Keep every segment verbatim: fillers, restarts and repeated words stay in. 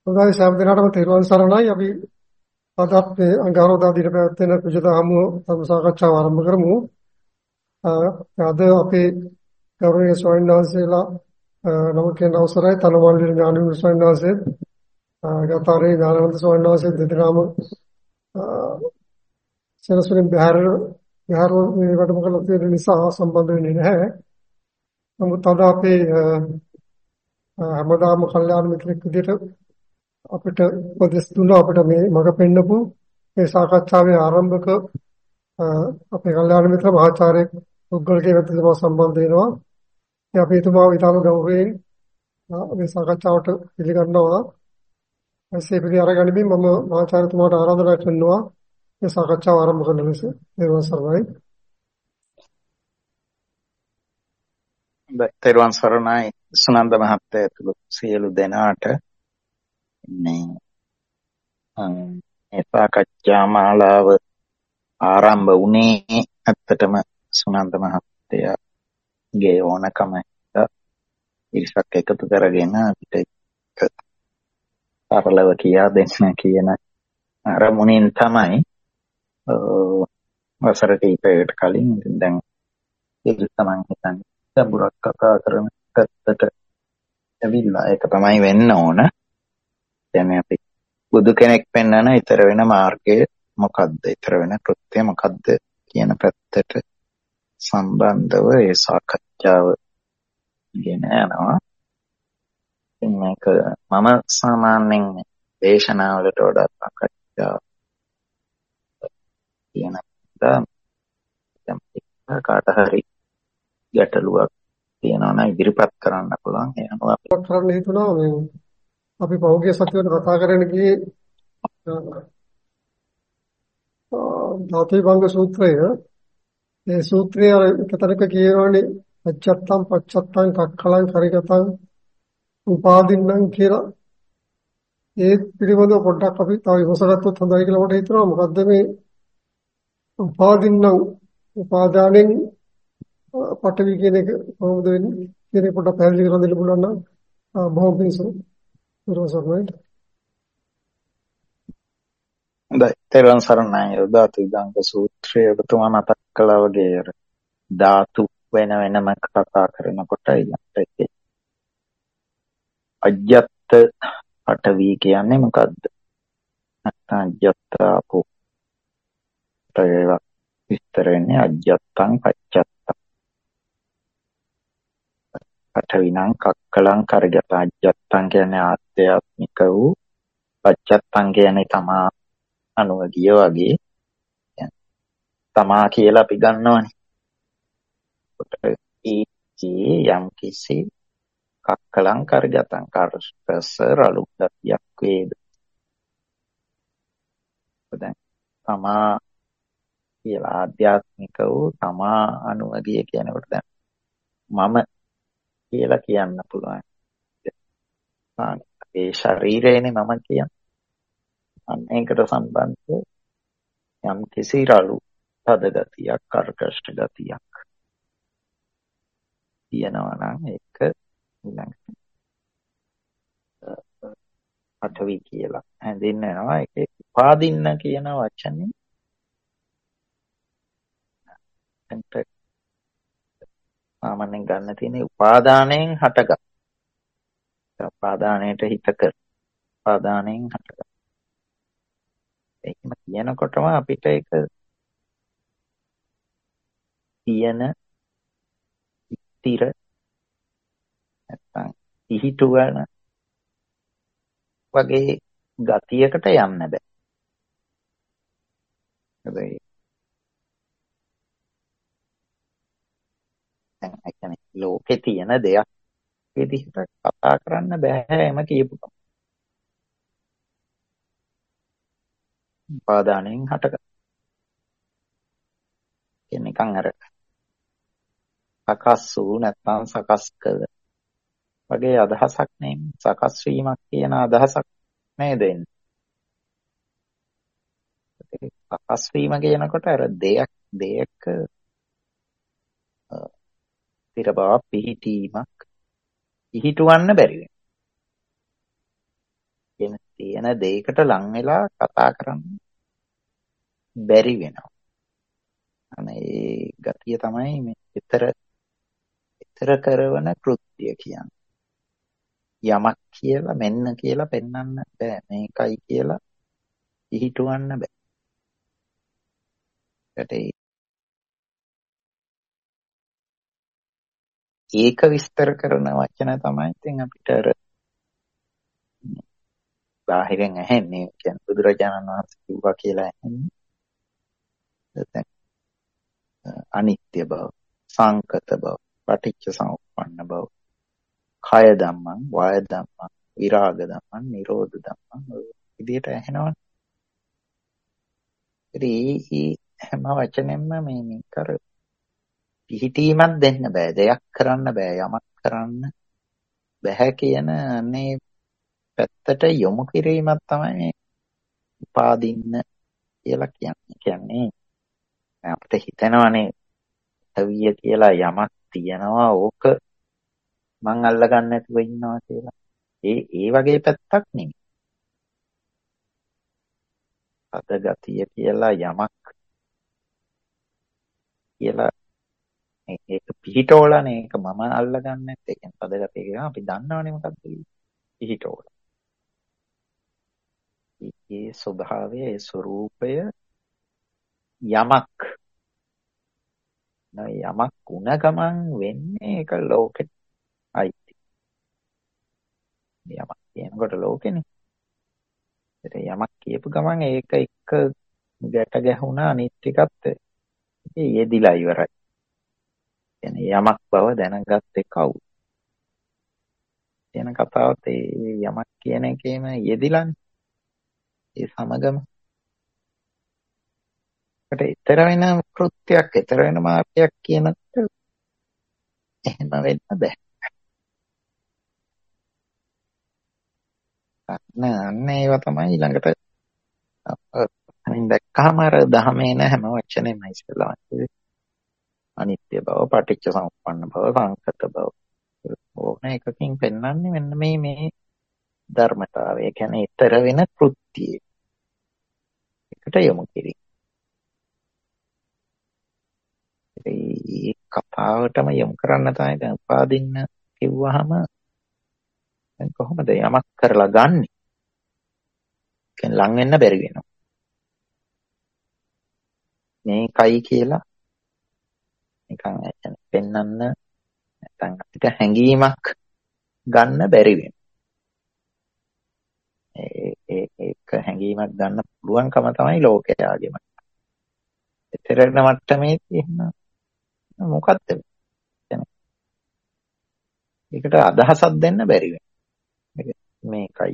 හොඳයි සෑම දිනකටම තෙරුවන් සරණයි. අපි අදත් මේ අඟහරුවාදා දින පැවැත්වෙන කුජත හමුව ධර්ම සාකච්ඡාව ආරම්භ කරමු. අ, අද අපේ ගෞරවනීය ස්වාමීන් වහන්සේලා නම කියන අවසරයි තනමල්ලි ඥානවිමල ස්වාමීන් වහන්සේ, ගතාරේ ඥානවන්ත ස්වාමීන් වහන්සේ දෙදෙනාම සරසවින් බහැර බහැර මේ වැඩම කළ තියෙන නිසා සම්බන්ධ වෙන්නේ නැහැ. නමුත් අද අපේ හැමදාම කල්යාණ මිත්‍රෙක් විදිහට අපිට උපදෙස් දුන්නා, අපිට මේ මඟ පෙන්නපු මේ සාකච්ඡාවේ ආරම්භක අපේ කල්යාණ මිත්‍ර මහාචාර්ය පුද්ගලකේ වෙතම සම්බන්ධ වෙනවා. ඒ අපි එතුමාව ඊටම ගෞරවයෙන් මේ සාකච්ඡාවට පිළිගන්නවා. එසේ පිළි අරගනිමින් මම මහාචාර්යතුමාට ආරාධනා කරනවා මේ සාකච්ඡාව ආරම්භ කරන ලෙස. දේවාන් සර්වයි. තෙරුවන් සරණයි සුනන්ද මහත්තයා ඇතුළු සියලු දෙනාට. මේ මේ සාකච්ඡා මාලාව ආරම්භ වුණේ ඇත්තටම සුනන්ද මහත්තයාගේ ඕනකම ඉරිසක් එකතු කරගෙන අපිට සරලව කියා දෙන්න කියන අරමුණින් තමයි වසර කිහිපයකට කලින් දැන් ඒක තමයි හිතන්නේ සම්බුරක් කතා කරන පැත්තට ඇවිල්ලා ඒක තමයි වෙන්න ඕන. දැන් අපි බුදු කෙනෙක් පෙන්වන ඊතර වෙන මාර්ගය මොකද්ද, ඊතර වෙන කෘත්‍ය මොකද්ද කියන පැත්තට සම්බන්ධව ඒ සාකච්ඡාව ගෙන යනවා. ඉතින් මේක මම සාමාන්‍යයෙන් දේශනාවලට වඩා සාකච්ඡා කියන දා කාට හරි ගැටලුවක් තියෙනවා නම් ඉදිරිපත් කරන්න පුළුවන්. එනවා අපිට කරන්න හිතුණා මේ අපි පෞද්ගලික සත්‍යවල කතා කරගෙන ගියේ ධාතුභංග සූත්‍රය. මේ සූත්‍රය එකතරක කියනවානේ අච්චත්තම් පච්චත්තම් කක්කලං කරිගතං උපාදින්නම් කියලා. ඒ පිළිබඳව පොඩ්ඩක් අපි තව විමසගත්තොත් හොඳයි කියලා මට හිතෙනවා. මොකද්ද මේ උපාදින්නම්, උපාදානෙන් පටවි කියන එක කොහොමද වෙන්නේ කියන එක පොඩ්ඩක් පැහැදිලි කරලා දෙන්න පුළුවන් නම් බොහොම පිංසුයි. හොඳයි. තෙරුවන් සරණයි. ධාතුභංග සූත්‍රය ඔබතුමා මතක් කළා වගේ ධාතු වෙන වෙනම කතා කරනකොට ඊළඟට අජ්ජත් පඨවි කියන්නේ මොකද්ද? නැත්නම් අජ්ජත් ආපෝ ඒවා විස්තර වෙන්නේ අජ්ජත්තං පච්චත්තං. පඨවි නම් කක්කලං කරගත. අජ්ජත්තං කියන්නේ ආත්මයක් වූ, පච්චත්තං කියන්නේ තමා අනුව ගිය වගේ තමා කියලා අපි ගන්නවනේ. ඒ යම් කිසි කක්කලං කරගතං කරස්ස රළු ගතියක් වේද. දැන් තමා කියලා ආධ්‍යාත්මික වූ තමා අනුව ගිය කියනකොට දැන් මම කියලා කියන්න පුළුවන්. ඒ ශරීරයනේ මම කියන්නේ. අන්න ඒකට සම්බන්ධ යම් කිසි රළු තද ගතියක්, කර්කශ ගතියක් තියෙනවා නම් ඒක ඊළඟට පඨවි කියලා හැඳින්වෙනවා. ඒකේ උපාදින්න කියන වචනේ එන්ට සාමාන්‍යයෙන් ගන්න තියෙන උපාදානයෙන් හටගත්. උපාදානයට හිත කර උපාදානයෙන් හටගත්. ඒකම කියනකොටම අපිට ඒක තියෙන ස්ථිර නැත්නම් පිහිටුවන වගේ ගතියකට යන්න බෑ. හැබැයි දැන් ඒ කියන්නේ ලෝකේ තියෙන දෙයක් විදිහට කතා කරන්න බෑ එම කියපු ගමන්. උපාදානයෙන් හටගත්. කියන්නේ නිකන් අර සකස් වූ නැත්නම් සකස් කළ වගේ අදහසක් නෙමෙයි. සකස් වීමක් කියන අදහසක් නේද එන්නේ. සකස් වීම කියනකොට අර දෙයක් දෙයක ස්ථිර බව පිහිටීමක් පිහිටවන්න බැරි වෙන. තියෙන දෙයකට ලං වෙලා කතා කරන්න බැරි වෙනවා. අනේ ඒ ගතිය තමයි මේ ඊතර ඊතර කරන කෘත්‍ය කියන්නේ. යමක් කියලා මෙන්න කියලා පෙන්වන්න බෑ. මේකයි කියලා පිහිටවන්න බෑ. ඒකට ඒක විස්තර කරන වචන තමයි ඉතින් අපිට අර බාහිරෙන් ඇහෙන්නේ. කියන්නේ බුදුරජාණන් වහන්සේ කිව්වා කියලා ඇහෙන්නේ. දැන් අනිත්‍ය බව, සංකත බව, පටිච්ච සමුප්පන්න බව, කය ධම්මං, වාය ධම්මං, විරාග ධම්මං, නිරෝධ ධම්මං ඔය විදිහට ඇහෙනවා. ඉතින් හැම වචනෙම මේ මේ කර පිහිටීමක් දෙන්න බෑ. දෙයක් කරන්න බෑ. යමක් කරන්න බෑ කියන අනේ පැත්තට යොමු කිරීමක් තමයි මේ උපාදින්න කියලා කියන්නේ. කියන්නේ අපිට හිතෙනවානේ අවිය කියලා යමක් තියනවා ඕක මං අල්ලගන්න නැතුව ඉන්නවා කියලා. ඒ ඒ වගේ පැත්තක් නෙමෙයි. අද ගතිය කියලා යමක් කියලා ඒක පිහිටෝලානේ. ඒක මම අල්ලගන්න නැත්තේ. ඒ කියන්නේ පදගතිය කියලා අපි දන්නවනේ මොකක්ද පිහිටෝලා. ඒ ස්වභාවය, ඒ ස්වરૂපය යමක් නෑ යමක් ಗುಣ ගමන් වෙන්නේ ඒක ලෝකෙට අයිති. යමක් කියනකොට ලෝකෙනේ. ඒත් යමක් කියපු ගමන් ඒක එක්ක ගැට ගැහුණා අනිත් ටිකත් යෙදිලා ඉවරයි. කියන්නේ යමක් බව දැනගත්තේ කවුද? කියන කතාවත් ඒ යමක් කියන එකේම යෙදිලානේ. ඒ සමගම ඒකට ඊතර වෙන කෘත්‍යයක්, ඊතර වෙන මාර්ගයක් කියනත් එහෙම වෙන්න බෑ. අන්න ඒවා තමයි ඊළඟට අනින් දැක්කහම අර දහමේ නැ හැම වචනේම ඉස්සෙල්ලා අනිත්‍ය බව, පටිච්ච සමුප්පන්න බව, සංකත බව. ඕන එකකින් පෙන්වන්නේ මෙන්න මේ මේ ධර්මතාවය. ඒ කියන්නේ ඊතර වෙන කෘත්‍යය. එකට යොමු කිරීම. ඒ කතාවටම යොමු කරන්න තමයි දැන් උපාදින්න කිව්වහම දැන් කොහොමද යමක් කරලා ගන්නෙ? කියන්නේ ලං වෙන්න බැරි වෙනවා. මේකයි කියලා නිකන් يعني පෙන්වන්න නැත්නම් අපිට හැඟීමක් ගන්න බැරි වෙනවා. ඒ ඒ ඒක හැඟීමක් ගන්න පුළුවන්කම තමයි ලෝකයාගේම. ඒතරන මට්ටමේ තියෙන මොකක්ද? يعني ඒකට අදහසක් දෙන්න බැරි වෙනවා. මේකයි.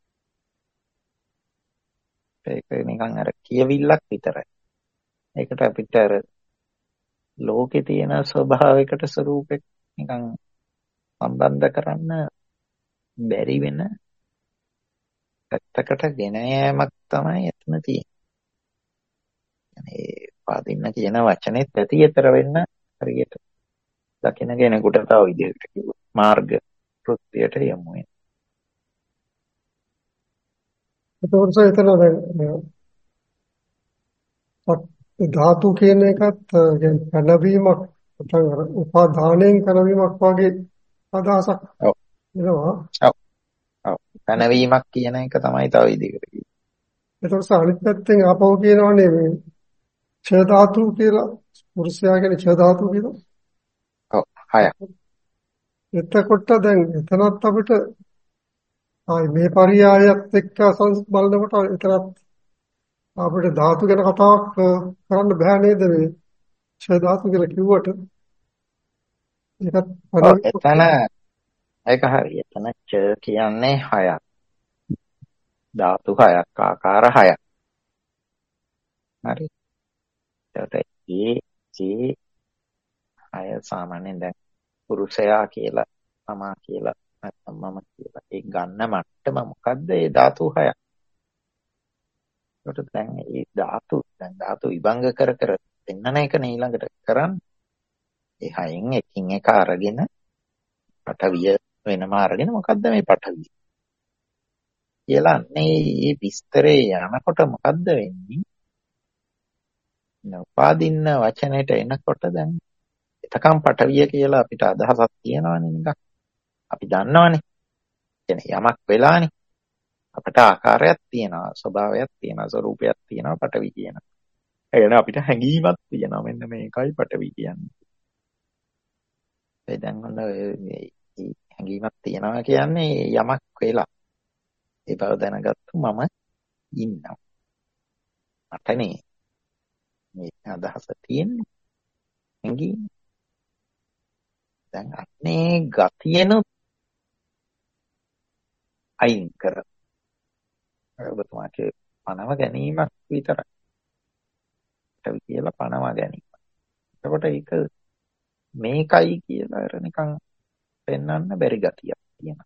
ඒක නිකන් අර කියවිල්ලක් විතරයි. ඒකට අපිට අර ලෝකේ තියෙන ස්වභාවයකට ස්වરૂපෙක නිකන් සම්බන්ධ කරන්න බැරි වෙන පැත්තකට ගෙන යෑමක් තමයි එතන තියෙන්නේ. يعني පාදින්න කියන වචනේත් ඇතිතර වෙන්න හරියට දකින්න කෙනෙකුට තව විදිහකට කිව්වොත් මාර්ග කෘත්‍යයට යමු වෙන. ඒකෝස එතන දැන් ධාතු කියන එකත් කියන්නේ පැනවීමක් නැත්නම් අර උපාදානයෙන් පැනවීමක් වගේ අදහසක් ඔව්. එනවා. ඔව්. ඔව්. පැනවීමක් කියන එක තමයි තව විදිහකට කිව්වේ. ඒකෝස අනිත් පැත්තෙන් ආපහු කියනවනේ මේ ඡ ධාතු කියලා පුරුෂයා කියන්නේ ඡ ධාතු කියලා. ඔව්. හයක්. එතකොට දැන් එතනත් අපිට ආයි මේ පරියායත් එක්ක සංස් බලනකොට එතනත් අපිට ධාතු ගැන කතාවක් කරන්න බෑ නේද මේ ඡ ධාතු කියලා කිව්වට ඒකත් එතන ඒක හරි. එතන ඡ කියන්නේ හයක්. ධාතු හයක්, ආකාර හයක්. හරි. ඒකට ඒ ඒ අය සාමාන්‍යයෙන් දැන් පුරුෂයා කියලා, තමා කියලා, නැත්නම් මම කියලා ඒ ගන්න මට්ටම මොකද්ද? ඒ ධාතු හයක්. ඒකට දැන් මේ ධාතු දැන් ධාතු විභංග කර කර දෙන්නන එක නේ ඊළඟට කරන්නේ. ඒ හයෙන් එකින් එක අරගෙන පඨවිය වෙනම අරගෙන මොකද්ද මේ පඨවිය කියලා අන්නේ මේ විස්තරේ යනකොට මොකද්ද වෙන්නේ? උපාදින්න වචනෙට එනකොට දැන් එතකම් පටවිය කියලා අපිට අදහසක් තියෙනවනේ නිකන්. අපි දන්නවනේ. කියන්නේ යමක් වෙලානේ. අපට ආකාරයක් තියෙනවා, ස්වභාවයක් තියෙනවා, ස්වરૂපයක් තියෙනවා පටවි කියනවා. ඒ කියන්නේ අපිට හැඟීමක් තියෙනවා. මෙන්න මේකයි පටවි කියන්නේ. ඒ දැන් ඔන්න මේ හැඟීමක් තියෙනවා කියන්නේ යමක් වෙලා. ඒ බව දැනගත්තු මම ඉන්නවා. මටනේ මේ අදහස තියෙන්නේ. හැඟීම. දැන් අන්නේ ගතියන අයින් කර. ඔබතුමාගේ පණව ගැනීමක් විතරයි. පටවි කියලා පණව ගැනීම. එතකොට ඒක මේකයි කියලා අර නිකන් පෙන්වන්න බැරි ගතියක් තියෙනවා.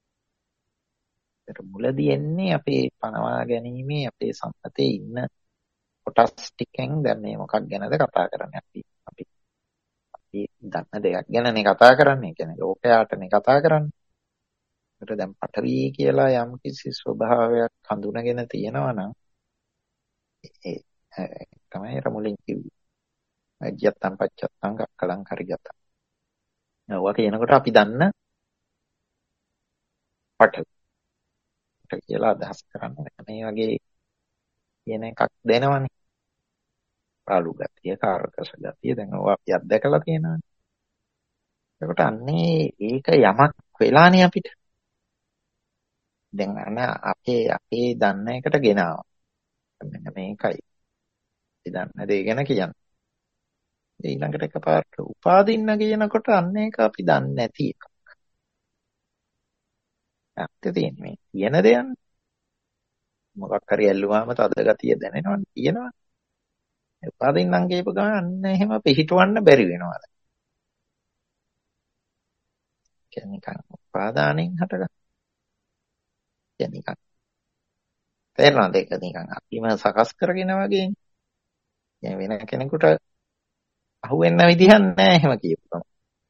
ඒක මුලදී එන්නේ අපේ පනවා ගැනීමේ අපේ සම්පතේ ඉන්න කොටස් ටිකෙන් දැන් මේ මොකක් ගැනද කතා කරන්නේ අපි අපි අපි දන්න දෙයක් ගැනනේ කතා කරන්නේ. කියන්නේ ලෝකයාටනේ කතා කරන්නේ. ඒකට දැන් පටවි කියලා යම් කිසි ස්වභාවයක් හඳුනගෙන තියෙනවා නම් ඒ තමයි අර මුලින් කිව්වේ. අජ්ජත්තම් පච්චත්තම් කක්කලං කරිගතං. ඔවා කියනකොට අපි දන්න පටවි කියලා අදහස් කරන්නේ මේ වගේ කියන එකක් දෙනවනේ. පාළු ගතිය, කාර්කස ගතිය දැන් ඔවා අපි අත්දැකලා තියෙනවානේ. ඒකට අන්නේ ඒක යමක් වෙලානේ අපිට. දැන් අන අපේ අපේ දන්න එකට ගෙනාවා. මෙන්න මේකයි. අපි දන්න දේ ගැන කියන්නේ. ඊළඟට එකපාරට උපාදින්න කියනකොට අන්න ඒක අපි දන්නේ නැති එකක්. ඇත්ත තියෙන්නේ කියන දෙයක්. මොකක් හරි ඇල්ලුවාම තද ගතිය දැනෙනවනේ කියනවා. උපාදින්නම් කියපු ගමන් අන්න එහෙම පිහිටවන්න බැරි වෙනවා. කියන්නේ නිකන් උපාදානෙන් හටගන්න. කියන්නේ නිකන් තේරෙනවද ඒක නිකන් අපිම සකස් කරගෙන වගේ. يعني වෙන කෙනෙකුට අහුවෙන්න විදිහක් නැහැ එහෙම කියපුවම.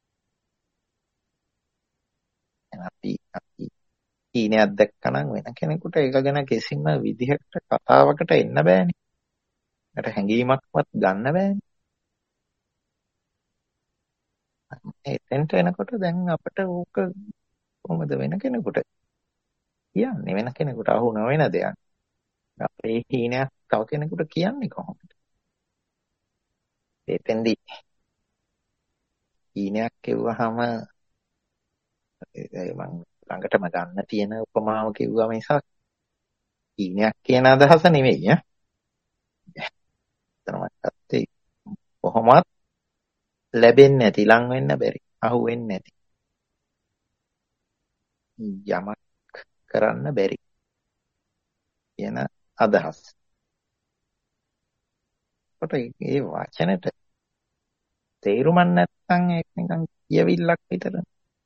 අපි අපි ඊනයක් දැක්කනම් වෙන කෙනෙකුට ඒක ගැන කිසිම විදිහකට කතාවකට එන්න බෑනේ. ඒකට හැඟීමක්වත් ගන්න බෑනේ. එතෙන්ට එනකොට දැන් අපිට ඕක කොහොමද වෙන කෙනෙකුට කියන්නේ වෙන කෙනෙකුට අහු නොවන දෙයක්. අපේ ඊනයක් තව කෙනෙකුට කියන්නේ කොහොමද? එතෙන්දී ඊනයක් කිව්වහම මම ළඟටම ගන්න තියෙන උපමාව කිව්වා මිසක් ඊනයක් කියන අදහස නෙවෙයි ඈ. එතනමත් කොහොමත් ලැබෙන්නේ නැති ලං වෙන්න බැරි අහු වෙන්නේ නැති යමක් කරන්න බැරි කියන අදහස්. කොට ඒ වචනෙට තේරුම් නැත්නම් ඒක නිකන් කියවිල්ලක් විතරයි.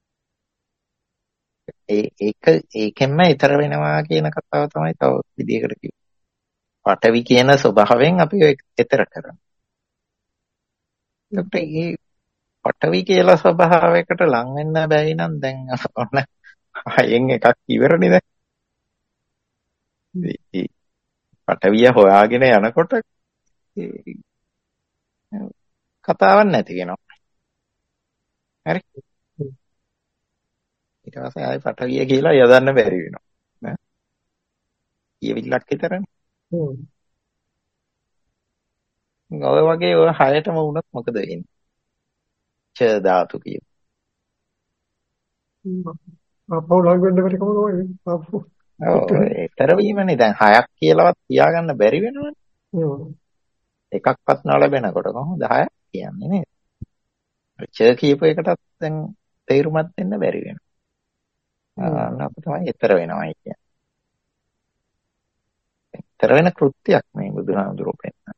ඒ ඒක ඒකෙන්ම ඊතර වෙනවා කියන කතාව තමයි තව විදිහකට කිව්වේ. පටවි කියන ස්වභාවයෙන් අපි ඊතර කරනවා. ඒකට මේ පටවි කියලා ස්වභාවයකට ලං වෙන්න බැරි නම් දැන් ඔන්න හයෙන් එකක් ඉවරනේ දැන්. මේ පටවිය හොයාගෙන යනකොට කතාවක් නැති වෙනවා. හරි. ඊට පස්සේ ආයෙ පටවිය කියලා යොදන්න බැරි වෙනවා. නේ? කියවිල්ලක් විතරනේ. හ්ම්. ඔය වගේ ඔය හයටම වුණොත් මොකද වෙන්නේ? ච ධාතු කිය. අපෝ ලඟ වෙන්න බැරි කම තමයි. අපෝ. ඔව් ඒතර වීමනේ දැන් හයක් කියලාවත් තියාගන්න බැරි වෙනවනේ. හ්ම්. එකක්වත් නොලැබෙනකොට කොහොමද හයක් කියන්නේ නේද? ච කියපු එකටත් දැන් තේරුමක් දෙන්න බැරි වෙනවා. ආන්න අපිට තමයි ඊතර වෙනවයි කියන්නේ. ඊතර වෙන කෘත්‍යයක් මේ බුදුහාමුදුරුවෝ පෙන්නන.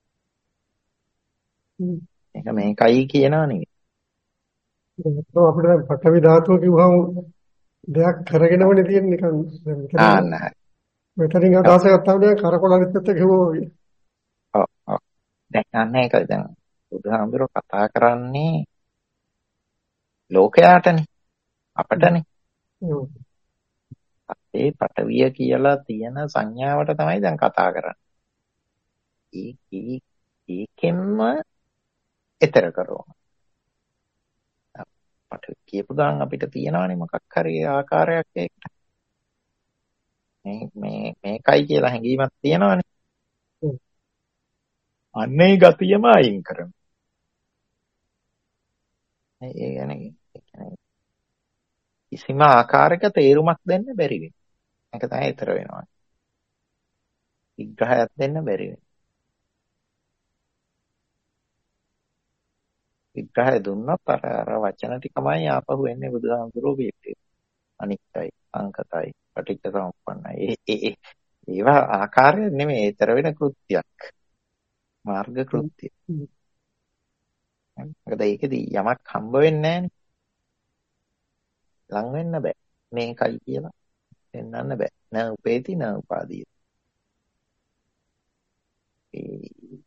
හ්ම්. ඒක මේකයි කියනවා නෙවෙයි. ඒක අපිට දැන් පඨවි ධාතුව කිව්වම දෙයක් කරගෙනවනේ තියෙන්නේ නිකන් දැන් මෙතන ආන්න හරි. මෙතනින් අදහස ගත්තාම දැන් කරකොල අනිත් පැත්ත කිව්වා වගේ. ඔව් ඔව්. දැන් අන්න ඒකයි දැන් බුදුහාමුදුරුවෝ කතා කරන්නේ ලෝකයාටනේ අපටනේ. හ්ම්. ඒ පටවිය කියලා තියෙන සංඥාවට තමයි දැන් කතා කරන්නේ. ඒ ඒ ඒකෙන්ම ඊතර කරනවා. පටවිය කියපු ගමන් අපිට තියෙනවානේ මොකක් හරි ආකාරයක් ඒකට. මේ මේ මේකයි කියලා හැඟීමක් තියෙනවානේ. හ්ම්. අන්නේ ගතියම අයින් කරනවා. ඒ කියන්නේ ඒ කියන්නේ කිසිම ආකාරයක තේරුමක් දෙන්න බැරි වෙනවා. ඒක තමයි ඊතර වෙනවා. විග්‍රහයක් දෙන්න බැරි වෙනවා. විග්‍රහය දුන්නොත් අර අර වචන ටිකමයි ආපහු එන්නේ බුදුහාමුදුරුවෝ කියපේ. අනිත්‍යයි, සංකතයි, පටිච්ච සමුප්පන්නයි. ඒ ඒ ඒ- ඒවා ආකාරය නෙමෙයි ඊතර වෙන කෘත්‍යයක්. මාර්ග හ්ම්. කෘත්‍ය. හ්ම්. මොකද ඒකෙදී යමක් හම්බ වෙන්නේ නැහනේ. ලං වෙන්න බෑ. මේකයි කියලා පෙන්වන්න බෑ. න උපේති න උපාදී. ඒ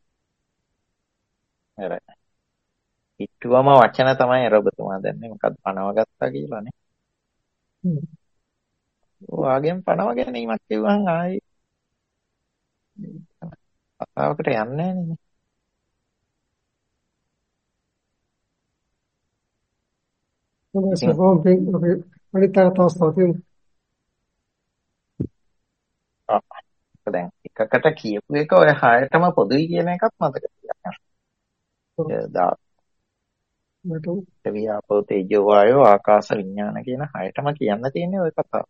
අර පිටුවම වචන තමයි අර ඔබතුමා දැන් මේ මොකක්ද පනවගත්තා කියලානේ. හ්ම්. ඔයාගෙන් පනව ගැනීමක් කිව්වහන් ආයේ කතාවකට යන්නේ නැහැ නේ. හොඳයි ඉතින් සර්. බොහොම පිං අපි අනිත් අයට තවස්තාවක් තියෙනවා. ආ, දැන් එකකට කියපු එක ඔය හයටම පොදුයි කියන එකත් මතක තියාගන්න. ඔව්. ඒ දා මට වියාපෝ තේජෝ වායෝ ආකාශ විඥාන කියන හයටම කියන්න තියෙන්නේ ඔය කතාව.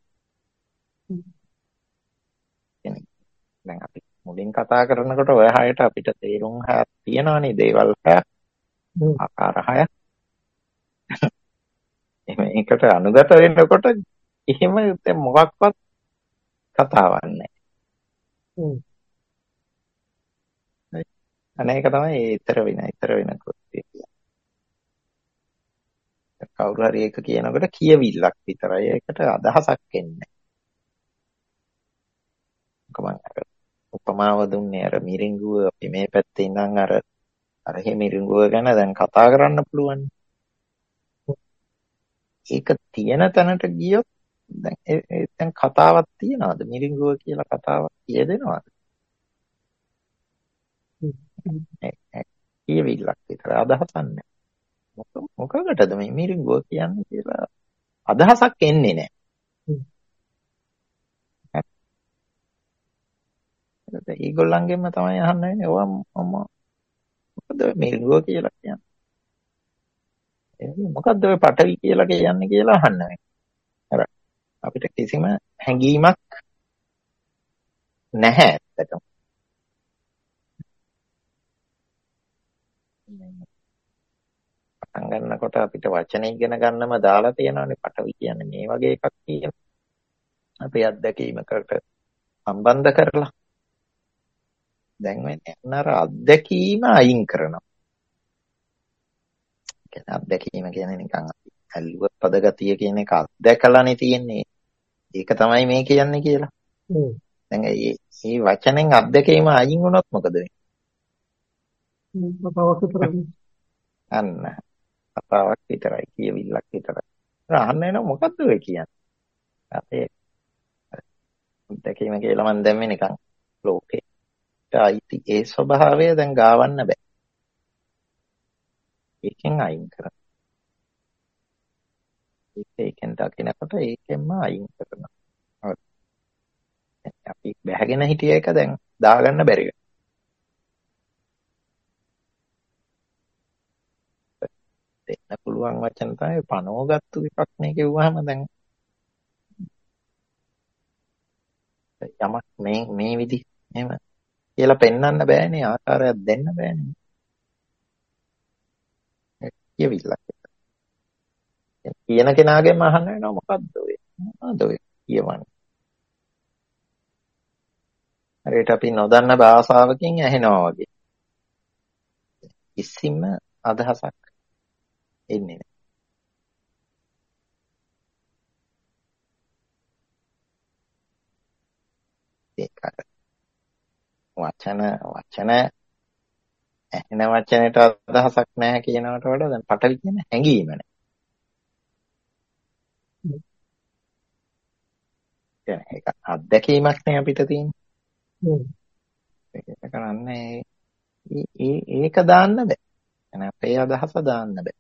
කියන්නේ දැන් අපි මුලින් කතා කරනකොට ඔය හයට අපිට තේරුම් හයක් තියෙනවානේ දේවල් හයක් හ්ම්. ආකාර හයක්. එහෙනම් ඒකට අනුගත වෙනකොට එහෙම දැන් මොකක්වත් කතාවක් නැහැ. හ්ම්. අනේක තමයි ඒ ඊතර වෙන ඊතර වෙන කෘත්‍යය කියන්නේ. කවුරු හරි එක කියනකොට කියවිල්ලක් විතරයි. ඒකට අදහසක් එන්නේ නැහැ. අර උපමාව දුන්නේ අර මිරිඟුව අපි මේ පැත්තේ ඉඳන් අර අර එහෙ මිරිඟුව ගැන දැන් කතා කරන්න පුළුවන්. ඒක තියෙන තැනට ගියොත් දැන් ඒ ඒ දැන් කතාවක් තියනවාද? මිරිඟුව කියලා කතාවක් කියදෙනවද? හ්ම්. හ්ම්. ඒ ඒ කියවිල්ලක් විතර අදහසක් නැහැ. මොක මොකකටද මේ මිරිඟුව කියන්නේ කියලා අදහසක් එන්නේ නැහැ. හ්ම්. ඒකත් ඒගොල්ලන්ගෙන්ම තමයි අහන්න වෙන්නේ. ඔවා මම මොකද ඔය මිරිඟුව කියලා කියන්නේ? ඒ මොකද්ද ඔය පටවි කියලා කියන්නේ කියලා අහන්න වෙන්නේ. අර අපිට කිසිම හැඟීමක් නැහැ ඇත්තටම. පටන් ගන්නකොට අපිට වචන ඉගෙන ගන්නම දාලා තියෙනවානේ පටවි කියන්නේ මේ වගේ එකක් කියන. අපේ අත්දැකීමකට සම්බන්ධ කරලා. දැන් වෙන්නේ අර අත්දැකීම අයින් කරනවා. කියන්නේ අත්දැකීම කියන්නේ නිකන් අපි ඇල්ලුවත් පදගතිය කියන එක අත්දැකලානේ තියෙන්නේ. ඒක තමයි මේ කියන්නේ කියලා. හ්ම්. දැන් මේ මේ වචනෙන් අත්දැකීම අයින් වුණොත් මොකද වෙන්නේ? හ්ම්. කතාවක් විතරයි. අන්න කතාවක් විතරයි කියවිල්ලක් විතරයි. අහන්න එනවා මොකද්ද ඔය කියන්නේ? අපේ අත්දැකීම කියලා මම දැම්මේ නිකන් ලෝකේ අයිති ඒ ස්වභාවය දැන් ගාවන්න බෑ. ඒකෙන් අයින් කරනවා. ඒක ඒකෙන් දකිනකොට ඒකෙන්ම අයින් කරනවා. හරි. අපි බැහැගෙන හිටිය එක දැන් දාගන්න බැරි වෙනවා. දෙන්න පුළුවන් වචන තමයි පනෝගත්තු එකක් නේ කිව්වහම දැන් යමක් මේ මේ විදි එහෙම කියලා පෙන්වන්න බෑනේ ආකාරයක් දෙන්න බෑනේ. කියවිල්ලක්. කියන කෙනාගෙන්ම අහන්න වෙනවා මොකද්ද ඔය? මොනවද ඔය කියවන්නේ? හරියට අපි නොදන්න භාෂාවකින් ඇහෙනවා වගේ. කිසිම අදහසක් එන්නේ නැහැ. ඒක අර වචන වචන ඇහෙන වචනයට අදහසක් නැහැ කියනවට වඩා දැන් පටවි කියන හැඟීම නැහැ. කියන්නේ ඒක අත්දැකීමක් නේ අපිට තියෙන්නේ. හ්ම්. ඒක කරන්නේ ඒ ඒක දාන්න බෑ. يعني අපේ අදහස දාන්න බෑ.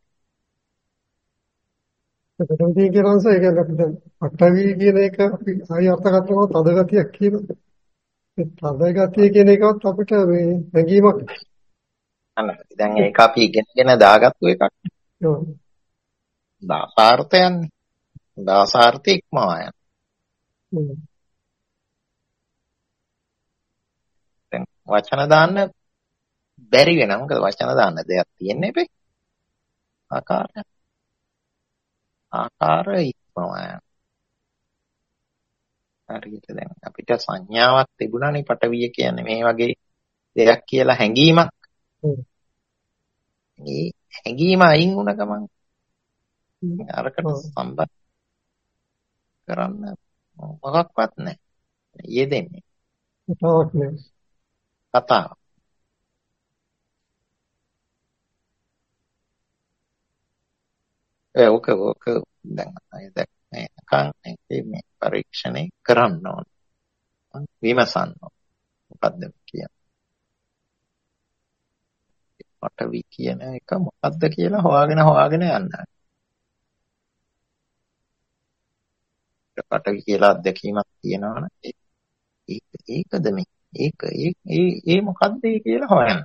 එතකොට කියනවාස ඒ කියන්නේ අපි දැන් පටවි කියන එක අපි ආයි අර්ථකථනව තද ගතියක් කියනවා. ඒ තද ගතිය කියන එකවත් අපිට මේ හැඟීමක්. අන්න දැන් ඒක අපි ඉගෙනගෙන දාගත්තු එකක්. ඔව්. දාසාර්ථයන්නේ. දාසාර්ථය ඉක්මවා යන. හ්ම්. දැන් වචන දාන්න බැරි වෙනවා. මොකද වචන දාන්න දෙයක් තියෙන්නේ බෑ. ආකාරය. ආකාරය ඉක්මවා යන. හරියට දැන් අපිට සංඥාවක් තිබුණානේ පටවිය කියන්නේ මේ වගේ දෙයක් කියලා හැඟීමක්. හ්ම්. මේ හැඟීම අයින් වුණ ගමන් අරකට ඔව්. සම්බන්ධ කරන්න මොකක්වත් නැහැ. යෙදෙන්නේ කතාවක් නෑ. කතාව. ඒ ඔක ඔක දැන් අය දැන් මේකන් මේ පරීක්ෂණය කරන්න ඕන. විමසන්න ඕන. මොකද්ද කියන්නේ? පටවි කියන එක මොකද්ද කියලා හොයාගෙන හොයාගෙන යන්න. පටවි කියලා අත්දැකීමක් තියෙනවනේ ඒක ඒකද මේ ඒක ඒ ඒ ඒ මොකද්ද කියලා හොයන්න.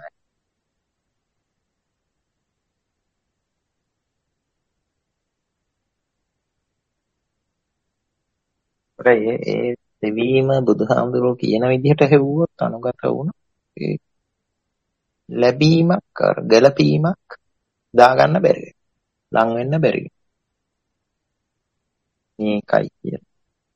ඒ ඒ දෙවීම බුදුහාමුදුරුවෝ කියන විදිහට හෙව්වොත් අනුගත වුණා ඒ ලැබීමක් අර ගැළපීමක් දාගන්න බැරි වෙනවා. ලං වෙන්න බැරි වෙනවා. මේකයි කියන්නේ.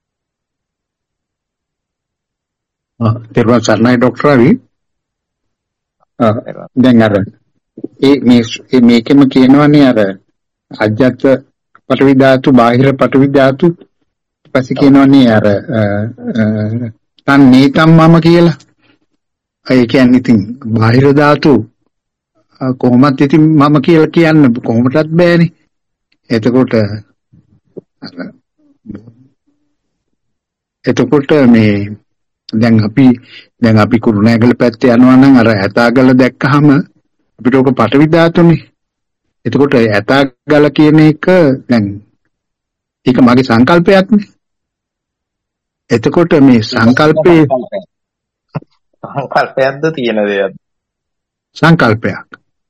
ආ තේරුම් සරණයි ડોક્ટર රවි. ආ දැන් අර ඒ මේ මේකෙම කියනවනේ අර අජ්ජත් පටවි ධාතු බාහිර පටවි ධාතු ඊපස්සේ කියනවනේ අර තන් නීතම් මම කියලා. ඒ කියන්නේ ඉතින් බාහිර ධාතු කොහොමද ඉතින් මම කියලා කියන්න කොහොමදත් බෑනේ. එතකොට එතකොට මේ දැන් අපි දැන් අපි කුරුණෑගල පැත්තේ යනවා නම් අර ඇතාගල දැක්කහම අපිට ඔක පටවි ධාතුනේ. එතකොට ඇතාගල කියන එක දැන් ඒක මගේ සංකල්පයක්නේ. එතකොට මේ සංකල්පේ සංකල්පයක්ද තියෙන දෙයක්ද? සංකල්පයක්.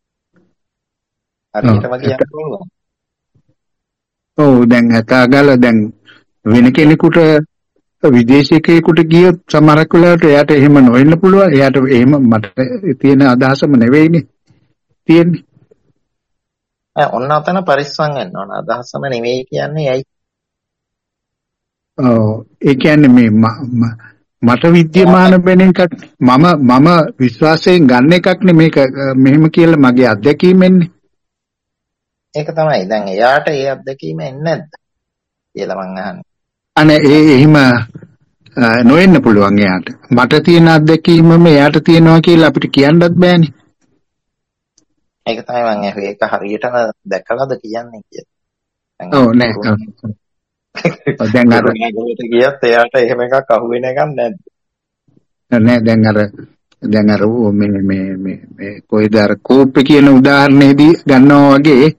හරියටම කියන්න පුළුවන්. ඔව් දැන් ඇතාගල දැන් වෙන කෙනෙකුට විදේශිකයෙකුට ගියොත් සමහරක් වෙලාවට එයාට එහෙම නොවෙන්න පුළුවන්. එයාට එහෙම මට තියෙන අදහසම නෙවෙයිනේ තියෙන්නේ. ඈ ඔන්න අතන පරිස්සම් වෙන්න ඕන. අදහසම නෙවෙයි කියන්නේ ඇයි? ඔව් ඒ කියන්නේ මේ මට විද්‍යමාන වෙන එකක් මම මම විශ්වාසයෙන් ගන්න එකක් නේ මේක මෙහෙම කියලා මගේ අත්දැකීමෙන්නේ. ඒක තමයි. දැන් එයාට ඒ අත්දැකීම එන්නේ නැද්ද කියලා මං අහන්නේ. අනේ ඒ එහෙම නොවෙන්න පුළුවන් එයාට. මට තියෙන අත්දැකීමම එයාට තියෙනවා කියලා අපිට කියන්නත් බෑනේ. ඒක තමයි මං අහුවේ. ඒක හරියටම දැකලාද කියන්නේ කියලා. ඔව් නෑ. දැන් අර ගියත් එයාට එහෙම එකක් අහුවෙන එකක් නැද්ද? නෑ දැන් අර දැන් අර මේ මේ මේ මේ කොයිද අර කෝප්පේ කියන උදාහරණයේදී ගන්නවා වගේ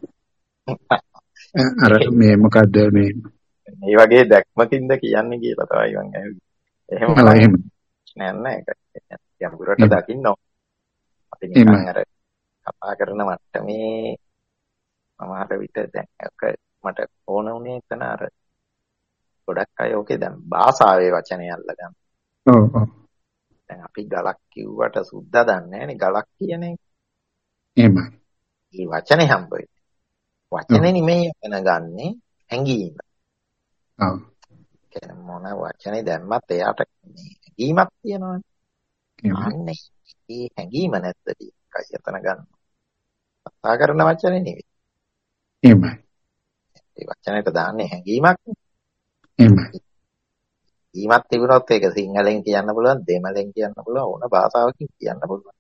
අර මේ මොකද්ද මේ මේ වගේ දැක්මකින්ද කියන්නේ කියලා තමයි මං අහුවේ. එහෙම එහෙම නෑ නෑ ඒක යම්බුරට දකින්න ඕන. අපි නිකන් අර කතා කරන මට්ටමේ සමහර විට දැන් එක මට ඕන උනේ එතන අර ගොඩක් අය ඕකේ දැන් භාෂාවේ වචනේ අල්ලගන්න. ඔව් ඔව්. දැන් අපි ගලක් කිව්වට සුද්දා දන්නේ නැහනේ ගලක් කියන එක. එහෙමයි. මේ වචනේ හම්බ වෙන්නේ. වචනේ නෙමෙයි එතන ගන්නෙ හැඟීම. ඔව්. කියන්නේ මොන වචනේ දැම්මත් එයාට හැඟීමක් තියෙනවනේ. අන්නේ මේ හැඟීම නැද්ද ඒකයි එතන ගන්න. කතා කරන වචනේ නෙවෙයි. එහෙමයි. ඒ වචනේට දාන්නේ හැඟීමක්. එහෙමයි. ඊමත් තිබුණොත් ඒක සිංහලෙන් කියන්න පුළුවන්, දෙමළෙන් කියන්න පුළුවන්, ඕන භාෂාවකින් කියන්න පුළුවන්.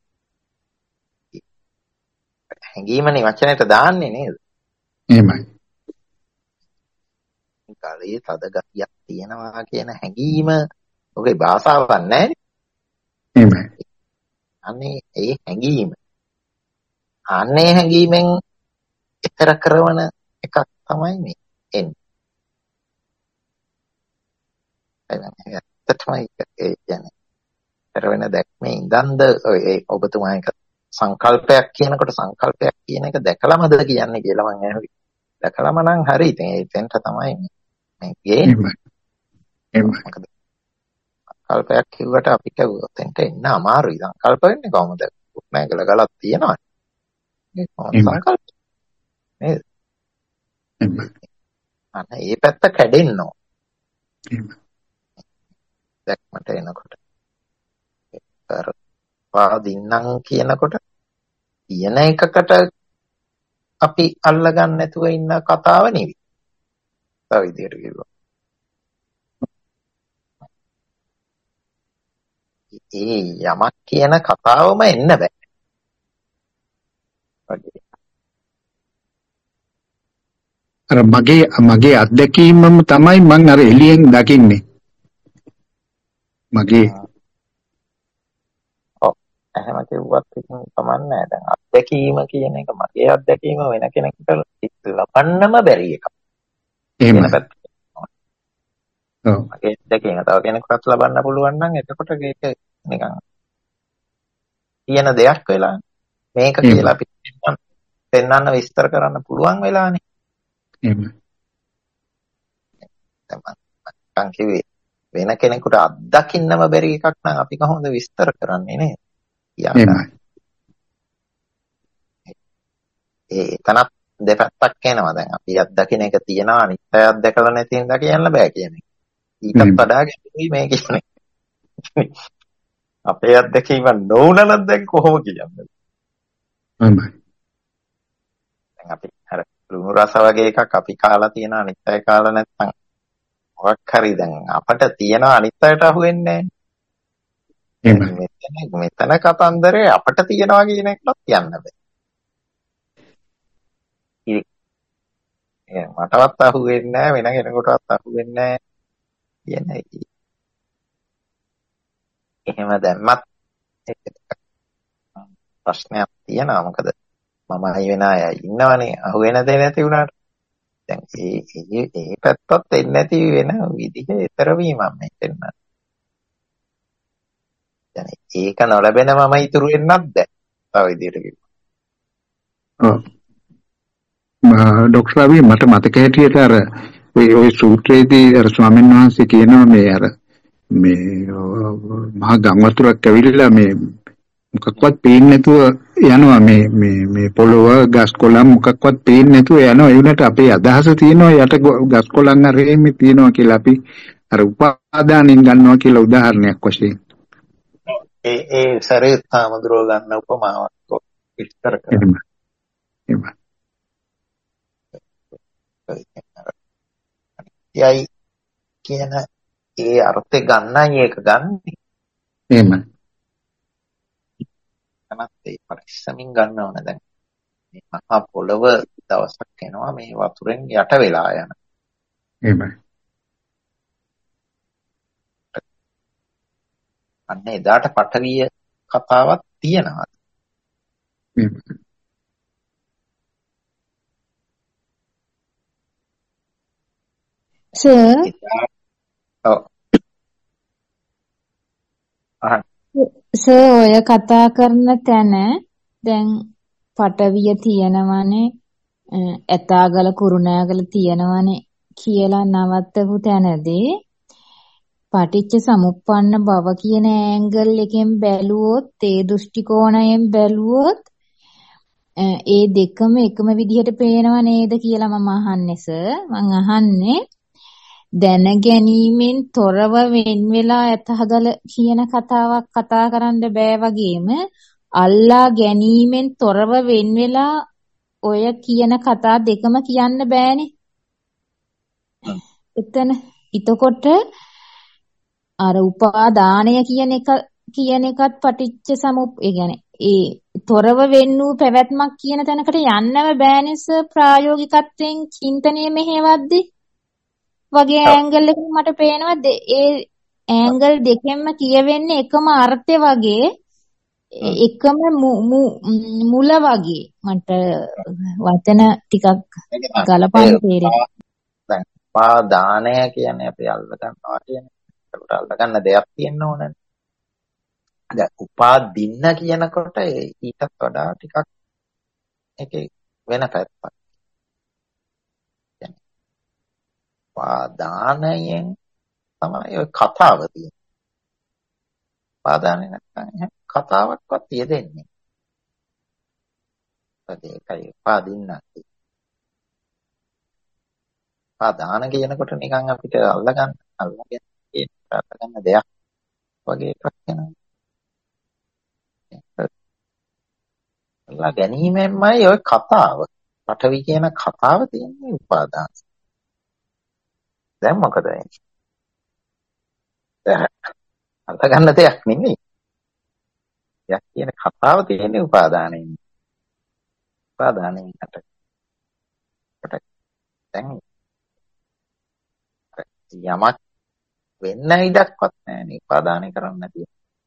හැඟීමනේ වචනේට දාන්නේ නේද? එහෙමයි. කාලේ තද ගතියක් තියෙනවා කියන හැඟීම ඔගේ භාෂාවක් නැහැ. එහෙමයි. අනේ ඒ හැඟීම අනේ හැඟීමෙන් ඉතර කරන එකක් තමයි මේ එන්නේ. ඒක තමයි ඒ කියන්නේ. කරවෙන දැක්මේ ඉඳන්ද ඒ ඔබතුමා එක සංකල්පයක් කියනකොට සංකල්පයක් කියන එක දැකලාමද කියන්නේ කියලා මම අහුවේ. දැකලාම නම් හරි. ඉතින් ඒෙන්ට තමයි මේ ගේන්නේ. එහෙමයි. මොකද සංකල්පයක් කිව්වට අපිට උතෙන්ට එන්න අමාරුයි. සංකල්ප වෙන්නේ කොහොමද? උත්නෑගල ගලක් තියෙනවා. මේ සංකල්ප නේද? අන්න ඒ පැත්ත කැඩෙන්න ඕන. දැක්මට එනකොට. අර පාදින්නම් කියනකොට කියන එකකට අපි අල්ලගන්න නැතුව ඉන්න කතාව නෙවෙයි. තව විදිහට කිව්වා. ඒ යමක් කියන කතාවම එන්න බෑ. අර මගේ මගේ අත්දැකීමම තමයි මම අර එළියෙන් දකින්නේ. මගේ ඔව් එහෙම කිව්වත් ඉතින් කමන්නේ දැන් අත්දැකීම කියන එක මගේ අත්දැකීම වෙන කෙනෙකුට ලබන්නම බැරි එකක්. එහෙමයි. ඔව්. මගේ අත්දැකීම තව කෙනෙකුට ලබන්න පුළුවන් නම් එතකොට ඒක නිකන් කියන දෙයක් වෙලා මේක කියලා අපි පෙන්වන්න විස්තර කරන්න පුළුවන් වෙලානේ. එහෙමයි. දැන් කිව්වේ වෙන කෙනෙකුට අත්දකින්නම බැරි එකක් නම් අපි කොහොමද විස්තර කරන්නේ නේද? එහෙමයි. ඒ එතනත් දෙපැත්තක් එනවා. දැන් අපි අත්දකින්න එක තියනවා අනිත්‍යයක් දැකලා නැති හින්දා කියන්න බෑ කියන එක. ඊටත් වඩා ගැඹුරුයි මේ කියන්නේ. අපේ අත්දැකීම නොවුනනම් දැන් කොහොම කියන්නේ? එහෙමයි. දැන් අපි අර ලුණු රස වගේ එකක් අපි කාලා තියෙන අනිත්‍යය කාලා නැත්නම් මොකක් හරි දැන් අපට තියෙන අනිත්‍යයට අහු වෙන්නේ නැහැ. මෙතන මෙතන කතන්දරේ අපට තියනවා කියන එකවත් කියන්න බෑ. ඒ මටවත් අහු වෙන්නේ නැහැ වෙන කෙනෙකුටවත් අහු වෙන්නේ නැහැ කියන එක. එහෙම දැම්මත් ප්‍රශ්නයක් තියෙනවා. මොකද මම අය වෙන අය ඉන්නවනේ අහු වෙන දේ නැති වුණාට. දැන් ඒ ඒ ඒ පැත්තත් එන්නේ නැති වෙන විදිහ ඊතර වීමක් මේ දෙන්න. දැන් ඒක නොලැබෙන මම ඉතුරු වෙන්නත් බෑ. තව විදිහට කිව්වා. ඔව්. ડોક્ટર රවි මට මතක හිටියට අර ඔය ඔය සූත්‍රයේදී අර ස්වාමීන් වහන්සේ කියනවා මේ අර මේ මහා ගම් වතුරක් ඇවිල්ලා මේ මොකක්වත් පේන්නේ නැතුව යනවා මේ මේ මේ පොළොව ගස් කොළන් මොකක්වත් පේන්නේ නැතුව යනවා. ඒ වුණාට අපේ අදහස තියෙනවා යට ගස් කොළන් අරෙම තියෙනවා කියලා අපි අර උපාදානෙන් ගන්නවා කියලා උදාහරණයක් වශයෙන්. ඒ ඒ සරියුත් හාමුදුරුවෝ ගන්න උපමාවක් විස්තර කරනවා. එහෙමයි. යයි කියන ඒ අර්ථය ගන්නයි ඒක ගන්නෙ. එහෙමයි. තමත් ඒ පරිස්සමින් ගන්න ඕන. දැන් මේ මහා පොළව දවසක් එනවා මේ වතුරෙන් යට වෙලා යන. එහෙමයි. අන්න එදාට පටවිය කතාවක් තියෙනවා. එහෙමයි. සර් ඔව්. අහන්න. සර් ඔය කතා කරන තැන දැන් පටවිය තියෙනවනේ ඇතාගල කුරුණෑගල තියෙනවනේ කියලා නවත්තපු තැනදී පටිච්ච සමුප්පන්න බව කියන ඇන්ගල් එකෙන් බැලුවොත් ඒ දෘෂ්ටි කෝණයෙන් බැලුවොත් ඒ දෙකම එකම විදිහට පේනව නේද කියලා මම අහන්නේ සර්. මම අහන්නේ දැන ගැනීමෙන් තොරව වෙන් වෙලා ඇතහගල කියන කතාවක් කතා කරන්න බෑ වගේම අල්ලා ගැනීමෙන් තොරව වෙන් වෙලා ඔය කියන කතා දෙකම කියන්න බෑනේ. එතන ඊතකොට අර උපාදානය කියන එක කියන එකත් පටිච්ච සමුප් ඒ කියන්නේ ඒ තොරව වෙන් වූ පැවැත්මක් කියන තැනකට යන්නම බෑනේ සර් ප්‍රායෝගිකත්වයෙන් චින්තනයේ මෙහෙවද්දී. වගේ ඇන්ගල් එකක් මට පේනවා. ඒ ඇන්ගල් දෙකෙන්ම කියවෙන්නේ එකම අර්ථය වගේ එකම මුල වගේ මට වචන ටිකක් ගලපන්න තේරෙනවා. දැන් උපාදානය කියන්නේ අපි අල්ල ගන්නවා කියන්නේ ඒකට අල්ල ගන්න දෙයක් තියෙන්න ඕනනේ. දැන් උපාදින්න කියනකොට ඊටත් වඩා ටිකක් ඒකේ වෙන පැත්තක්. يعني උපාදානයෙන් තමයි ඔය කතාව තියෙන්නේ. උපාදානේ නැත්නම් කතාවක්වත් තියෙන්නේ. ඒකයි උපාදින්න. උපාදාන කියනකොට නිකන් අපිට අල්ලගන්න අල්ලගෙන ඒක අල්ලගන්න දෙයක් වගේ එකක් වෙනවා. අල්ලා ගැනීමෙන්මයි ඔය කතාව. පඨවි කියන කතාව තියෙන්නේ උපාදාන. දැන් මොකද වෙන්නේ? අල්ලගන්න දෙයක් නෙමෙයි. යක් කියන කතාව තියෙන්නේ උපාදානයෙන්. උපාදානයෙන් අට. දැන් යමක් වෙන්න ඉඩක්වත් නැහැ නේ උපාදානය කරන්න නැති.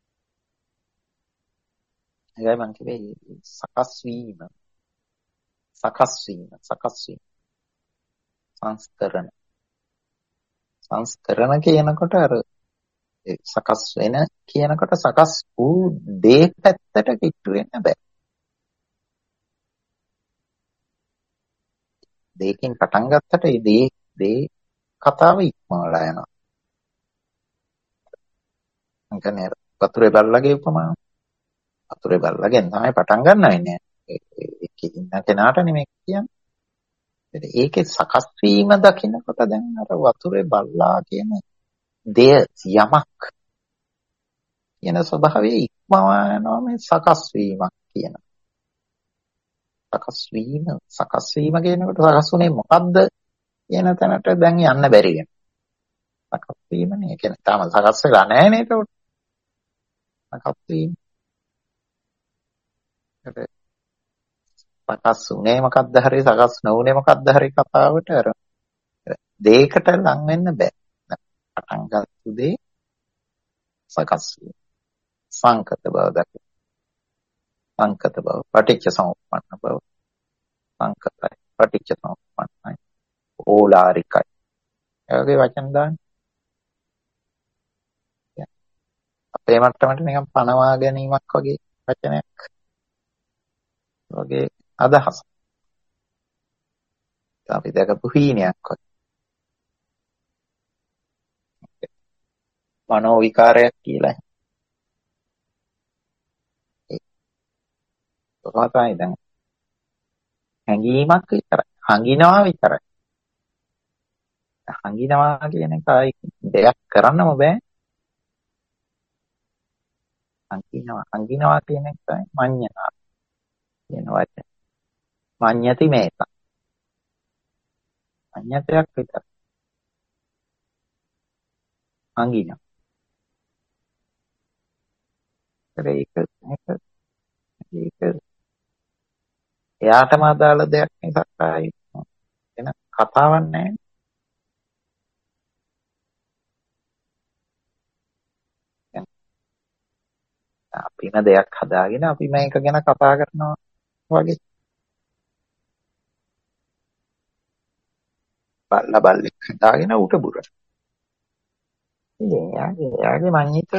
ඒකයි මම කිව්වේ සකස් වීම සකස් වීම සකස් වීම සංස්කරණ සංස්කරණ කියනකොට අර සකස් වෙන කියනකොට සකස් වූ දේ පැත්තට කිට්ටු වෙන්න බෑ. දෙයකින් පටන් ගත්තට ඒ දේ දේ කතාව ඉක්මවලා යනවා. අන්කනේ වතුරේ බල්ලගේ උපමාව. වතුරේ බල්ලගෙන් තමයි පටන් ගන්න වෙන්නේ. ඒකේ ඉන්න කෙනාට නෙමෙයි කියන්නේ. ඒකේ සකස් වීම දකින්නකොට දැන් අර වතුරේ බල්ලා කියන දෙය යමක් කියන ස්වභාවයේ ඉක්මවා යනවා මේ සකස් වීමක් කියන. සකස් වීම සකස් වීම කියනකොට සකස් වුණේ මොකද්ද කියන තැනට දැන් යන්න බැරි වෙනවා. සකස් වීමනේ. ඒ කියන්නේ තාම සකස් වෙලා නැහැ නේද? සකස් වීම. සකස් වුණේ මොකද්ද හරි සකස් නොවුනේ මොකද්ද හරි කතාවට අර දෙයකට ලං වෙන්න බෑ. පටන් ගත්තු දේ සකස් වීම. සංකත බව දකින්න. සංකත බව පටිච්ච සමුප්පන්න බව සංකතයි පටිච්ච සමුප්පන්නයි ඕලාරිකයි ඒකේ වචන දාන්න අපේ මට්ටමට නිකන් පනවා ගැනීමක් වගේ වචනයක් වගේ අදහස අපි දැකපු හීනයක් වගේ මනෝ විකාරයක් කියලා කොහොමදයි දැන් හැඟීමක් විතරයි හංගිනවා විතරයි හංගිනවා කියන එකයි දෙයක් කරන්නම බෑ හංගිනවා හංගිනවා කියන එකයි මඤ්ඤණා කියන වචනේ මඤ්ඤති මේත මඤ්ඤතයක් විතර හංගිනවා ඒක ඒක ඒක එයාටම අදාළ දෙයක් නිසා ආයි එන කතාවක් නැහැ. අපිම දෙයක් හදාගෙන අපි මේක ගැන කතා කරනවා වගේ. බල්ලා බල්ලෙක් හදාගෙන උට බුර. ඉතින් යාගේ යාගේ මඤ්ඤිත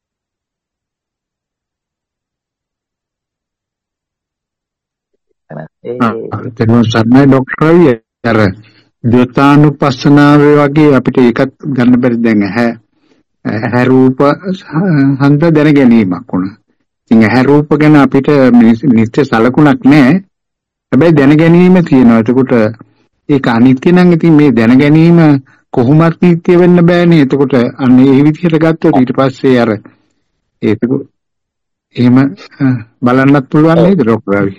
තේරුම් ගන්නයි ડોක්ටර් රවි අර ද්වේතානුපස්සනාවේ වගේ අපිට ඒකත් ගන්න බැරි දැන් ඇහැ ඇහැ රූප හන්ද දැන ගැනීමක් වුණා. ඉතින් ඇහැ රූප ගැන අපිට නිත්‍ය සලකුණක් නැහැ. හැබැයි දැන ගැනීම තියෙනවා. එතකොට ඒක අනිත්‍ය නම් ඉතින් මේ දැන ගැනීම කොහොමත් නිත්‍ය වෙන්න බෑනේ. එතකොට අන්න ඒ විදිහට ගත්තොත් ඊට පස්සේ අර ඒක එහෙම බලන්නත් පුළුවන් නේද ડોක්ටර් රවි?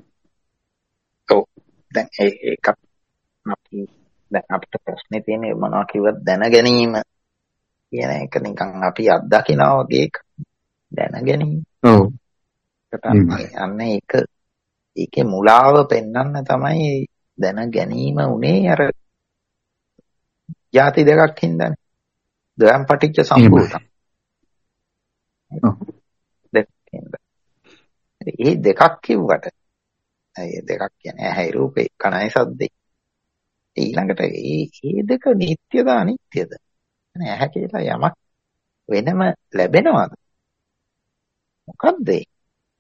දැන් ඒක අපි දැන් අපිට ප්‍රශ්නේ තියෙන්නේ මොනවා කිව්වත් දැන ගැනීම කියන එක නිකන් අපි අත්දකිනවා වගේ එක දැන ගැනීම. ඔව්. අන්න ඒක ඒකේ මුලාව පෙන්වන්න තමයි දැන ගැනීම උනේ අර ಜಾති දෙකක් හින්දානේ. ද්වයං පටිච්ච එහෙමයි. සම්භූතං. ඔව්. දෙකක් හින්දා. ඒ දෙකක් කිව්වට ඒ දෙකක් කියන්නේ ඇහැයි රූපේ කනයි සද්දේ. ඊළඟට ඒ මේ දෙක නිට්ටයද අනිත්‍යද? يعني ඇහැ කියලා යමක් වෙනම ලැබෙනවද? මොකද්ද ඒ?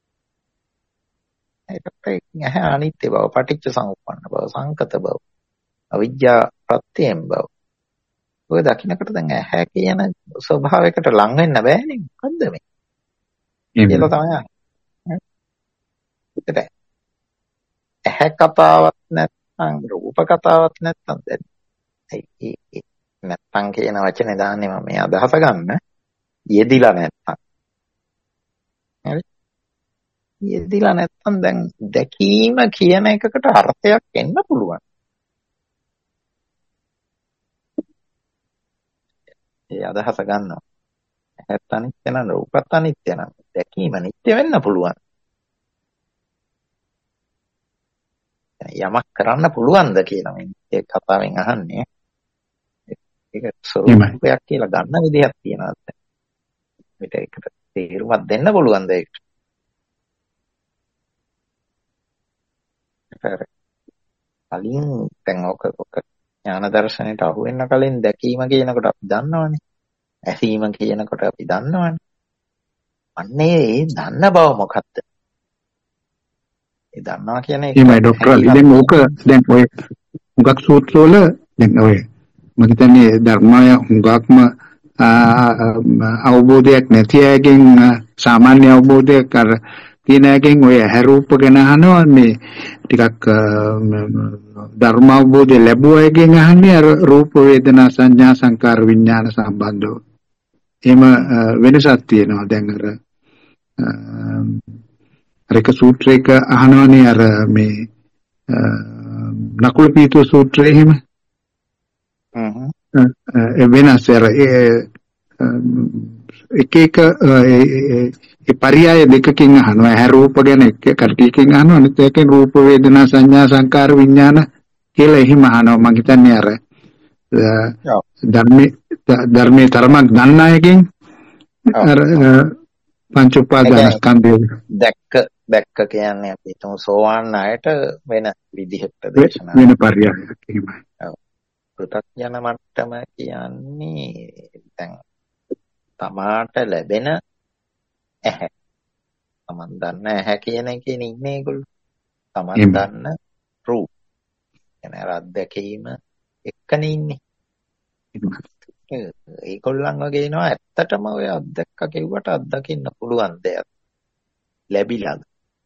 ඒකට ඇහැ අනිත්‍ය බව, පටිච්ච සමුප්පන්න බව, සංකත බව, අවිජ්ජා ප්‍රත්‍යයෙන් බව. ඔය දකින්නකොට දැන් ඇහැ කියන ස්වභාවයකට ලං වෙන්න බෑනේ. මොකද්ද මේ? කියලා තමයි අහන්නේ. ඒකට ඇහැ කතාවක් නැත්නම් රූප කතාවක් නැත්නම් දැන් ඒ නැත්නම් කියන වචනේ දාන්නේ මම මේ අදහස ගන්න යෙදිලා නැත්නම්. හරි? යෙදිලා නැත්නම් දැන් දැකීම කියන එකකට අර්ථයක් එන්න පුළුවන්. ඒ අදහස ගන්නවා. ඇහත් අනිත්‍ය නම් රූපත් අනිත්‍ය නම් දැකීම නිත්‍ය වෙන්න පුළුවන්. යමක් කරන්න පුළුවන්ද කියලා මේ කතාවෙන් අහන්නේ. ඒක ස්වરૂපයක් කියලා ගන්න විදිහක් තියෙනවා. මේක එකට තේරුමක් දෙන්න පුළුවන්ද ඒකට? කලින් දැන් ඔක ඔක ඥාන දර්ශනයට අහු වෙන්න කලින් දැකීම කියනකොට අපි දන්නවනේ. ඇසීම කියනකොට අපි දන්නවනේ. අන්නේ ඒ දන්න බව මොකක්ද? ඒ දන්නවා කියන්නේ එහෙමයි ડોක්ටර් අලි. දැන් ඕක දැන් ඔය හුඟක් සූත්‍රවල දැන් ඔය මම හිතන්නේ ධර්මය හුඟක්ම අවබෝධයක් නැති අයගෙන් සාමාන්‍ය අවබෝධයක් අර තියෙන අයගෙන් ඔය ඇහැ රූප ගැන අහනවා මේ ටිකක් ධර්ම අවබෝධය ලැබුව අයගෙන් අහන්නේ අර රූප වේදනා සංඥා සංකාර විඥාන සම්බන්ධව. එහෙම වෙනසක් තියෙනවා. දැන් අර අරක සූත්‍රයක අහනවනේ අර මේ නකුල පීතෝ සූත්‍රය එහෙම. හ්ම්. වෙනස් අර එක එක ඒ පරියාය දෙකකින් අහනවා. ඇහැ රූප ගැන එක කටකින් අහනවා. අනිත් එකෙන් රූප වේදනා සංඥා සංකාර විඥාන කියලා එහෙම අහනවා. මම හිතන්නේ අර ධර්මයේ ධර්මයේ තරමක් දන්න අයගෙන් අර පංච උපාදානස්කන්ධය දැක්ක දැක්ක කියන්නේ අපි හිතමු සෝවාන් අයට වෙන විදිහකට දේශනා වෙන පරියායක් එහෙමයි. ඔව්. පෘථග්ජන මට්ටම කියන්නේ දැන් තමාට ලැබෙන ඇහැ. තමන් දන්න ඇහැ කියන එකේ ඉන්නේ ඒගොල්ලෝ. තමන් දන්න රූප. එනේ අත්දැකීම එක්කනේ ඉන්නේ. ඒගොල්ලන් වගේ එනවා ඇත්තටම ඔය අත්දැක්ක කිව්වට අත්දකින්න පුළුවන් දෙයක් ලැබිලාද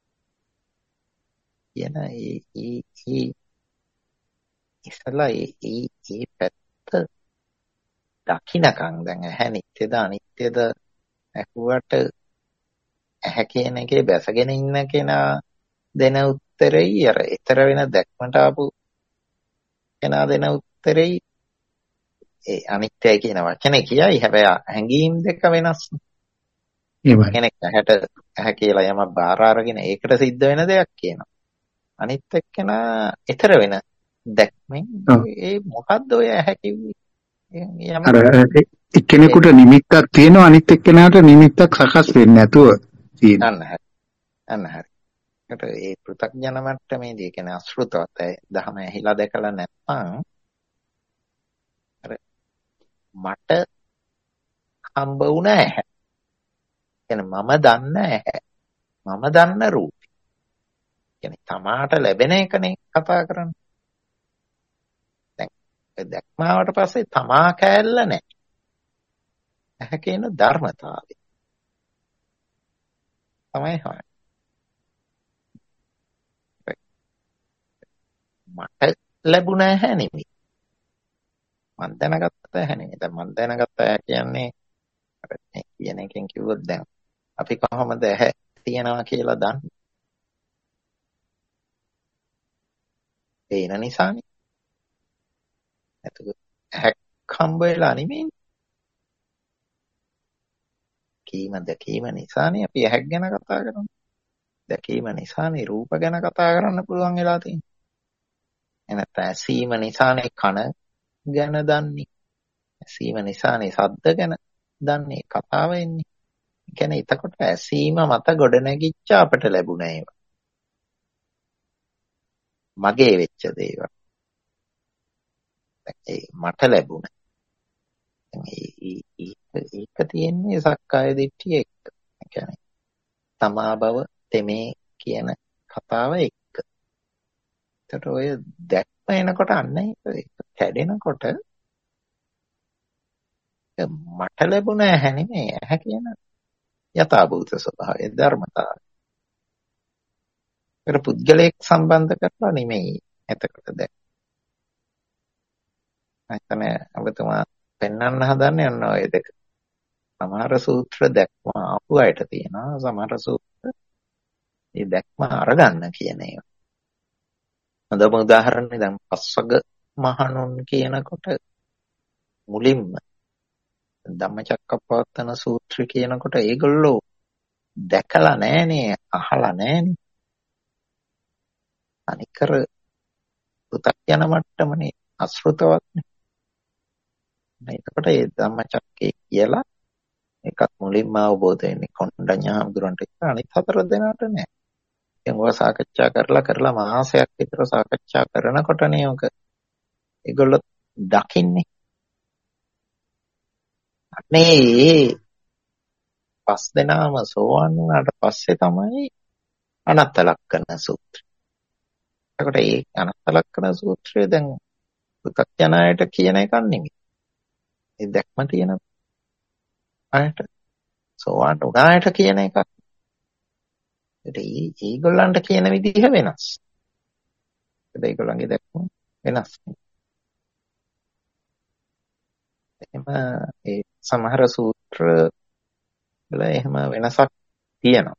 කියන ඒ ඒ ඒ ඉස්සලා ඒ ඒ ඒ පැත්ත දකින්නකම් දැන් ඇහැ නිත්‍යද අනිත්‍යද ඇහුවට ඇහැ කියන එකේ බැසගෙන ඉන්න කෙනා දෙන උත්තරෙයි අර ඊතර වෙන දැක්මට ආපු කෙනා දෙන උත්තරෙයි ඒ අනිත්‍යයි කියන වචනේ කියයි. හැබැයි හැඟීම් දෙක වෙනස්. එහෙමයි. කෙනෙක් ඇහැට ඇහැ කියලා යමක් බාර අරගෙන ඒකට සිද්ධ වෙන දෙයක් කියනවා. අනිත් එක්කෙනා ඊතර වෙන දැක්මෙන් ඒ මොකද්ද ඔය ඇහැ කිව්වේ? අර එක්කෙනෙකුට නිමිත්තක් තියෙනවා අනිත් එක්කෙනාට නිමිත්තක් සකස් වෙන්නේ නැතුව තියෙනවා. අන්න හරි. අන්න හරි. ඒකට ඒ පෘථග්ජන මට්ටමේදී කියන්නේ අසෘතවත් දහම ඇහිලා දැකලා නැත්නම් මට හම්බ වුණ ඇහැ. කියන්නේ මම දන්න ඇහැ. මම දන්න රූපය. කියන්නේ තමාට ලැබෙන එකනේ කතා කරන්නේ. දැන් දැක්මාවට පස්සේ තමා කෑල්ල නැහැ. ඇහැ කියන ධර්මතාවය. තමයි හොයන්නේ. මට ලැබුණ ඇහැ නෙමෙයි. මම දැනගත්ත ඇහැ නෙමෙයි. දැන් මම දැනගත්ත ඇහැ කියන්නේ අර කියන එකෙන් කිව්වොත් දැන් අපි කොහොමද ඇහැ තියනවා කියලා දන්නේ? ඒන නිසානේ. එතකොට ඇහැ හම්බ වෙලා නෙමෙයි. කීම දැකීම නිසානේ අපි ඇහැ ගැන කතා කරන්නේ. දැකීම නිසානේ රූප ගැන කතා කරන්න පුළුවන් වෙලා තියෙන්නේ. එනත ඇසීම නිසානේ කන ගැන දන්නේ. ඇසීම නිසානේ සද්ද ගැන දන්නේ කතාව එන්නේ. ඒ කියන්නේ එතකොට ඇසීම මත ගොඩනැගිච්ච අපට ලැබුණ ඒවා. මගේ වෙච්ච දේවල්. ඒ මට ලැබුණ. ඒක තියෙන්නේ සක්කාය දිට්ඨිය එක්ක. ඒ කියන්නේ තමා බව තෙමේ කියන කතාව එක්ක. ඒකට ඔය දැක්ම එනකොට අන්න ඒක කැඩෙනකොට මට ලැබුණ ඇහැ නෙමෙයි ඇහැ කියන යථාභූත ස්වභාවය ධර්මතාවය. ඒක පුද්ගලයෙක් සම්බන්ධ කරලා නෙමෙයි එතකොට දැක්. නැත්නම් ඔබතුමා පෙන්වන්න හදන්නේ අන්න ඔය දෙක. සමහර සූත්‍ර දැක්ම ආපු අයට තියෙනවා සමහර සූත්‍ර ඒ දැක්ම අරගන්න කියන ඒවා. හොඳම උදාහරණේ දැන් පස්වග මහණුන් කියනකොට මුලින්ම ධම්මචක්කප්පවත්තන සූත්‍රය කියනකොට ඒගොල්ලෝ දැකලා නැහනේ අහලා නැහනේ. අනිකර පුතඥ මට්ටමනේ අසෘතවත්නේ. එතකොට ඒ ධම්මචක්කේ කියලා එකක් මුලින්ම අවබෝධ වෙන්නේ කොණ්ඩඤ්ඤාහඳුරන්ට ඉතින් අනිත් හතර දෙනාට නෑ. දැන් ඔය සාකච්ඡා කරලා කරලා මාසයක් විතර සාකච්ඡා කරනකොටනේ ඔක ඒගොල්ලෝ දකින්නේ. අනේ පස් දෙනාම සෝවන් වුණාට පස්සේ තමයි අනත්ත ලක්ෂණ සූත්‍රය. එතකොට මේ අනත්ත ලක්ෂණ සූත්‍රය දැන් පුතඥායට කියන එකක් නෙමෙයි. ඒ දැක්ම තියෙන අයට සෝවන් උනායට කියන එකක්. ඒ ඒගොල්ලන්ට කියන විදිහ වෙනස්. ඒත් ඒගොල්ලන්ගේ දැක්ම වෙනස්. එහෙම ඒ සමහර සූත්‍ර වල එහෙම වෙනසක් තියෙනවා.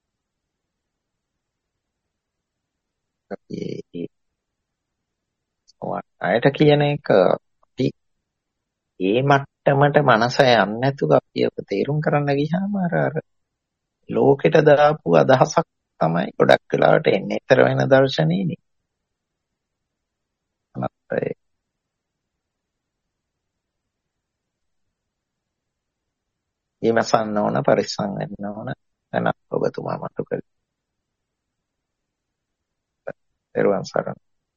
ඒ සෝවන් අයට කියන එක අපි ඒ මට්ටමට මනස යන්නේ නැතුව අපි අප තේරුම් කරන්න ගියාම අර අර ලෝකෙට දාපු අදහසක් තමයි ගොඩක් වෙලාවට එන්නේ. ඊතර වෙන දර්ශනීයනේ. අනත්තේ ඊමසන්න ඕන පරිස්සම් වෙන්න ඕන එන ඔබතුමා මතු කළේ. දරුවන් සරණ.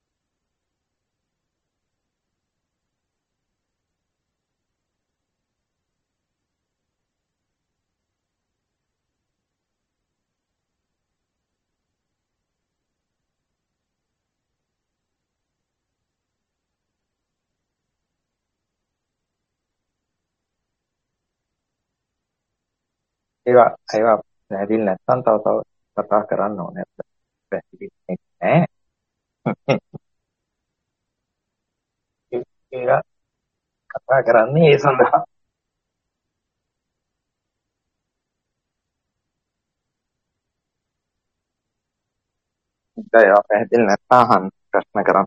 ඒවා ඒවා පැහැදිලි නැත්නම් තව තව කතා කරන්න ඕනේ නැත්නම් පැහැදිලි නෑ. ඒක කතා කරන්නේ ඒ සඳහා. ඒවා පැහැදිලි නැත්නම් අහන්න ප්‍රශ්න කරන්න.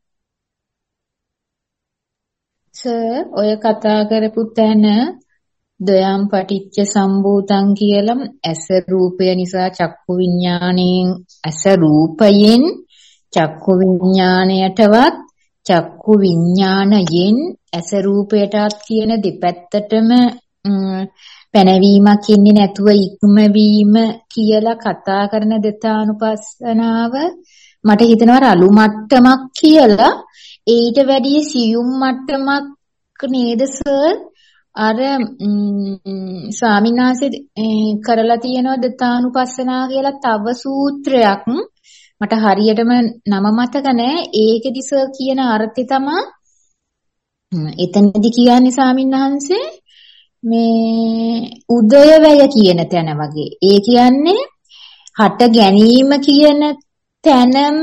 සර් ඔය කතා කරපු තැන දයම් පටිච්ච සම්භූතං කියලා ඇස රූපය නිසා චක්කු විඥාණයෙන් ඇස රූපයෙන් චක්කු විඥාණයටවත් චක්කු විඥාණයෙන් ඇස රූපයටත් කියන දෙපැත්තටම පැනවීමක් ඉන්නේ නැතුව ඉක්මවීම කියලා කතා කරන දතානුපස්සනාව මට හිතෙනවා රළු මට්ටමක් කියලා. ඊට වැඩිය සියුම් මට්ටමක් නේද සර්? අර ස්වාමීන් වහන්සේ කරලා තියෙනවා දතානුපස්සනා කියලා තව සූත්‍රයක් මට හරියටම නම මතක නෑ. ඒකෙදි සර් කියන අර්ථය තමයි එතනදි කියන්නේ ස්වාමීන් වහන්සේ මේ උදය වැය කියන තැන වගේ. ඒ කියන්නේ හට ගැනීම කියන තැනම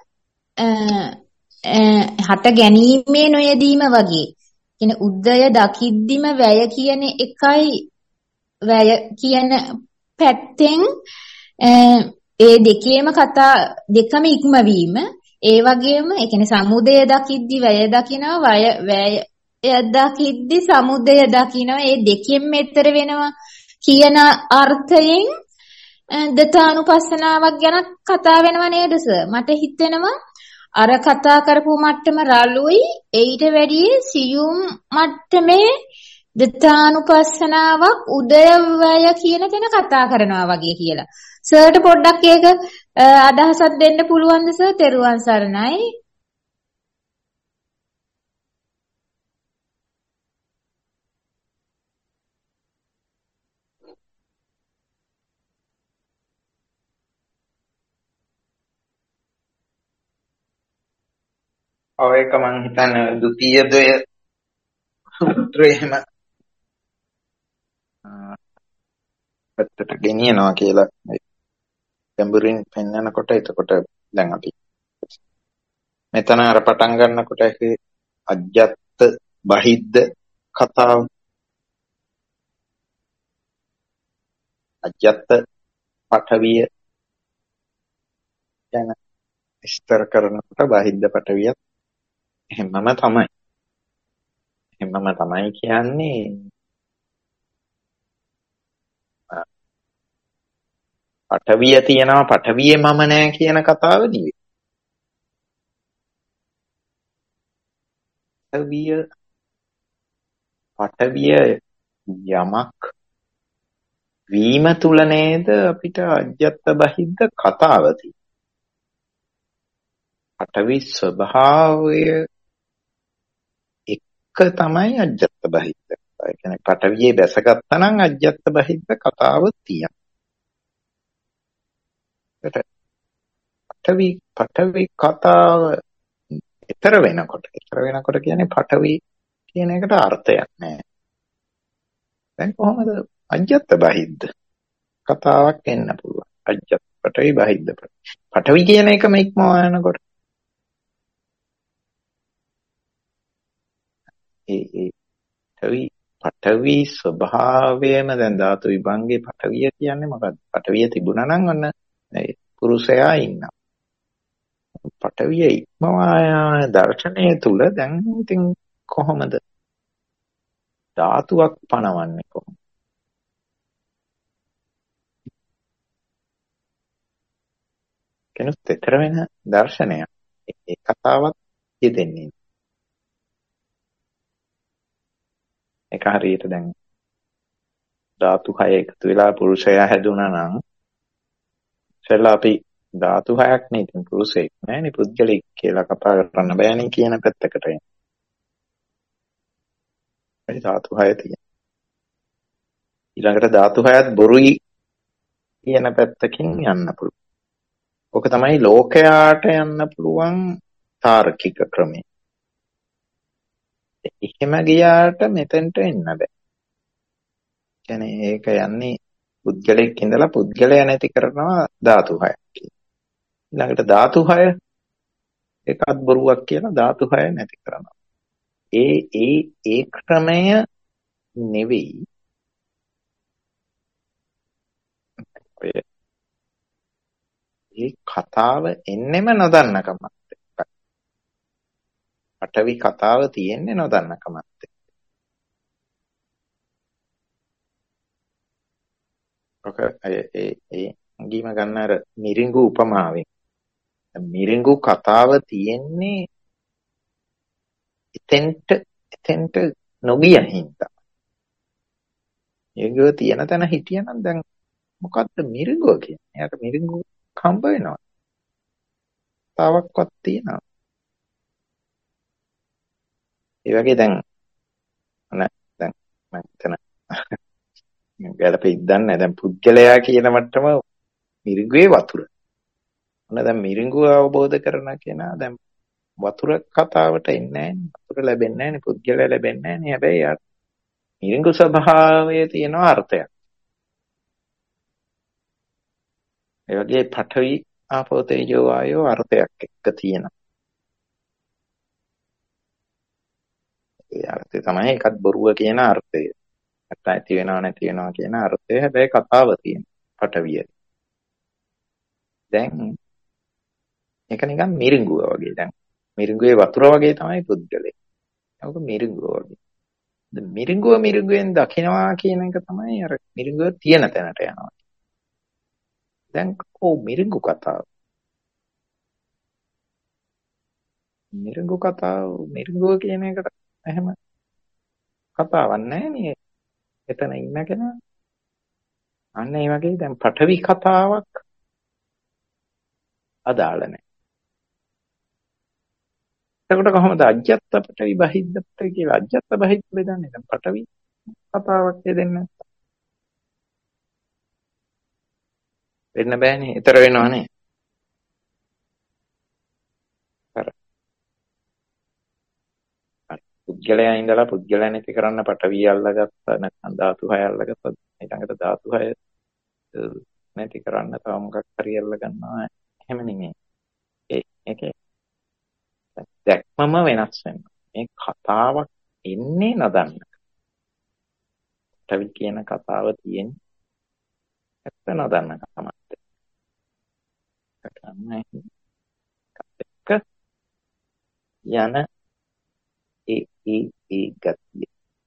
හට ගැනීමේ නොයදීම වගේ. කියන උද්දය දකිද්දිම වැය කියන එකයි වැය කියන පැත්තෙන් ඒ දෙකේම කතා දෙකම ඉක්මවීම. ඒ වගේම ඒ කියන්නේ සමුදය දකිද්දි වැය දකිනවා වැය වැය දකිද්දි සමුදය දකිනවා. ඒ දෙකෙන් මෙතර වෙනවා කියන අර්ථයෙන් දතානුපස්සනාවක් ගැන කතා වෙනව නේද සර්? මට හිතෙනවා අර කතා කරපු මට්ටම රළුයි ඊට වැඩිය සියුම් මට්ටමේ දතානුපස්සනාවක් උදයවැය කියන තැන කතා කරනවා වගේ කියලා. සර්ට පොඩ්ඩක් ඒක අදහසක් දෙන්න පුළුවන්ද සර්? තෙරුවන් සරණයි. ඔය එක මං හිතන්නේ ද්විතීය ද්වය සූත්‍රයේම පැත්තට ගෙනියනවා කියලා ගැඹුරින් පෙන්වනකොට එතකොට දැන් අපි මෙතන අර පටන් ගන්නකොට අජ්ජත් බහිද්ද කතාව අජ්ජත් පඨවිය යන විස්තර කරනකොට බහිද්ද පඨවියත් එහෙමම තමයි. එහෙමම තමයි කියන්නේ පඨවිය තියෙනවා පඨවියේ මම නෑ කියන කතාව නෙවෙයි. පඨවිය පඨවිය යමක් වීම තුල නේද අපිට අජ්ජත් බහිද්ද කතාව තියෙන්නේ. පඨවි ස්වභාවය එක තමයි අජ්ජත් බහිද්ද. ඒ කියන්නේ පඨවියේ බැසගත්තා නම් අජ්ජත් බහිද්ද කතාව තියෙනවා. පඨවි පඨවි කතාව ඊතර වෙනකොට ඊතර වෙනකොට කියන්නේ පඨවි කියන එකට අර්ථයක් නැහැ. දැන් කොහොමද අජ්ජත් බහිද්ද කතාවක් එන්න පුළුවන්. අජ්ජත් පඨවි බහිද්ද පඨවි කියන එකම ඉක්මවා යනකොට ඒ ඒ පඨවි පඨවි ස්වභාවයම දැන් ධාතු විභංගේ පඨවිය කියන්නේ මොකද්ද? පඨවිය තිබුණා නම් ඔන්න පුරුෂයා ඉන්නවා. පඨවිය ඉක්මවා යන දර්ශනය තුල දැන් ඉතින් කොහොමද ධාතුවක් පනවන්නේ කොහොමද? කෙනෙක් තේතර වෙන දර්ශනයක්. ඒ කතාවක් යෙදෙන්නේ. ඒක හරියට දැන් ධාතු හය එකතු වෙලා පුරුෂයා හැදුනා නම් ඉතින්ලා අපි ධාතු හයක් නේ ඉතින් පුරුෂයෙක් නෑනේ පුද්ගලෙක් කියලා කතා කරන්න බෑනේ කියන පැත්තකට එන. ඒ ධාතු හය තියෙන. ඊළඟට ධාතු හයත් බොරුයි කියන පැත්තකින් යන්න පුළුවන්. ඔක තමයි ලෝකයාට යන්න පුළුවන් තාර්කික ක්‍රමය. එහෙම ගියාට මෙතෙන්ට එන්න බෑ. කියන්නේ ඒක යන්නේ පුද්ගලෙක් ඉඳලා පුද්ගලයා නැති කරනවා ධාතු හයක් කියලා. ඊළඟට ධාතු හය එකත් බොරුවක් කියලා ධාතු හය නැති කරනවා. ඒ ඒ ඒ ක්‍රමය නෙවෙයි ඒ කතාව එන්නෙම නොදන්නකමත් එක්කයි. පඨවි කතාව තියෙන්නේ නොදන්නකමත් එක්ක. ඔක ඒ ඒ අංගීම ගන්න අර මිරිඟු උපමාවෙන්. මිරිඟු කතාව තියෙන්නේ එතෙන්ට එතෙන්ට නොගිය හින්දා. මිරිඟුව තියෙන තැන හිටියනම් දැන් මොකද්ද මිරිඟුව කියන්නේ? එයාට මිරිඟු හම්බ වෙනවා. තාවක්වත් තියෙනවා. ඒ වගේ දැන් අන දැන් මම හිතන ගැලපෙයිද දන්නේ දැන් පුද්ගලයා කියන මට්ටම මිරිඟුවේ වතුර. ඔන්න දැන් මිරිඟුව අවබෝධ කරන කෙනා දැන් වතුර කතාවට එන්නේ නැහැ. වතුර ලැබෙන්නේ නැහැ නේ පුද්ගලයා ලැබෙන්නේ නැහැ නේ. හැබැයි යාට මිරිඟු ස්වභාවයේ තියෙන අර්ථයක්. ඒ වගේ පඨවි ආපෝ තේජෝ වායෝ අර්ථයක් එක්ක තියෙනවා. ඒ අර්ථය තමයි එකත් බොරුව කියන අර්ථය. නැත්නම් ඇති වෙනවා නැති වෙනවා කියන අර්ථය. හැබැයි කතාව තියෙන පඨවිය. දැන් ඒක නිකන් මිරිඟුව වගේ. දැන් මිරිඟුවේ වතුර වගේ තමයි පුද්ගලයා. ඒක මිරිඟුව වගේ. දැන් මිරිඟුව මිරිඟුවෙන් දකිනවා කියන එක තමයි අර මිරිඟුව තියෙන තැනට යනවා. දැන් කො මිරිඟු කතාව. මිරිඟු කතාව මිරිඟුව කියන එකට එහෙම කතාවක් නැහැ නේ. එතන ඉන්න කෙනා. අන්න ඒ වගේ දැන් පඨවි කතාවක් අදාළ නැහැ. එතකොට කොහොමද අජ්ජත් පඨවි බහිද්ද පඨවි කියලා අජ්ජත් බහිද්ද බෙදන්නේ? දැන් පඨවි කතාවක් දෙන්නේ වෙන්න බෑනේ. ඊතර වෙනවනේ. අර පුද්ගලයා ඉඳලා පුද්ගලයා නැති කරන්න පඨවි අල්ලගත්තා නැත්නම් ධාතු හය අල්ලගත්තා. ඊළඟට ධාතු හය නැති කරන්න තව මොකක් හරි අල්ල ගන්නවා. එහෙම නෙමෙයි. ඒ ඒකේ දැක්මම වෙනස් වෙනවා. මේ කතාවක් එන්නේ නදන්න. පඨවි කියන කතාව තියෙන්නේ ඇත්ත නදන්න කමක්. එක යන ඒ ඒ ඒ ගතිය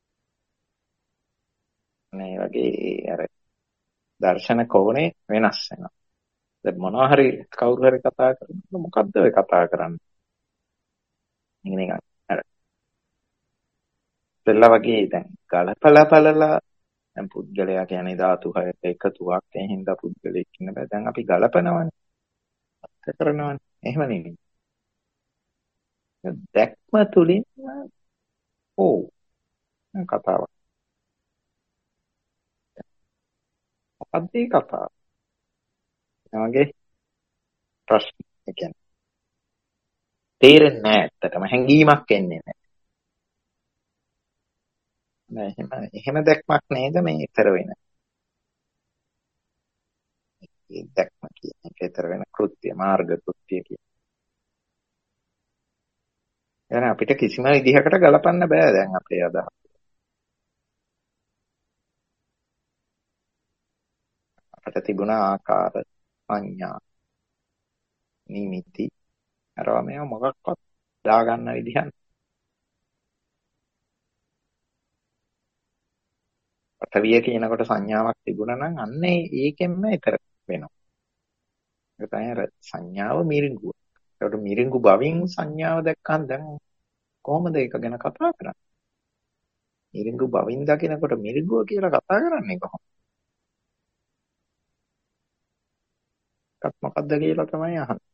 මේ වගේ අර දර්ශන කෝණේ වෙනස් වෙනවා. දැන් මොනවා හරි කවුරු හරි කතා කරනකොට මොකද්ද ඔය කතා කරන්නේ? නිකන් අර දෙල්ලා වගේ දැන් ගලපලා බලලා දැන් පුද්ගලයා කියන්නේ ධාතු හයට එකතුවක්. ඒ හින්දා පුද්ගලෙක් ඉන්න බෑ. දැන් අපි ගලපනවනේ. අත්‍ය කරනවනේ. එහෙම නෙමෙයි. දැක්ම තුලින් ඕ කතාවක්. මොකක්ද ඒ කතාව? එයාගේ ප්‍රශ්න කියන්නේ තේරෙන්නේ නැහැ. ඇත්තටම හැංගීමක් එන්නේ නැහැ. නෑ එහෙම එහෙම දැක්මක් නේද මේ ඊතර වෙන. ඒ දැක්ම කියන්නේ ඊතර වෙන කෘත්‍ය මාර්ග කෘත්‍ය කියන්නේ. එහෙනම් අපිට කිසිම විදිහකට ගලපන්න බෑ දැන් අපේ අදහස්. අපිට තිබුණ ආකාර සංඥා නිමිති අරවා මේව මොකක්වත් දාගන්න විදිහක් පඨවිය කියනකොට සංඥාවක් තිබුණා නම් අන්න ඒකෙන්ම ඊතර වෙනවා. ඒක තමයි අර සංඥාව මිරිඟුව. ඒකට මිරිඟු බවින් සංඥාව දැක්කම දැන් කොහොමද ඒක ගැන කතා කරන්නේ? මිරිඟු බවින් දකිනකොට මිරිඟුව කියලා කතා කරන්නේ කොහොමද? ඒකත් මොකද්ද කියලා තමයි අහන්නේ.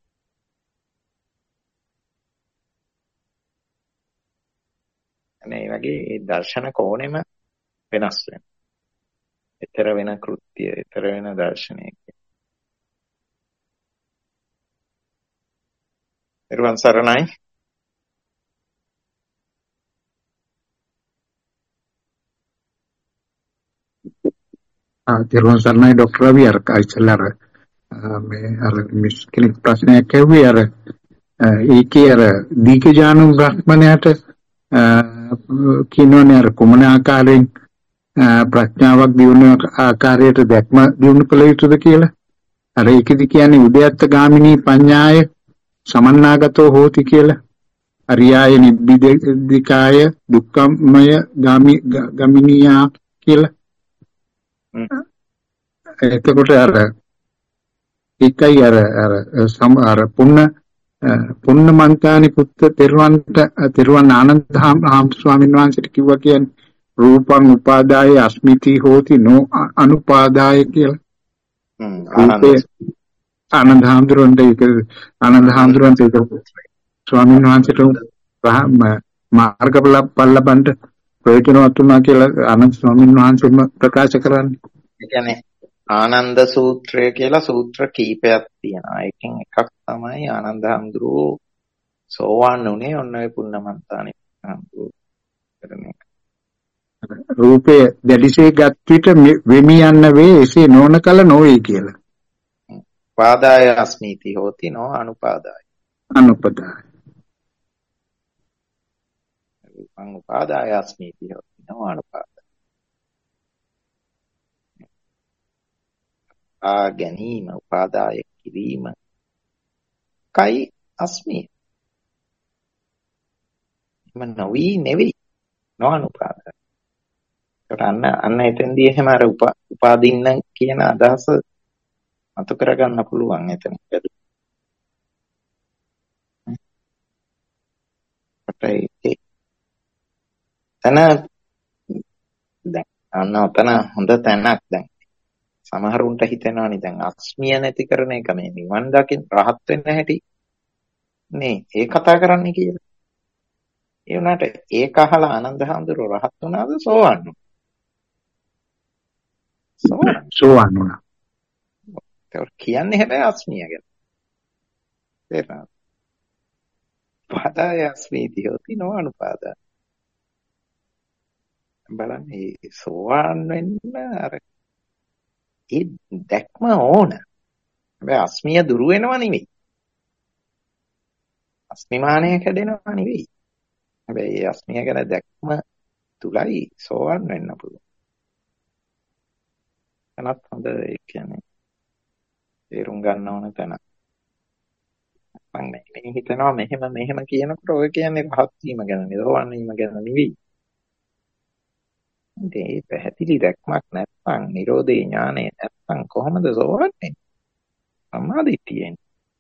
මේ වගේ ඒ දර්ශන කෝණෙම වෙනස් වෙනවා. ඊතර වෙන කෘත්‍ය, ඊතර වෙන දර්ශනයක. නිර්වාණ සරණයි. ආ නිර්වාණ සරණයි ડોક્ટર රවි අර කයිසලර මේ අර මිස් කෙනෙක් ප්‍රශ්නයක් ඇහුවේ අර ඒකේ අර දීකජානු බ්‍රහ්මණයට කිනෝනේ අර කොමන ආකාරයෙන් ප්‍රඥාවක් දියුණු ආකාරයට දැක්ම දියුණු කළ යුතුද කියලා. අර ඒකෙදි කියන්නේ උද්‍යත්ත ගාමිනී පඤ්ඤාය සමන්නාගතෝ හෝති කියලා. අරියාය නිබ්බිදිකාය දුක්ඛමය ගාමි ගමිනියා කියලා. එතකොට අර ඒකයි අර අර සම අර පුන්න පුන්න මන්තානි පුත්ත තෙරුවන්ට තෙරුවන් ආනන්ද හාම් ස්වාමීන් වහන්සේට කිව්වා කියන්නේ රූපං උපාදාය අස්මිති හෝති නෝ අනුපාදාය කියලා. ආනන්ද ආනන්ද හාමුදුරන්ට ඒක ආනන්ද හාමුදුරන්ට ඒක ස්වාමීන් වහන්සේට මාර්ගඵල පල්ලබන්ට ප්‍රයෝජනවත් වුණා කියලා ආනන්ද ස්වාමීන් වහන්සේම ප්‍රකාශ කරන්නේ. ඒ කියන්නේ ආනන්ද සූත්‍රය කියලා සූත්‍ර කීපයක් තියෙනවා. ඒකෙන් එකක් තමයි ආනන්ද හාමුදුරුවෝ සෝවාන් උනේ ඔන්න ඔය පුන්නමන්තානි හාමුදුරුවෝ කරන එක. රූපේ දැඩිසේ ගත් විට වෙමි යන්න වේ එසේ නොවන කල නොවේ කියලා. පාදාය අස්මීති හෝති නෝ අනුපාදාය. අනුපදාය. රූපං උපාදාය අස්මීති හෝති නෝ අනුපාදාය. ආ ගැනීම උපාදාය කිරීම කයි අස්මී. මම නොවි නෙවෙයි නෝ අනුපාදාය. අන්න අන්න එතෙන්දී එහෙම අර උපාදින්න කියන අදහස අතු කරගන්න පුළුවන් එතන. ඒකේ තන දැන් අන්න ඔතන හොඳ තැනක්. දැන් සමහරුන්ට හිතෙනවානි දැන් අස්මිය නැති කරන එක මේ නිවන් දකින්න රහත් වෙන්න හැටි නේ ඒ කතා කරන්නේ කියලා. ඒ වුණාට ඒක අහලා ආනන්ද හාමුදුරුවෝ රහත් වුණාද සෝවන් වුණා? සෝවන් සෝවන් වුණා. ඒක කියන්නේ හැබැයි අස්මිය ගැන. තේරෙනවද? පාදාය අස්මීති හොති නොඅනුපාදා. බලන්න මේ සෝවන් වෙන්න අර ඒ දැක්ම ඕන. හැබැයි අස්මිය දුරු වෙනව නෙවෙයි. අස්මිමානය කැඩෙනව නෙවෙයි. හැබැයි ඒ අස්මිය ගැන දැක්ම තුලයි සෝවන් වෙන්න පුළුවන්. එනත් හොඳ ඒ කියන්නේ තේරුම් ගන්න ඕන තැන. මම මේ හිතනවා මෙහෙම මෙහෙම කියනකොට ඔය කියන්නේ රහත් වීම ගැන නෙවෙයි, සෝවන් වීම ගැන නෙවෙයි. ඒ පැහැදිලි දැක්මක් නැත්නම් නිරෝධේ ඥානෙ නැත්නම් කොහොමද සෝවන් වෙන්නේ? සම්මාදිටියෙන්.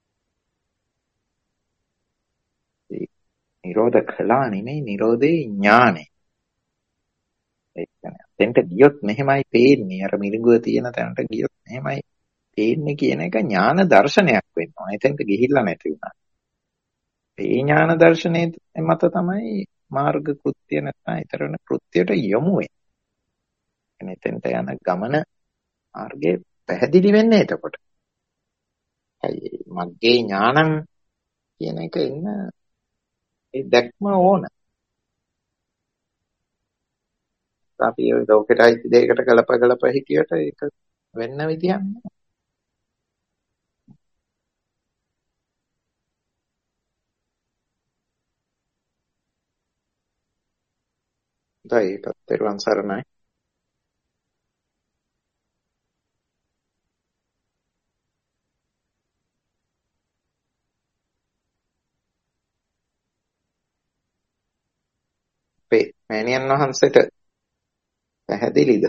ඒ නිරෝධ කළා නෙමෙයි නිරෝධේ ඥානෙ. ඒ කියන්නේ දෙන්ට ගියොත් මෙහෙමයි පේන්නේ. අර මිරිඟුව තියෙන තැනට ගියොත් මෙහෙමයි පේන්නේ කියන එක ඥාන දර්ශනයක් වෙනවා. එතෙන්ට ගිහිල්ලා නැති වුණා. ඒ ඥාන දර්ශනයේ මත තමයි මාර්ග කෘත්‍ය නැත්නම් ඊතරන කෘත්‍යයට යොමු වෙන්නේ. එතෙන්ට යන ගමන මාර්ගයේ පැහැදිලි වෙන්නේ එතකොට. ඒ මග්ගේ ඥානං කියන එක ඉන්න ඒ දැක්ම ඕන. අපි ඔය ලෝකෙටයි දෙයකට කලප කලප හිටියට ඒක වෙන්න විදියක් නෑ. ඒකත් තෙරුවන් සරණයි. අපේ මෑණියන් වහන්සේට පැහැදිලිද?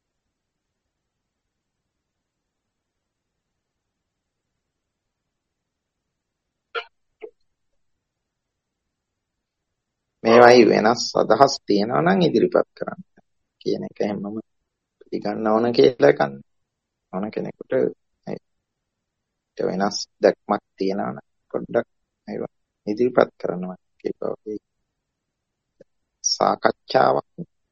මේවයි වෙනස් අදහස් තියෙනවා නම් ඉදිරිපත් කරන්න කියන එක හැමෝම පිළිගන්න ඕන කියලා කන්න ඕන කෙනෙකුට ඒක වෙනස් දැක්මක් තියෙනවා නම් පොඩ්ඩක් ඒවා ඉදිරිපත් කරනවා කියලා සාකච්ඡාවක්.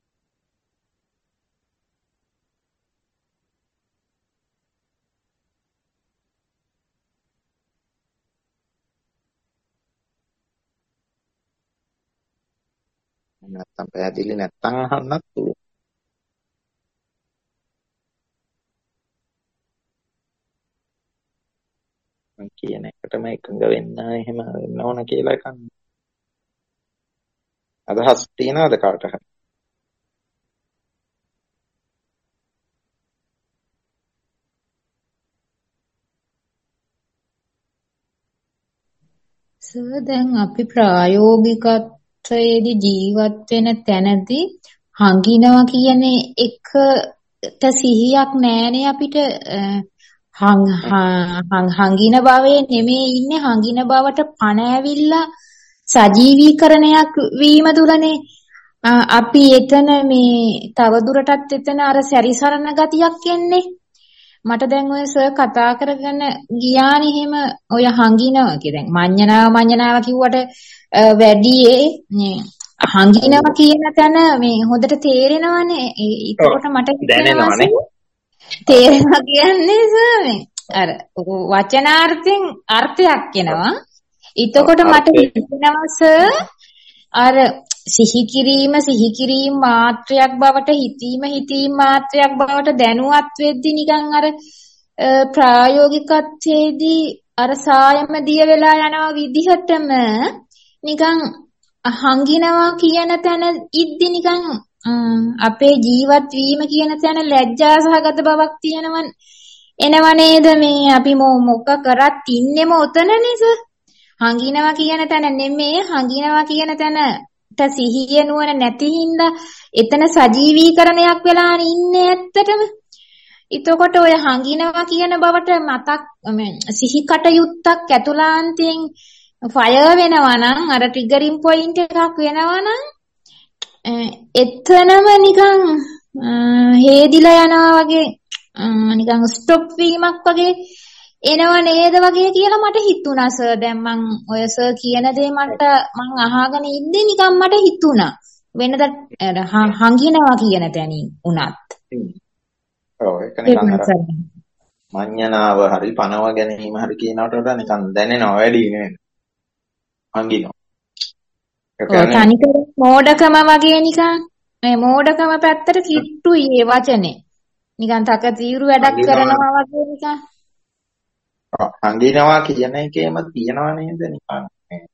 නැත්තම් පැහැදිලි නැත්තම් අහන්නත් පුළුවන්. මම කියන එකටම එකඟ වෙන්න එහෙම වෙන්න ඕන කියලා එකක් අදහස් තියනවාද කාට හරි? සර් දැන් අපි ප්‍රායෝගිකත්වයේදී ජීවත් වෙන තැනදී හංගිනවා කියන එකට සිහියක් නැහැනේ අපිට. හංගින භවයේ නෙමෙයි ඉන්නේ, හංගින බවට පණ ඇවිල්ලා සජීවීකරණයක් වීම තුලනේ අපි එතන මේ තවදුරටත් එතන අර සැරිසරන ගතියක් එන්නේ. මට දැන් ඔය සර් කතා කරගෙන ගියානේ එහෙම ඔය හංගිනවා කිය. දැන් මඤ්ඤණාව මඤ්ඤණාව කිව්වට වැඩියේ හංගිනවා කියන තැන මේ හොඳට තේරෙනවනේ. ඒකට මට දැනෙනවනේ. තේරෙනවා කියන්නේ සර් මේ අර වචනාර්ථයෙන් අර්ථයක් එනවා. එතකොට මට හිතෙනවා සර් අර සිහි කිරීම සිහි කිරීම මාත්‍රයක් බවට හිතීම හිතීම මාත්‍රයක් බවට දැනුවත් වෙද්දි නිකන් අර ප්‍රායෝගිකත්වයේදී අර සායම දිය වෙලා යනවා විදිහටම නිකන් හංගිනවා කියන තැන ඉද්දි නිකන් අපේ ජීවත් වීම කියන තැන ලැජ්ජා සහගත බවක් තියෙනවන් එනව නේද? මේ අපි මොකක් කරත් ඉන්නෙම ඔතනනේ සර්. හංගිනවා කියන තැන නෙමෙයි, හංගිනවා කියන තැනට සිහිය නුවණ නැති හින්දා එතන සජීවීකරණයක් වෙලා ඉන්නේ ඇත්තටම. එතකොට ඔය හංගිනවා කියන බවට මතක් සිහි කටයුත්තක් ඇතුළාන්තයෙන් ෆයර් වෙනවා නම් අර ට්‍රිගරින් පොයින්ට් එකක් වෙනවා නම් එතනම නිකන් හේදිලා යනවා වගේ නිකන් ස්ටොප් වීමක් වගේ එනව නේද වගේ කියලා මට හිතුණා සර්. දැන් මං ඔය සර් කියන දේ මට මං අහගෙන ඉන්නේ නිකන් මට හිතුණා. වෙනද හංගිනවා කියන තැනින් උනත්. ඔව් ඒක නිකන් අර මඤ්ඤණාව හරි පනව ගැනීම හරි කියනකට වඩා නිකන් දැනෙනවා වැඩි නේද? හංගිනවා. තනිකර මෝඩකම වගේ නිකන් මේ මෝඩකම පැත්තට කිට්ටුයි මේ වචනේ. නිකන් තක තීරු වැඩක් කරනවා වගේ නිකන්. හංගිනවා කියන එකේම තියනවා නේද නිකන්.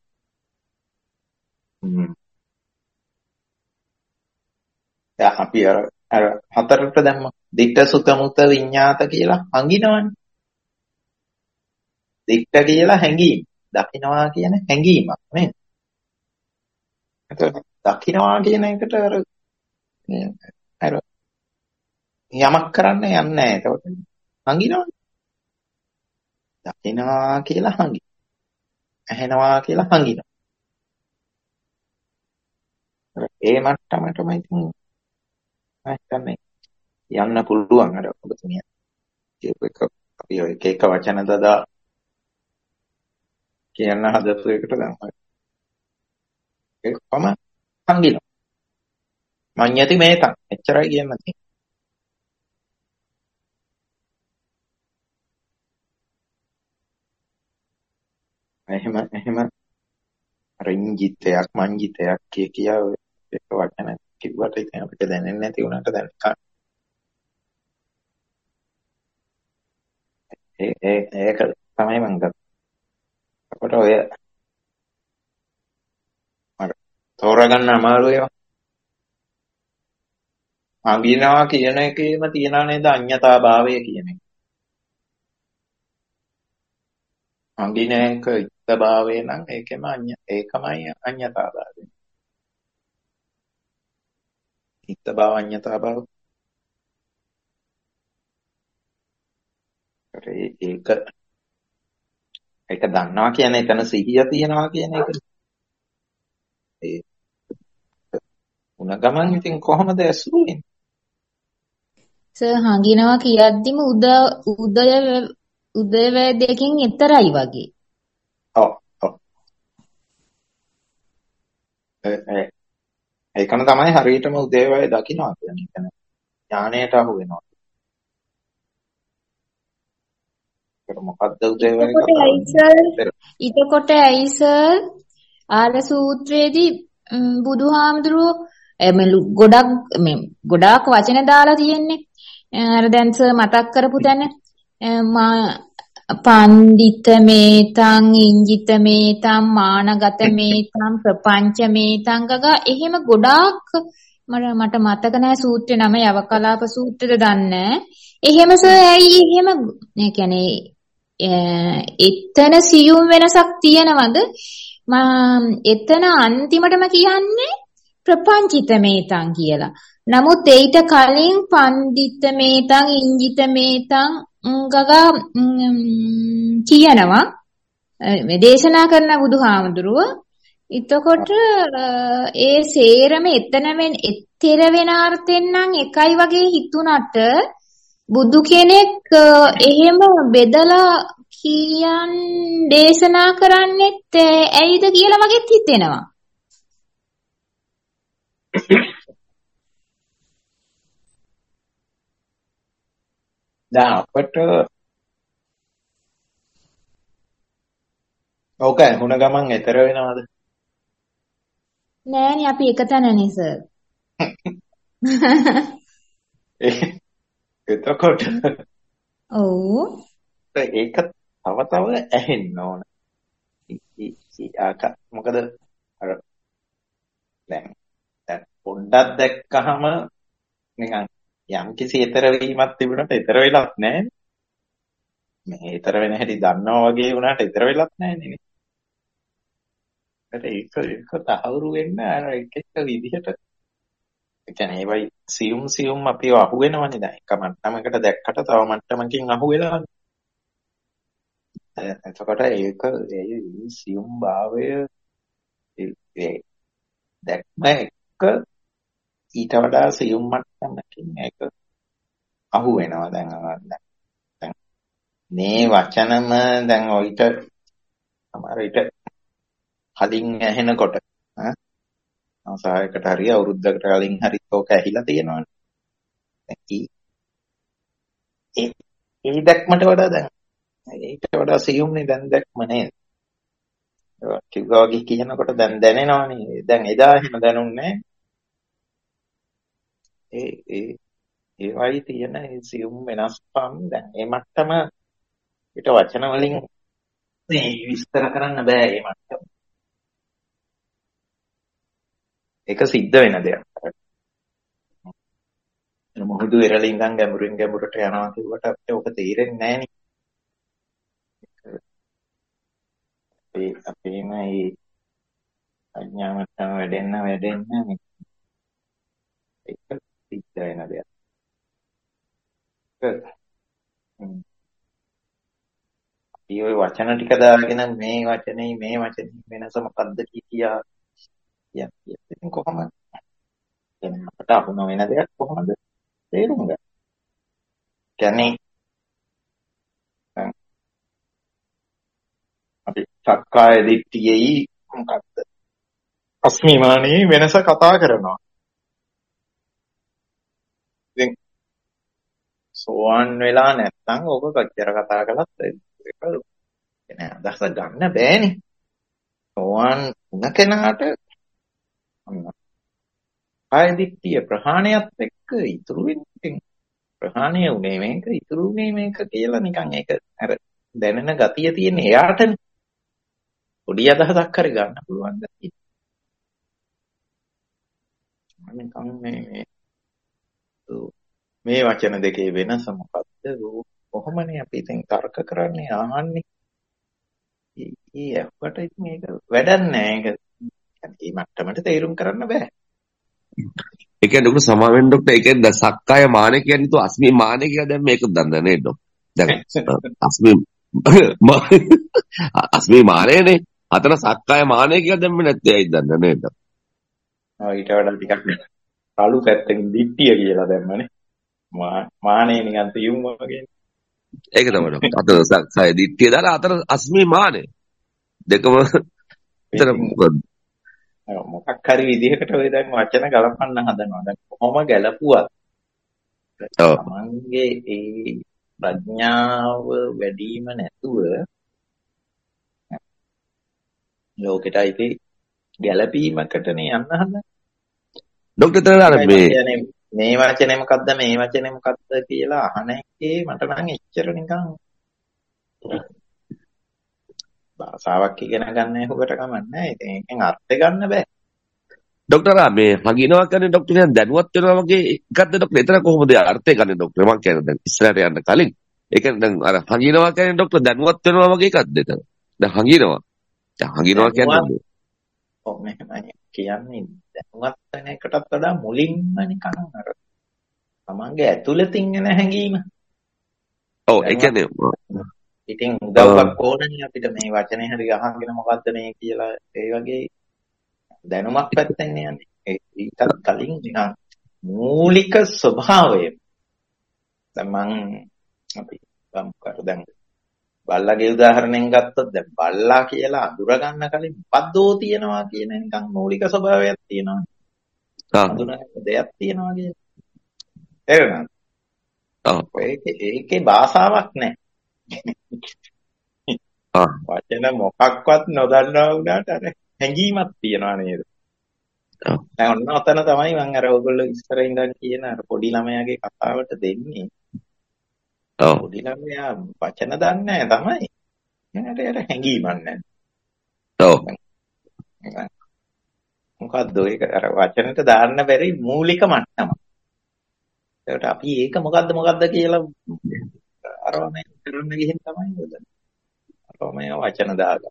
හ්ම්. දැන් අපි අර අර හතරට දැම්ම දික්ඨ සුත මුත විඤ්ඤාත කියලා හංගිනවනේ. දික්ඨ කියලා හැඟීම. දකින්නවා කියන හැඟීමක් නේද? එතකොට දකින්නවා කියන එකට අර අර යමක් කරන්න යන්නේ නැහැ. එතකොට හංගිනවනේ. දකින්නවා කියලා හංගි. ඇහෙනවා කියලා හංගිනවා. ඒ මට්ටමටම ඉතින් නැත්නම් යන්න පුළුවන් අර ඔබතුමිය කියපු එක අපි ඔය එක එක වචන දදා කියන්න හදපු එකට දැන් ඒකම හංගිනවා. මඤ්ඤති මේතං එච්චරයි කියන්න තියෙන්නේ. එහෙම එහෙම අර ඉංජිතයක් මංජිතයක් කිය කියා එක වචන කිව්වට ඉතින් අපිට දැනෙන්නේ නැති වුණාට දැන් ඒ ඒ ඒක තමයි මම ගත්තා. අපට ඔය අර තෝරගන්න අමාරු ඒවා. අඟිනවා කියන එකේම තියනා නේද අඤ්ඤතාභාවය කියන එක. අඟින එක ඉත්තභාවය නම් ඒකෙම අඤ්ඤ ඒකමයි අඤ්ඤතාභාවය. ඉත්තභාව අඤ්ඤතාභාව. ඒක ඒක දන්නවා කියන්නේ එතන සිහිය තියනවා කියන එක. ඒ උන ගමන් ඉතින් කොහොමද ඇසුරු වෙන්නේ? සර් හංගිනවා කියද්දිම උද උදය උදය වේදයකින් එතරයි වගේ. ඔව් ඔව්. ඒ ඒකම තමයි හරියටම උදේවය දකින්නවා කියන්නේ. එතන ඥාණයට අහු වෙනවා. ඒක මොකද්ද උදේවය කතාව? ඊටකොට ඇයි සර් ආර සූත්‍රයේදී බුදුහාමුදුරුවෝ මේ ගොඩක් මේ ගොඩාක් වචන දාලා තියෙන්නේ. අර දැන් සර් මතක් කරපු තැන පණ්ඩිත මේතං ඉංජිත මේතං මානගත මේතං ප්‍රපංච මේතං ගගා එහෙම ගොඩාක් මට මට මතක නැහැ සූත්‍රේ නම යවකලාප සූත්‍රෙද දන්නේ. එහෙම සර් ඇයි එහෙම ඒ කියන්නේ එතන සියුම් වෙනසක් තියනවද? මම එතන අන්තිමටම කියන්නේ ප්‍රපංචිත මේතං කියලා. නමුත් ඊට කලින් පණ්ඩිත මේතං ඉංජිත මේතං ගගා කියනවා මේ දේශනා කරන බුදුහාමුදුරුව. එතකොට ඒ සේරම එතනමෙන් එතර වෙන අර්ථෙන් නම් එකයි වගේ හිතුණට බුදු කෙනෙක් එහෙම බෙදලා කියන් දේශනා කරන්නෙත් ඇයිද කියලා වගේත් හිතෙනවා. දැන් අපට ඕක හුණ ගමන් එතර වෙනවද? නෑනේ අපි එක තැනනේ සර්. එතකොට ඔව් ඒක තව තව ඇහෙන්න ඕන. මොකද අර දැන් දැන් පොඩ්ඩක් දැක්කහම නිකන් යම් කිසි ඊතර වීමක් තිබුණාට ඊතර වෙලක් නැහැ. මේ ඊතර වෙන හැටි දන්නවා වගේ වුණාට ඊතර වෙලක් නැහැ නේ. ඒක ඒක තහවුරු වෙන්න අර එක එක විදිහට ඒ කියන්නේ ඒවයි සියුම් සියුම් අපිව අහු වෙනවනේ. දැන් එක මට්ටමකට දැක්කට තව මට්ටමකින් අහු වෙලානේ. එතකොට ඒක ඒ සියුම් භාවය දැක්ම එක ඊට වඩා සියුම් මට්ටමකින් ඒක අහු වෙනවා. දැන් දැන් මේ වචනම දැන් ඔයිට සමහර විට කලින් ඇහෙනකොට අවසායකට හරි අවුරුද්දකට කලින් හරි තෝක ඇහිලා තියෙනවනේ. ඒ ඒ දැක්මට වඩා දැන් ඊට වඩා සියුම්නේ දැන් දැක්ම නේද? කිව්වා වගේ කියනකොට දැන් දැනෙනවනේ. දැන් එදා එහෙම දැනුන්නේ ඒ ඒ ඒ වයි තියෙන ඒ සියුම් වෙනස්කම් දැන් මේ මට්ටම ඊට වචන වලින් මේ විස්තර කරන්න බෑ මේ මට්ටම. ඒක සිද්ධ වෙන දෙයක්. මොහොදු වෙරළ ඉඳන් ගැඹුරින් ගැඹුරට යනවා කියුවට අපිට ඔක තේරෙන්නේ නෑනේ. ඒ අපේම මේ අඥා මට්ටම වැඩෙන්න වැඩෙන්න ඒක සිද්ධ වෙන දෙයක්. ඒ වචන ටික දාගෙන මේ වචනේ මේ වචනේ වෙනස මොකද්ද කියා කියන්නේ. ඉතින් කොහොමද? එන්න අපට අහු නොවන දෙයක් කොහොමද තේරුම් ගන්න? කියන්නේ අපි සක්කාය දිට්ඨියයි මොකද්ද? අස්මිමානී වෙනස කතා කරනවා. ඉතින් සෝවන් වෙලා නැත්නම් ඕක කොච්චර කතා කළත් ඒක නෑ අදහස ගන්න බෑනේ. සෝවන් වුණ කෙනාට කාය දිට්ඨිය ප්‍රහාණයත් එක්ක ඉතුරු වෙන්නේ ප්‍රහාණය උනේ මේක ඉතුරු උනේ මේක කියලා නිකන් ඒක අර දැනෙන ගතිය තියෙන එයාටනේ. පොඩි අදහසක් හරි ගන්න පුළුවන් ගැතියි. නිකන් මේ මේ වචන දෙකේ වෙනස මොකද්ද? කොහොමනේ අපි ඉතින් තර්ක කරන්නේ අහන්නේ. ඒ අපට ඉතින් මේක වැඩක් නෑ. ඒක මේ මට්ටමට තේරුම් කරන්න බෑ. ඒ කියන්නේ උග සමාවෙන් ડોක්ටර් ඒ කියන්නේ සක්කාය මානෙ කියන්නේ તો අස්මි මානෙ කියලා දැන් මේක දන්නේ නේද ડોක්ටර්? දැන් අස්මි අස්මි මානෙනේ. අතන සක්කාය මානෙ කියලා දැම්මේ නැත්තේ ඇයි දන්නේ නේද? ආ ඊට වඩා ටිකක් කළු පැත්තකින් දිට්ඨිය කියලා දැම්මනේ. මානේ නිකන් තියුම් වගේ. ඒක තමයි ડોක්ටර්. අතන සක්කාය දිට්ඨිය දාලා අතන අස්මි මානෙ. දෙකම විතර මොකද? මොකක් හරි විදිහකට ඔය දැන් වචන ගලපන්න හදනවා. දැන් කොහොම ගැලපුවත් තමන්ගේ ඒ ප්‍රඥාව වැඩිම නැතුව ලෝකෙට අයිති ගැලපීමකටනේ යන්න හදන්නේ. ડોක්ටර් තනලා මේ මේ වචනේ මොකද්ද මේ වචනේ මොකද්ද කියලා අහන එකේ මට නම් එච්චර නිකන් භාෂාවක් ඉගෙන ගන්න හොකට කමන්නේ. ඉතින් ඒකෙන් අර්ථය ගන්න බෑ. ડોක්ටර් ආ මේ හගිනවා කියන්නේ ડોක්ටර් දැන් දැනුවත් වෙනවා වගේ එකක්ද ડોක්ටර්? එතන කොහොමද අර්ථය ගන්න ડોක්ටර්? මම කියන්නේ දැන් ඉස්සරහට යන්න කලින් ඒ කියන්නේ දැන් අර හගිනවා කියන්නේ ડોක්ටර් දැනුවත් වෙනවා වගේ එකක්ද එතන? දැන් හගිනවා. දැන් හගිනවා කියන්නේ ඔව් මෙහෙමයි කියන්නේ දැනුවත් වෙන එකටත් වඩා මුලින්ම නිකන් අර තමන්ගේ ඇතුළතින් එන හැඟීම. ඔව් ඒ කියන්නේ ඉතින් උදව්වක් ඕනනේ අපිට මේ වචනේ හරි අහගෙන මොකද්ද මේ කියලා ඒ වගේ දැනුමක් පැත්තෙන් යන්නේ. ඒකත් කලින් නිකන් මූලික ස්වභාවය. දැන් මං අපි ගම් කර දැන් බල්ලාගේ උදාහරණයෙන් ගත්තොත් දැන් බල්ලා කියලා අඳුර ගන්න කලින් මොකද්දෝ තියනවා කියන නිකන් මූලික ස්වභාවයක් තියෙනවා. අඳුනන දෙයක් තියනවා කියන. එහෙනම් ඒකේ ඒකේ භාෂාවක් නැහැ. වචන මොකක්වත් නොදන්නවා වුණාට අර හැඟීමක් තියනවා නේද? දැන් ඔන්න ඔතන තමයි මම අර ඔයගොල්ලෝ ඉස්සර ඉඳන් කියන අර පොඩි ළමයාගේ කතාවට දෙන්නේ. ඔව් පොඩි ළමයා වචන දන්නේ නැහැ තමයි. එයාට අර හැඟීමක් නැහැ. ඔව්. මොකද්ද ඒක අර වචනට දාන්න බැරි මූලික මට්ටම. ඒකට අපි ඒක මොකද්ද මොකද්ද කියලා අරවම කරන්න ගිහින් තමයි හොදන්නේ. අරවම වචන දාගන්න.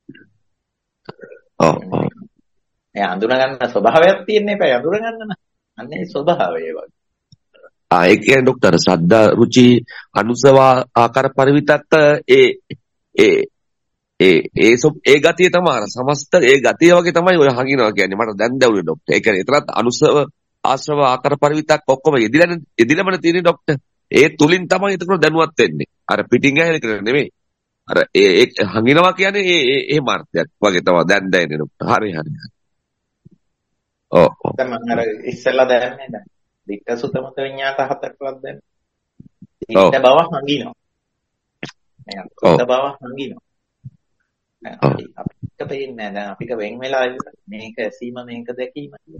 ඔව් ඔව්. ඒ අඳුන ගන්න ස්වභාවයක් තියෙන එකයි අඳුර ගන්න නම්. අන්න ඒ ස්වභාවය වගේ. ආ ඒ කියන්නේ ડોක්ටර් සද්දා රුචි අනුසව ආකාර පරිවිතත් ඒ ඒ ඒ ඒ සොප් ඒ ගතිය තමයි අර සමස්ත ඒ ගතිය වගේ තමයි ඔය හංගිනවා කියන්නේ. මට දැන් දැවුනේ ડોක්ටර්. ඒ කියන්නේ එතරම් අනුසව ආශ්‍රව ආකාර පරිවිතක් ඔක්කොම යෙදිලා යෙදිලාමනේ තියෙන්නේ ડોක්ටර්. ඒ තුලින් තමයි ඒක දැනුවත් වෙන්නේ. අර පිටින් ඇහෙන එක නෙමෙයි. අර ඒ ඒ හංගිනවා කියන්නේ ඒ ඒ ඒ මාර්ගයක් වගේ තමයි දැන් දැනෙන්නේ ડોක්ටර්. හරි හරි. ඔව් ඔව්. දැන් මම අර ඉස්සෙල්ලා දැනන්නේ දැන්. දික්ක සුතමත විඤ්ඤාත හතරක්වත් දැන්. ඔව්. දික්ක බව හංගිනවා. නේද? ඔව්. සුත බව හංගිනවා. දැන් ඔව්. අපි අපිට පේන්නේ නැහැ. දැන් අපිට වෙන් වෙලා ඉවරයි. මේක ඇසීම මේක දැකීම කියලා.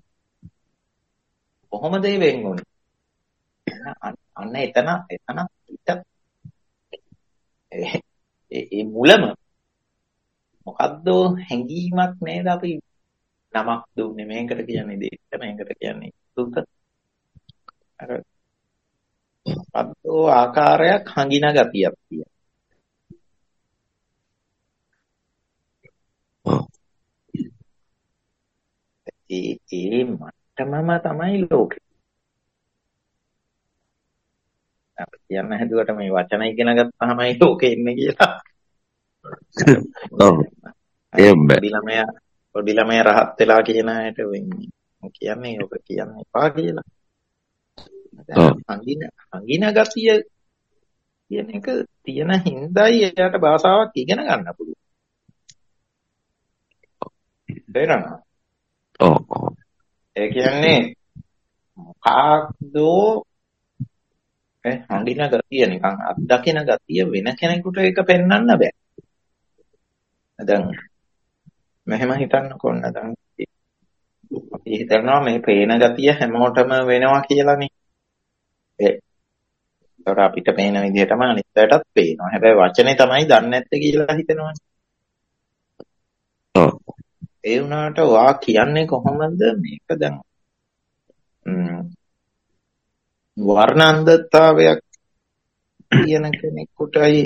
කොහොමද ඒ වෙන් වුනේ? අන්න අන්න එතන එතන පිට ඒ ඒ මුලම මොකද්ද හැඟීමක් නේද අපි නමක් දුන්නේ මේකට කියන්නේ දෙක මේකට කියන්නේ සුත අර මොකද්ද ආකාරයක් හංගින ගතියක් තියෙනවා. ඔව්. ඒ ඒ මට්ටමම තමයි ලෝකේ. අපි කියන්න හැදුවට මේ වචන ඉගෙන ගත්තාමයි ලෝකේ ඉන්නේ කියලා. ඔව්. එහෙම බෑ. පොඩි ළමයා පොඩි ළමයා රහත් වෙලා කියන අයට වෙන්නේ. කියන්නේ ඔබ කියන්න එපා කියලා. ඔව්. හංගින හංගින ගතිය කියන එක තියෙන හින්දායි එයාට භාෂාවක් ඉගෙන ගන්න පුළුවන්. තේරෙනවද? ඔව් ඔව්. ඒ කියන්නේ මොකක්දෝ ඒ හංගින ගතිය නිකන් අත්දකින ගතිය වෙන කෙනෙකුට ඒක පෙන්වන්න බෑ. දැන් මෙහෙම හිතන්නකො ඔන්න දැන් අපි හිතනවා මේ පේන ගතිය හැමෝටම වෙනවා කියලානේ. ඒ ඒතර අපිට පේන විදිහටම අනිත් පැයටත් පේනවා. හැබැයි වචනේ තමයි දන්නේ නැත්තේ කියලා හිතනවනේ. ඔව්. ඒ වුණාට වා කියන්නේ කොහොමද මේක දැන් වර්ණාන්දතාවයක් කියන කෙනෙකුටයි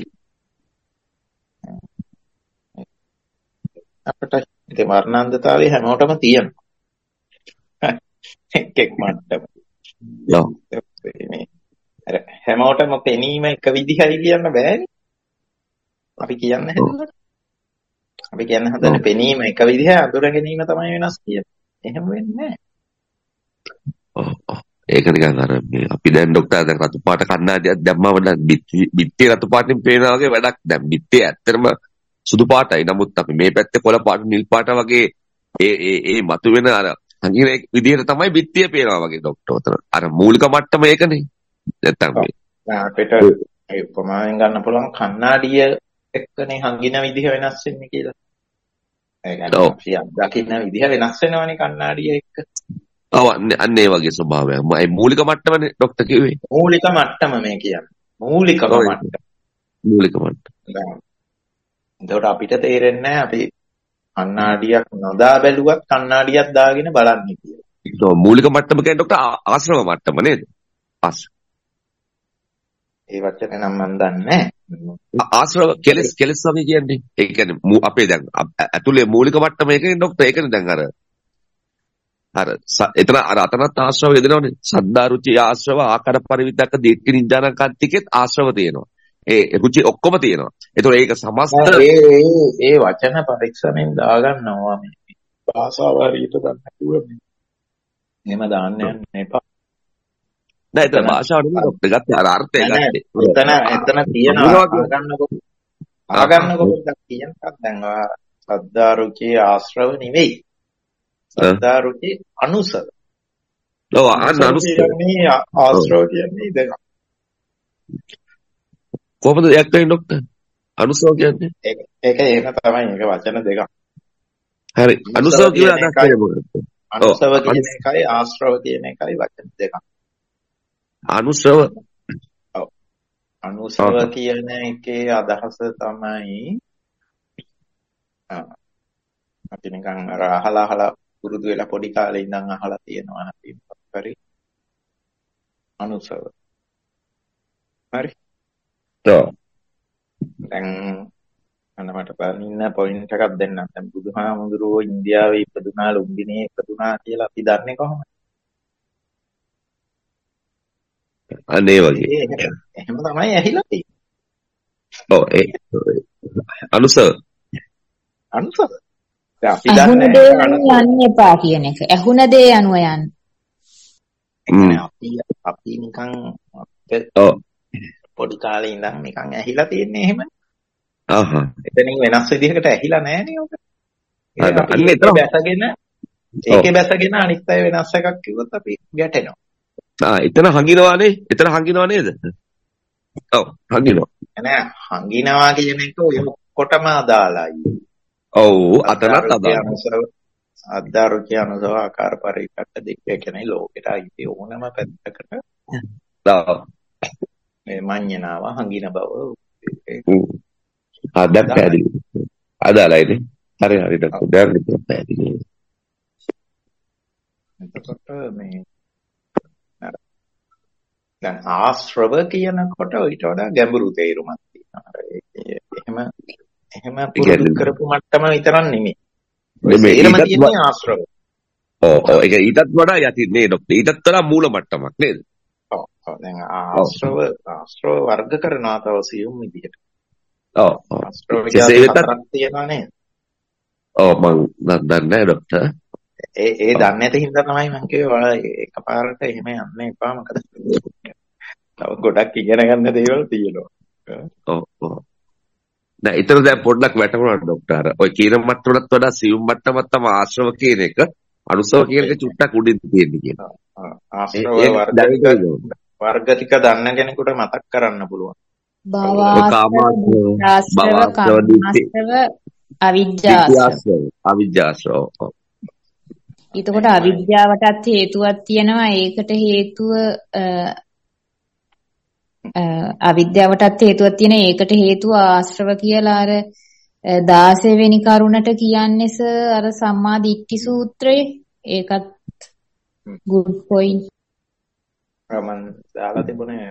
අපිට ඉතින් වර්ණාන්දතාවය හැමෝටම තියෙනවා. එක් එක් මට්ටම. ඔව්. මේ අර හැමෝටම පෙනීම එක විදිහයි කියන්න බෑනේ. අපි කියන්න හැදුවා. අපි කියන්න හදන පෙනීම එක විදිහයි අඳුර ගැනීම තමයි වෙනස් කියන්නේ. එහෙම වෙන්නේ නැහැ. ඔව් ඔව්. ඒක නිකන් අර මේ අපි දැන් ડોක්ටර් දැන් රතු පාට කණ්ණාඩියක් දැම්මම දැන් බිත්තිය රතු පාටින් පේනවා වගේ වැඩක්. දැන් බිත්තිය ඇත්තටම සුදු පාටයි. නමුත් අපි මේ පැත්තේ කොළ පාට නිල් පාට වගේ ඒ ඒ ඒ මතුවෙන අර හංගින විදිහට තමයි බිත්තිය පේනවා වගේ ડોක්ටර් උතන. අර මූලික මට්ටම ඒකනේ. නැත්තම් මේ අපිට ඒ උපමාවෙන් ගන්න පුළුවන් කණ්ණාඩිය එක්කනේ හංගින විදිහ වෙනස් වෙන්නේ කියලා. ඒ කියන්නේ අපි දකින්න විදිහ වෙනස් වෙනවනේ කණ්ණාඩිය එක්ක. ඔව් අන්න ඒ වගේ ස්වභාවයක්. මම මූලික මට්ටමනේ ડોක්ටර් කිව්වේ. මූලික මට්ටම මේ කියන්නේ. මූලිකම මට්ටම. මූලික මට්ටම. එතකොට අපිට තේරෙන්නේ නැහැ අපි කණ්ණාඩියක් නොදා බැලුවත් කණ්ණාඩියක් දාගෙන බලන්නේ කියලා. ඒක මූලික මට්ටම කියන්නේ ડોක්ටර් ආශ්‍රව මට්ටම නේද? ආශ්‍රව. ඒ වචනේ නම් මම දන්නේ නැහැ. ආශ්‍රව කෙලස් කෙලස් වගේ කියන්නේ. ඒ කියන්නේ අපේ දැන් ඇතුලේ මූලික මට්ටම ඒකනේ ડોක්ටර්. ඒකනේ දැන් අර අර එතන අර අතනත් ආශ්‍රව යෙදෙනවනේ. සද්දා රුචි ආශ්‍රව ආකාර පරිවිතක දීක්ක නිඥාන කන්තිකෙත් ආශ්‍රව තියෙනවා. ඒ රුචි ඔක්කොම තියෙනවා. ඒතකොට ඒක සමස්ත ඒ ඒ ඒ වචන පරීක්ෂණයෙන් දාගන්නවා මේ භාෂාව හරියට ගන්න නැතුව මේ. එහෙම දාන්න යන්න එපා. නෑ ඒක භාෂාව නෙමෙයි ડોක්ටර් ගත්තේ අර අර්ථය ගත්තේ. එතන එතන තියෙනවා ආගන්නකො ආගන්නකො පොඩ්ඩක් කියන්නත් දැන් සද්දා රුචි ආශ්‍රව නෙවෙයි. සද්දා රුචි අනුසව. ඔව් අනුසව කියන්නේ ආශ්‍රව කියන්නේ දෙක. කොහොමද ඒක වෙන්නේ ડોක්ටර්? අනුසව කියන්නේ? ඒක ඒක එහෙම තමයි. ඒක වචන දෙකක්. හරි. අනුසව කියන අදහස මොකක්ද? අනුසව කියන එකයි ආශ්‍රව කියන එකයි වචන දෙකක්. අනුසව. ඔව්. අනුසව කියන එකේ අදහස තමයි අපි නිකන් අර අහලා අහලා පුරුදු වෙලා පොඩි කාලේ ඉඳන් අහලා තියෙනවා අපි පරි අනුසව. හරි. ඔව්. දැන් අන්න මට බලන්න පොයින්ට් එකක් දෙන්නම්. දැන් බුදුහාමුදුරුවෝ ඉන්දියාවේ ඉපදුනා ලුම්බිනියේ ඉපදුනා කියලා අපි දන්නේ කොහොමද? අනේ වගේ. එහෙම තමයි ඇහිලා තියෙන්නේ. ඔව් ඒ අනුසව. අනුසව. දැන් අපි ඇහුණ දන්නේ දේ නැහැ අනුව අනුසව. යන්න එපා කියන එක. ඇහුණ දේ අනුව යන්න. ඒ කියන්නේ අපි අපි නිකන් අපිට ඔව්. පොඩි කාලේ ඉඳන් නිකන් ඇහිලා තියෙන්නේ එහෙම. ආහ්. එතනින් වෙනස් විදිහකට ඇහිලා නැහැ නේ ඔක. ඒ අන්න අපි අන්න ඒකේ එතන. බැසගෙන ඒකේ බැසගෙන අනිත් අය වෙනස් එකක් කිව්වොත් අපි ගැටෙනවා. ආ එතන හංගිනවානේ. එතන හංගිනව නේද? ඔව් හංගිනවා. නෑ හංගිනවා කියන එක ඔය ඔක්කොටම අදාළයි. ඔව් අතනත් අදාළයි. අද්දාරුචි අනුසව ආකාර පරිවිතක්ක දෙක කියන්නේ ලෝකෙට අයිති ඕනම පැත්තකට ඔව්. මේ මඤ්ඤණාව හංගින බව ආ දැන් පැහැදිලි. අදාළයිනේ. හරි හරි ඩොක්ටර් දැන් විතර පැහැදිලි. එතකොට මේ දැන් ආශ්‍රව කියනකොට ඊට වඩා ගැඹුරු තේරුමක් තියෙනවා. එහෙම එහෙම පුරුදු කරපු මට්ටම විතරක් නෙමෙයි. නෙමෙයි ඒකම තියෙන්නේ ආශ්‍රව. ඔව් ඔව් ඒක ඊටත් වඩා යටින් නේ ඩොක්ටර්. ඊටත් වඩා මූල මට්ටමක් නේද? ඔව් ඔව් දැන් ආශ්‍රව ආශ්‍රව වර්ග කරනවා තව සියුම් විදිහට. ඔව් ඔව්. ආශ්‍රව හතරක් තියෙනවා නේද? ඔව් මම දන්නේ නැහැ ඩොක්ටර්. ඒ ඒ දන්නේ නැති හින්දා තමයි මම කිව්වේ ඔයාලා එකපාරට එහෙම යන්න එපා මොකද තව ගොඩක් ඉගෙන ගන්න දේවල් තියෙනවා. ඔව් ඔව්. දැන් ඊතර දැන් පොඩ්ඩක් වැටහුණා ඩොක්ටර්. ඔය කීන මට්ටමකට වඩා සියුම් මට්ටමක් තමයි ආශ්‍රව කියන එක. අනුසව කියන එක චුට්ටක් උඩින් තියෙන්නේ කියනවා. ආශ්‍රව වර්ග වර්ග ටික දන්න කෙනෙකුට මතක් කරන්න පුළුවන්. භවආශ්‍රව, අවිජ්ජාශ්‍රව, අවිජ්ජාශ්‍රව. එතකොට අවිද්‍යාවටත් හේතුවක් තියෙනවා. ඒකට හේතුව අවිද්‍යාවටත් හේතුවක් තියෙන ඒකට හේතුව ආශ්‍රව කියලා අර දාසය වෙනි කරුණට කියන්නේස අර සම්මා දිට්ඨි සූත්‍රයේ ඒකත් good point. මම දාලා තිබුණේ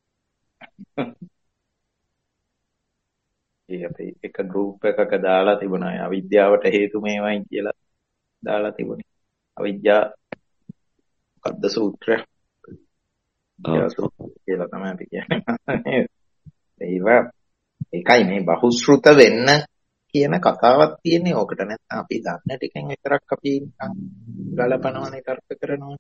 ඒ අපි එක group එකක දාලා තිබුණා අවිද්‍යාවට හේතු මේවයි කියලා දාලා තිබුණේ. අවිද්‍යා මොකද්ද සූත්‍රය? කියලා තමයි අපි කියන්නේ. ඒවා ඒකයි මේ බහුශ්‍රුත වෙන්න කියන කතාවක් තියෙන්නේ ඕකට. නැත්නම් අපි දන්න ටිකෙන් විතරක් අපි ගලපනවනේ තර්ක කරනවා.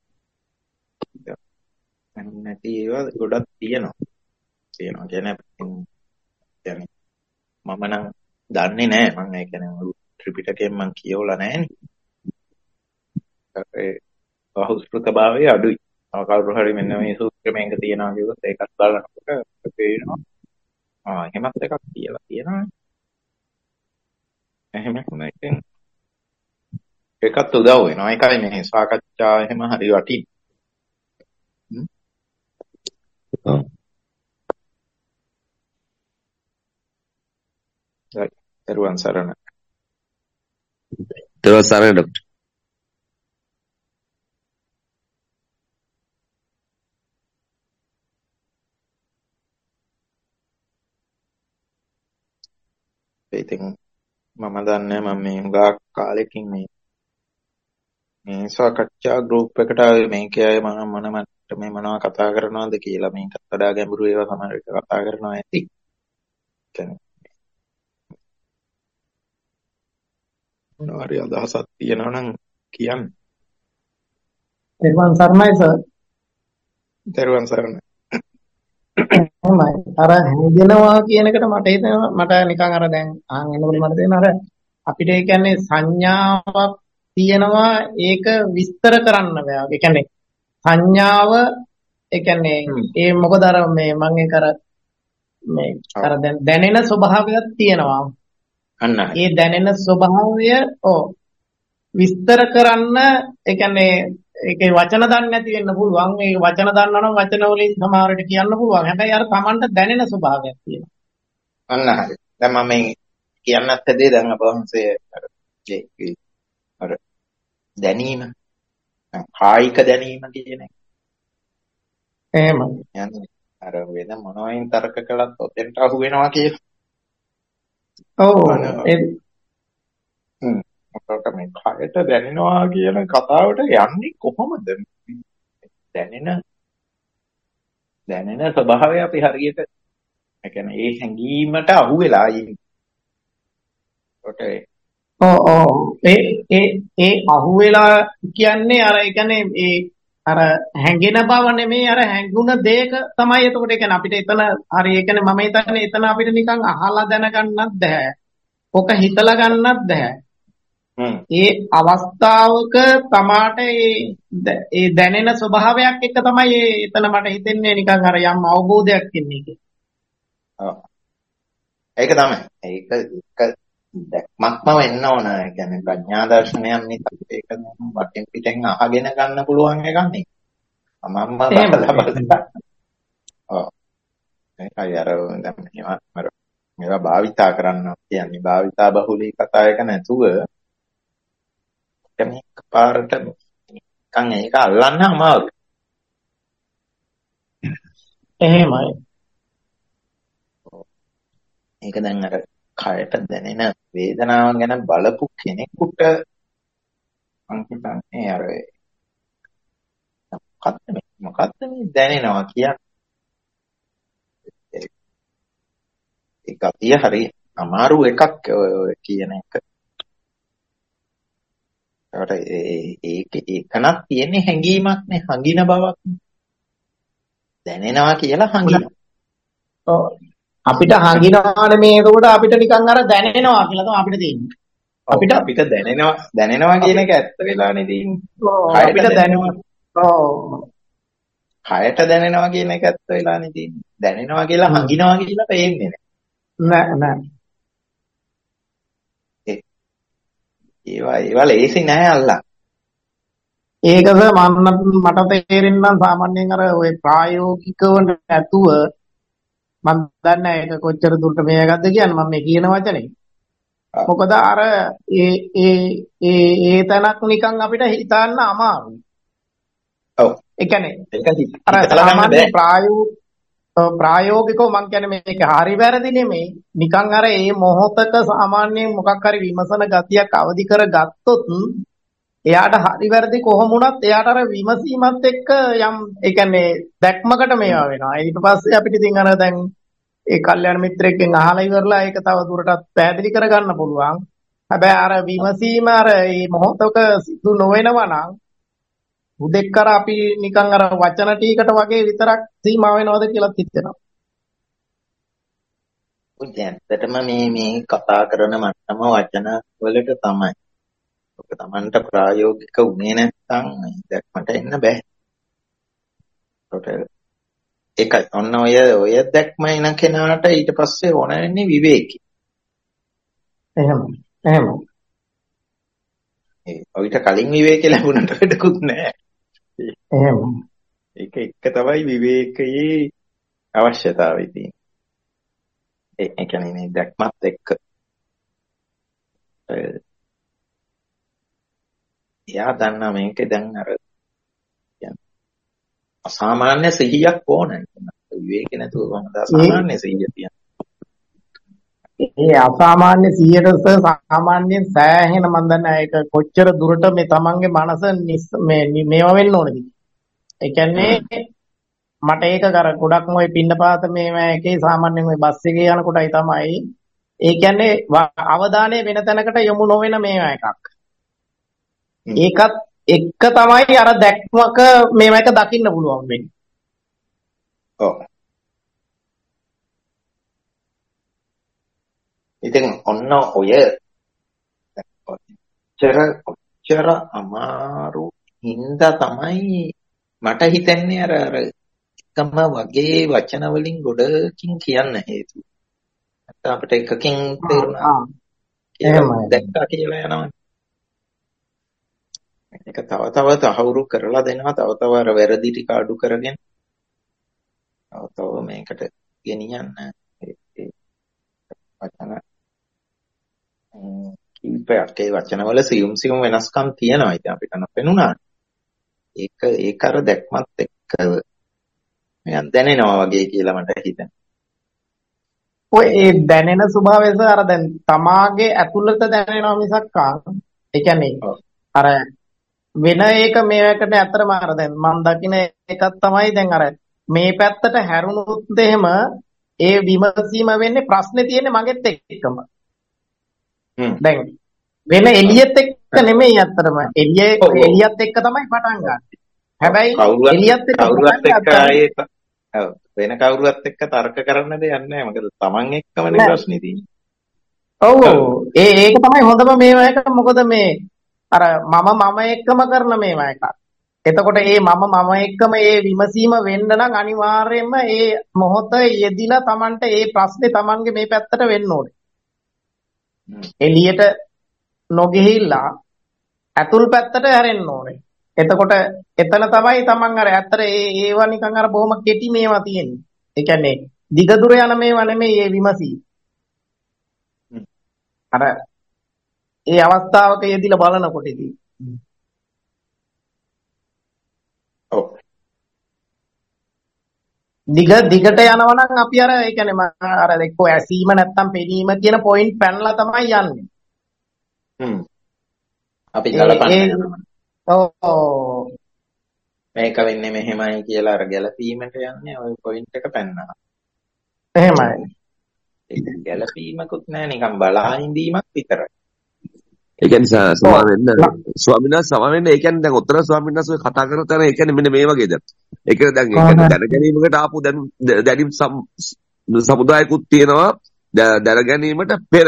නැති ඒවා ගොඩක් තියෙනවා. තියෙනවා කියන්නේ يعني මම නම් දන්නේ නැහැ. මම ඒ කියන්නේ ත්‍රිපිටකයෙන් මම කියවලා නැහැ නේ. ඒ බහුශ්‍රුත භාවය අඩුයි. කවුරු හරි මෙන්න මේ සූත්‍රෙ මේක තියෙනවා කියුවොත් ඒකත් බලනකොට පේනවා ආ එහෙමත් එකක් කියලා තියෙනවා. එහෙම නැත්නම් ඒකත් උදව් වෙනවා. ඒකයි මේ සාකච්ඡා එහෙම හරි වටින්. ඔව්. දරුවන් සරණ. දරුවන් සරණ ඩොක්ටර්. ඉතින් මම දන්නේ මම මේ හුඟක් කාලෙකින් මේ මේ සාකච්ඡා ගෲප් එකට ආවේ මේකේ අය මම මොන මට්ටමේ මොනවා කතා කරනවද කියලා මේකට වඩා ගැඹුරු ඒවා සමහර විට කතා කරනවා ඇති. කියන්නේ මොනවාරි අදහසක් තියෙනවා නම් කියන්න. තෙරුවන් සරණයි සර්. තෙරුවන් සරණයි. එහෙමයි. අර හැදෙනවා කියන එකට මට හිතෙනවා මට නිකන් අර දැන් අහන් එනකොට මට තේරෙනවා අර අපිට ඒ කියන්නේ සංඥාවක් තියෙනවා ඒක විස්තර කරන්න බෑ. ඒ කියන්නේ සංඥාව ඒ කියන්නේ ඒ මොකද අර මේ මම ඒක අර මේ අර දැනෙන ස්වභාවයක් තියෙනවා. අන්න ඒ දැනෙන ස්වභාවය ඔව් විස්තර කරන්න ඒ කියන්නේ ඒකේ වචන දන්නේ නැති වෙන්න පුළුවන්. ඒ වචන දන්නා නම් වචන වලින් සමහර විට කියන්න පුළුවන්. හැබැයි අර Tamanට දැනෙන ස්වභාවයක් තියෙනවා. අන්න හරි. දැන් මම මේ කියන්නත් හැදේ දැන් අප වහන්සේ අර ඒ අර දැනීම කායික දැනීම කියන එක. එහෙමයි. යන්නේ අර වෙන මොනවයින් තර්ක කළත් ඔතෙන්ට අහු වෙනවා කියලා. ඔව් ඒ හ්ම් අපට මේ කායට දැනෙනවා කියන කතාවට යන්නේ කොහොමද? දැනෙන දැනෙන ස්වභාවය අපි හරියට ඒ කියන්නේ ඒ හැඟීමට අහු වෙලා ඉන්නේ. ඔව් ඔව් ඒ ඒ ඒ අහුවෙලා කියන්නේ අර ඒ කියන්නේ ඒ අර හැංගෙන බව නෙමෙයි අර හැංගුණ දෙයක තමයි එතකොට ඒ කියන්නේ අපිට එතන හරි ඒ කියන්නේ මම හිතන්නේ එතන අපිට නිකන් අහලා දැනගන්නත් බෑ. ඔක හිතලා ගන්නත් බෑ. ඒ අවස්ථාවක තමාට ඒ ඒ දැනෙන ස්වභාවයක් එක තමයි ඒ එතන මට හිතෙන්නේ නිකන් අර යම් අවබෝධයක් ඉන්නේ කියලා. ඔව්. ඒක තමයි. ඒක එක දැක්මක්ම වෙන්න ඕන. ඒ කියන්නේ ප්‍රඥා දර්ශනයක් නේ අපිට ඒක වටෙන් පිටෙන් අහගෙන ගන්න පුළුවන් එකක් නේ. මමම බලලා බලලා. ඔව්. ඒකයි අර දැන් මේවා මේවා භාවිතා කරන්න කියන්නේ භාවිතා බහුලී කතා එක නැතුව මේ පාරට නිකන් ඒක අල්ලන්න අමාරුයි. එහෙමයි. ඒක දැන් අර කයට දැනෙන වේදනාව ගැන බලපු කෙනෙකුට මං හිතන්නේ අර මොකක්ද මේ මොකක්ද මේ දැනෙනවා කියන්නේ ඒ ගතිය හරි අමාරු එකක් කියන එක. ඒකට ඒක ඒකනක් තියෙන්නේ හැඟීමක් නේ හංගින බවක් දැනෙනවා කියලා හංගිනවා. ඔව් අපිට හංගිනවානේ මේ එතකොට අපිට නිකන් අර දැනෙනවා කියලා තමයි අපිට තියෙන්නේ. අපිට අපිට දැනෙනවා දැනෙනවා කියන එක ඇත්ත වෙලානේ තියෙන්නේ. අපිට දැනෙනවා. ඔව්. කයට දැනෙනවා කියන එක ඇත්ත වෙලානේ තියෙන්නේ. දැනෙනවා කියලා හංගිනවා කියලා පේන්නේ නෑ. නෑ නෑ. ඒවා ඒවා ලේසි නෑ අල්ලන්න. ඒකද මම මට තේරෙන්නේ නම් සාමාන්‍යයෙන් අර ওই ප්‍රායෝගිකව නැතුව මම දන්නේ ඒක කොච්චර දුරට මේකක්ද කියන්නේ මම මේ කියන වචනේ. මොකද අර ඒ ඒ ඒ ඒ තැනක් නිකන් අපිට හිතන්න අමාරුයි. ඔව්. ඒ කියන්නේ ඒක අර සාමාන්‍ය ප්‍රායෝගික ප්‍රායෝගිකව මම කියන්නේ මේක හරි වැරදි නෙමෙයි. නිකන් අර මේ මොහොතක සාමාන්‍යයෙන් මොකක් හරි විමසන ගතියක් අවදි කරගත්තොත් එයාට හරි වැරදි කොහොම වුණත් එයාට අර විමසීමත් එක්ක යම් ඒ කියන්නේ දැක්මකට මේවා වෙනවා. ඊට පස්සේ අපිට ඉතින් අර දැන් ඒ කල්යාණ මිත්‍රෙක්ගෙන් අහලා ඉවරලා ඒක තව දුරටත් පැහැදිලි කරගන්න පුළුවන්. හැබැයි අර විමසීම අර මේ මොහොතක සිදු නොවෙනවා නම් උදෙක් කර අපි නිකන් අර වචන ටීකට වගේ විතරක් සීමා වෙනවද කියලා හිතෙනවා. උන් ඇත්තටම මේ මේ කතා කරන මට්ටම වචන වලට තමයි. ඔක Tamanට ප්‍රායෝගික උනේ නැත්නම් දැක්මට එන්න බෑ. ඒකයි ඔන්න ඔය ඔය දැක්ම එන කෙනාට ඊට පස්සේ ඕනන්නේ විවේකී. එහෙම එහෙම. ඒ ඔයිට කලින් විවේකී ලැබුණට වැඩකුත් නෑ. එහෙම. ඒක එක තමයි විවේකයේ අවශ්‍යතාවය තියෙන්නේ. ඒ කියන්නේ මේ දැක්මත් එක්ක එයා දන්නා මේකේ දැන් අර කියන්නේ අසාමාන්‍ය සිහියක් ඕනේ. විවේක නැතුව කොහොමද අසාමාන්‍ය සිහිය තියන්නේ? ඒ අසාමාන්‍ය සිහියට සාමාන්‍ය සෑහෙන මම දන්නේ ඒක කොච්චර දුරට මේ තමන්ගේ මනස මේ මේවා වෙන්න ඕනද? ඒ කියන්නේ මට ඒක කර ගොඩක්ම ওই පින්නපාත මේවා එකේ සාමාන්‍යයෙන් ওই බස් එකේ යනකොටයි තමයි ඒ කියන්නේ අවධානය වෙන තැනකට යොමු නොවන මේවා එකක්. ඒකත් එක්ක තමයි අර දැක්මක මේව එක දකින්න පුළුවන් වෙන්නේ. ඔව්. ඉතින් ඔන්න ඔය චර චර අමාරු හින්දා තමයි මට හිතන්නේ අර අර එකම වගේ වචන වලින් ගොඩකින් කියන්න හේතුව. නැත්නම් අපිට එකකින් තේරුණා. එහෙමයි. දැක්කා කියලා යනවා. ඒක තව තව තහවුරු කරලා දෙනවා තව තව අර වැරදි ටික අඩු කරගෙන තව තව මේකට ගෙනියන්න ඒ වචන කීපයක් ඒ වචනවල සියුම් සියුම් වෙනස්කම් තියෙනවා ඉතින් අපිට නොපෙනුණා ඒක ඒක අර දැක්මත් එක්ක මම දැනෙනවා වගේ කියලා මට හිතෙනවා ඔය ඒ දැනෙන ස්වභාවය අර දැන් තමාගේ ඇතුළත දැනෙනවා මිසක් ඒ කියන්නේ අර වෙන එක මේකට ඇත්තටම අර දැන් මම දකින එකක් තමයි දැන් අර මේ පැත්තට හැරුණොත් එහෙම ඒ විමසීම වෙන්නේ ප්‍රශ්නේ තියෙන්නේ මගෙත් එක්කම. දැන් වෙන එළියෙත් එක්ක නෙමෙයි අත්‍තරම. එළියේ එළියත් එක්ක තමයි පටන් ගන්න. හැබැයි එළියත් එක්ක කවුරුත් එක්ක ආයේ ඔව් වෙන කවුරුත් එක්ක තර්ක කරන්න දෙයක් නැහැ. මොකද තමන් එක්කමනේ ප්‍රශ්නේ තියෙන්නේ. ඔව් ඒ ඒක තමයි හොඳම මේවා එක. මොකද මේ අර මම මම එක්කම කරන මේවා එක. එතකොට ඒ මම මම එක්කම ඒ විමසීම වෙන්න නම් අනිවාර්යයෙන්ම ඒ මොහොත යෙදිලා Tamanට ඒ ප්‍රශ්නේ Tamanගේ මේ පැත්තට වෙන්න ඕනේ. එළියට නොගෙහිලා ඇතුල් පැත්තට හැරෙන්න ඕනේ. එතකොට එතන තමයි Taman අර ඇත්තට ඒ ඒවා නිකන් අර බොහොම කෙටි මේවා තියෙන්නේ. ඒ කියන්නේ දිග දුර යන මේවා නෙමෙයි ඒ විමසීම. අර ඒ අවස්ථාවක යෙදිලා බලනකොට ඉතින් ඔව් දිග දිගට යනවා නම් අපි අර ඒ කියන්නේ අර එක්කෝ ඇසීම නැත්තම් පෙනීම කියන පොයින්ට් පැනලා තමයි යන්නේ. හ්ම් අපි ගලපන්නේ. ඔව් මේක වෙන්නේ මෙහෙමයි කියලා අර ගැලපීමට යන්නේ ওই පොයින්ට් එක පැන්නා. එහෙමයි. ඒක ගැලපීමකුත් නෑ නිකන් බලා ඉඳීමක් විතරයි. ඒ කියන්නේ ස්වාමීන් වහන්සේ ස්වාමීන් වහන්සේ සමාවෙන්න ඒ කියන්නේ දැන් උත්තර ස්වාමීන් වහන්සේ කතා කරන තැන ඒ කියන්නේ මෙන්න මේ වගේද? ඒ කියන්නේ දැන් ඒ කියන්නේ දැන ගැනීමකට ආපු දැනීම් සමුදායකුත් තියෙනවා දැන ගැනීමට පෙර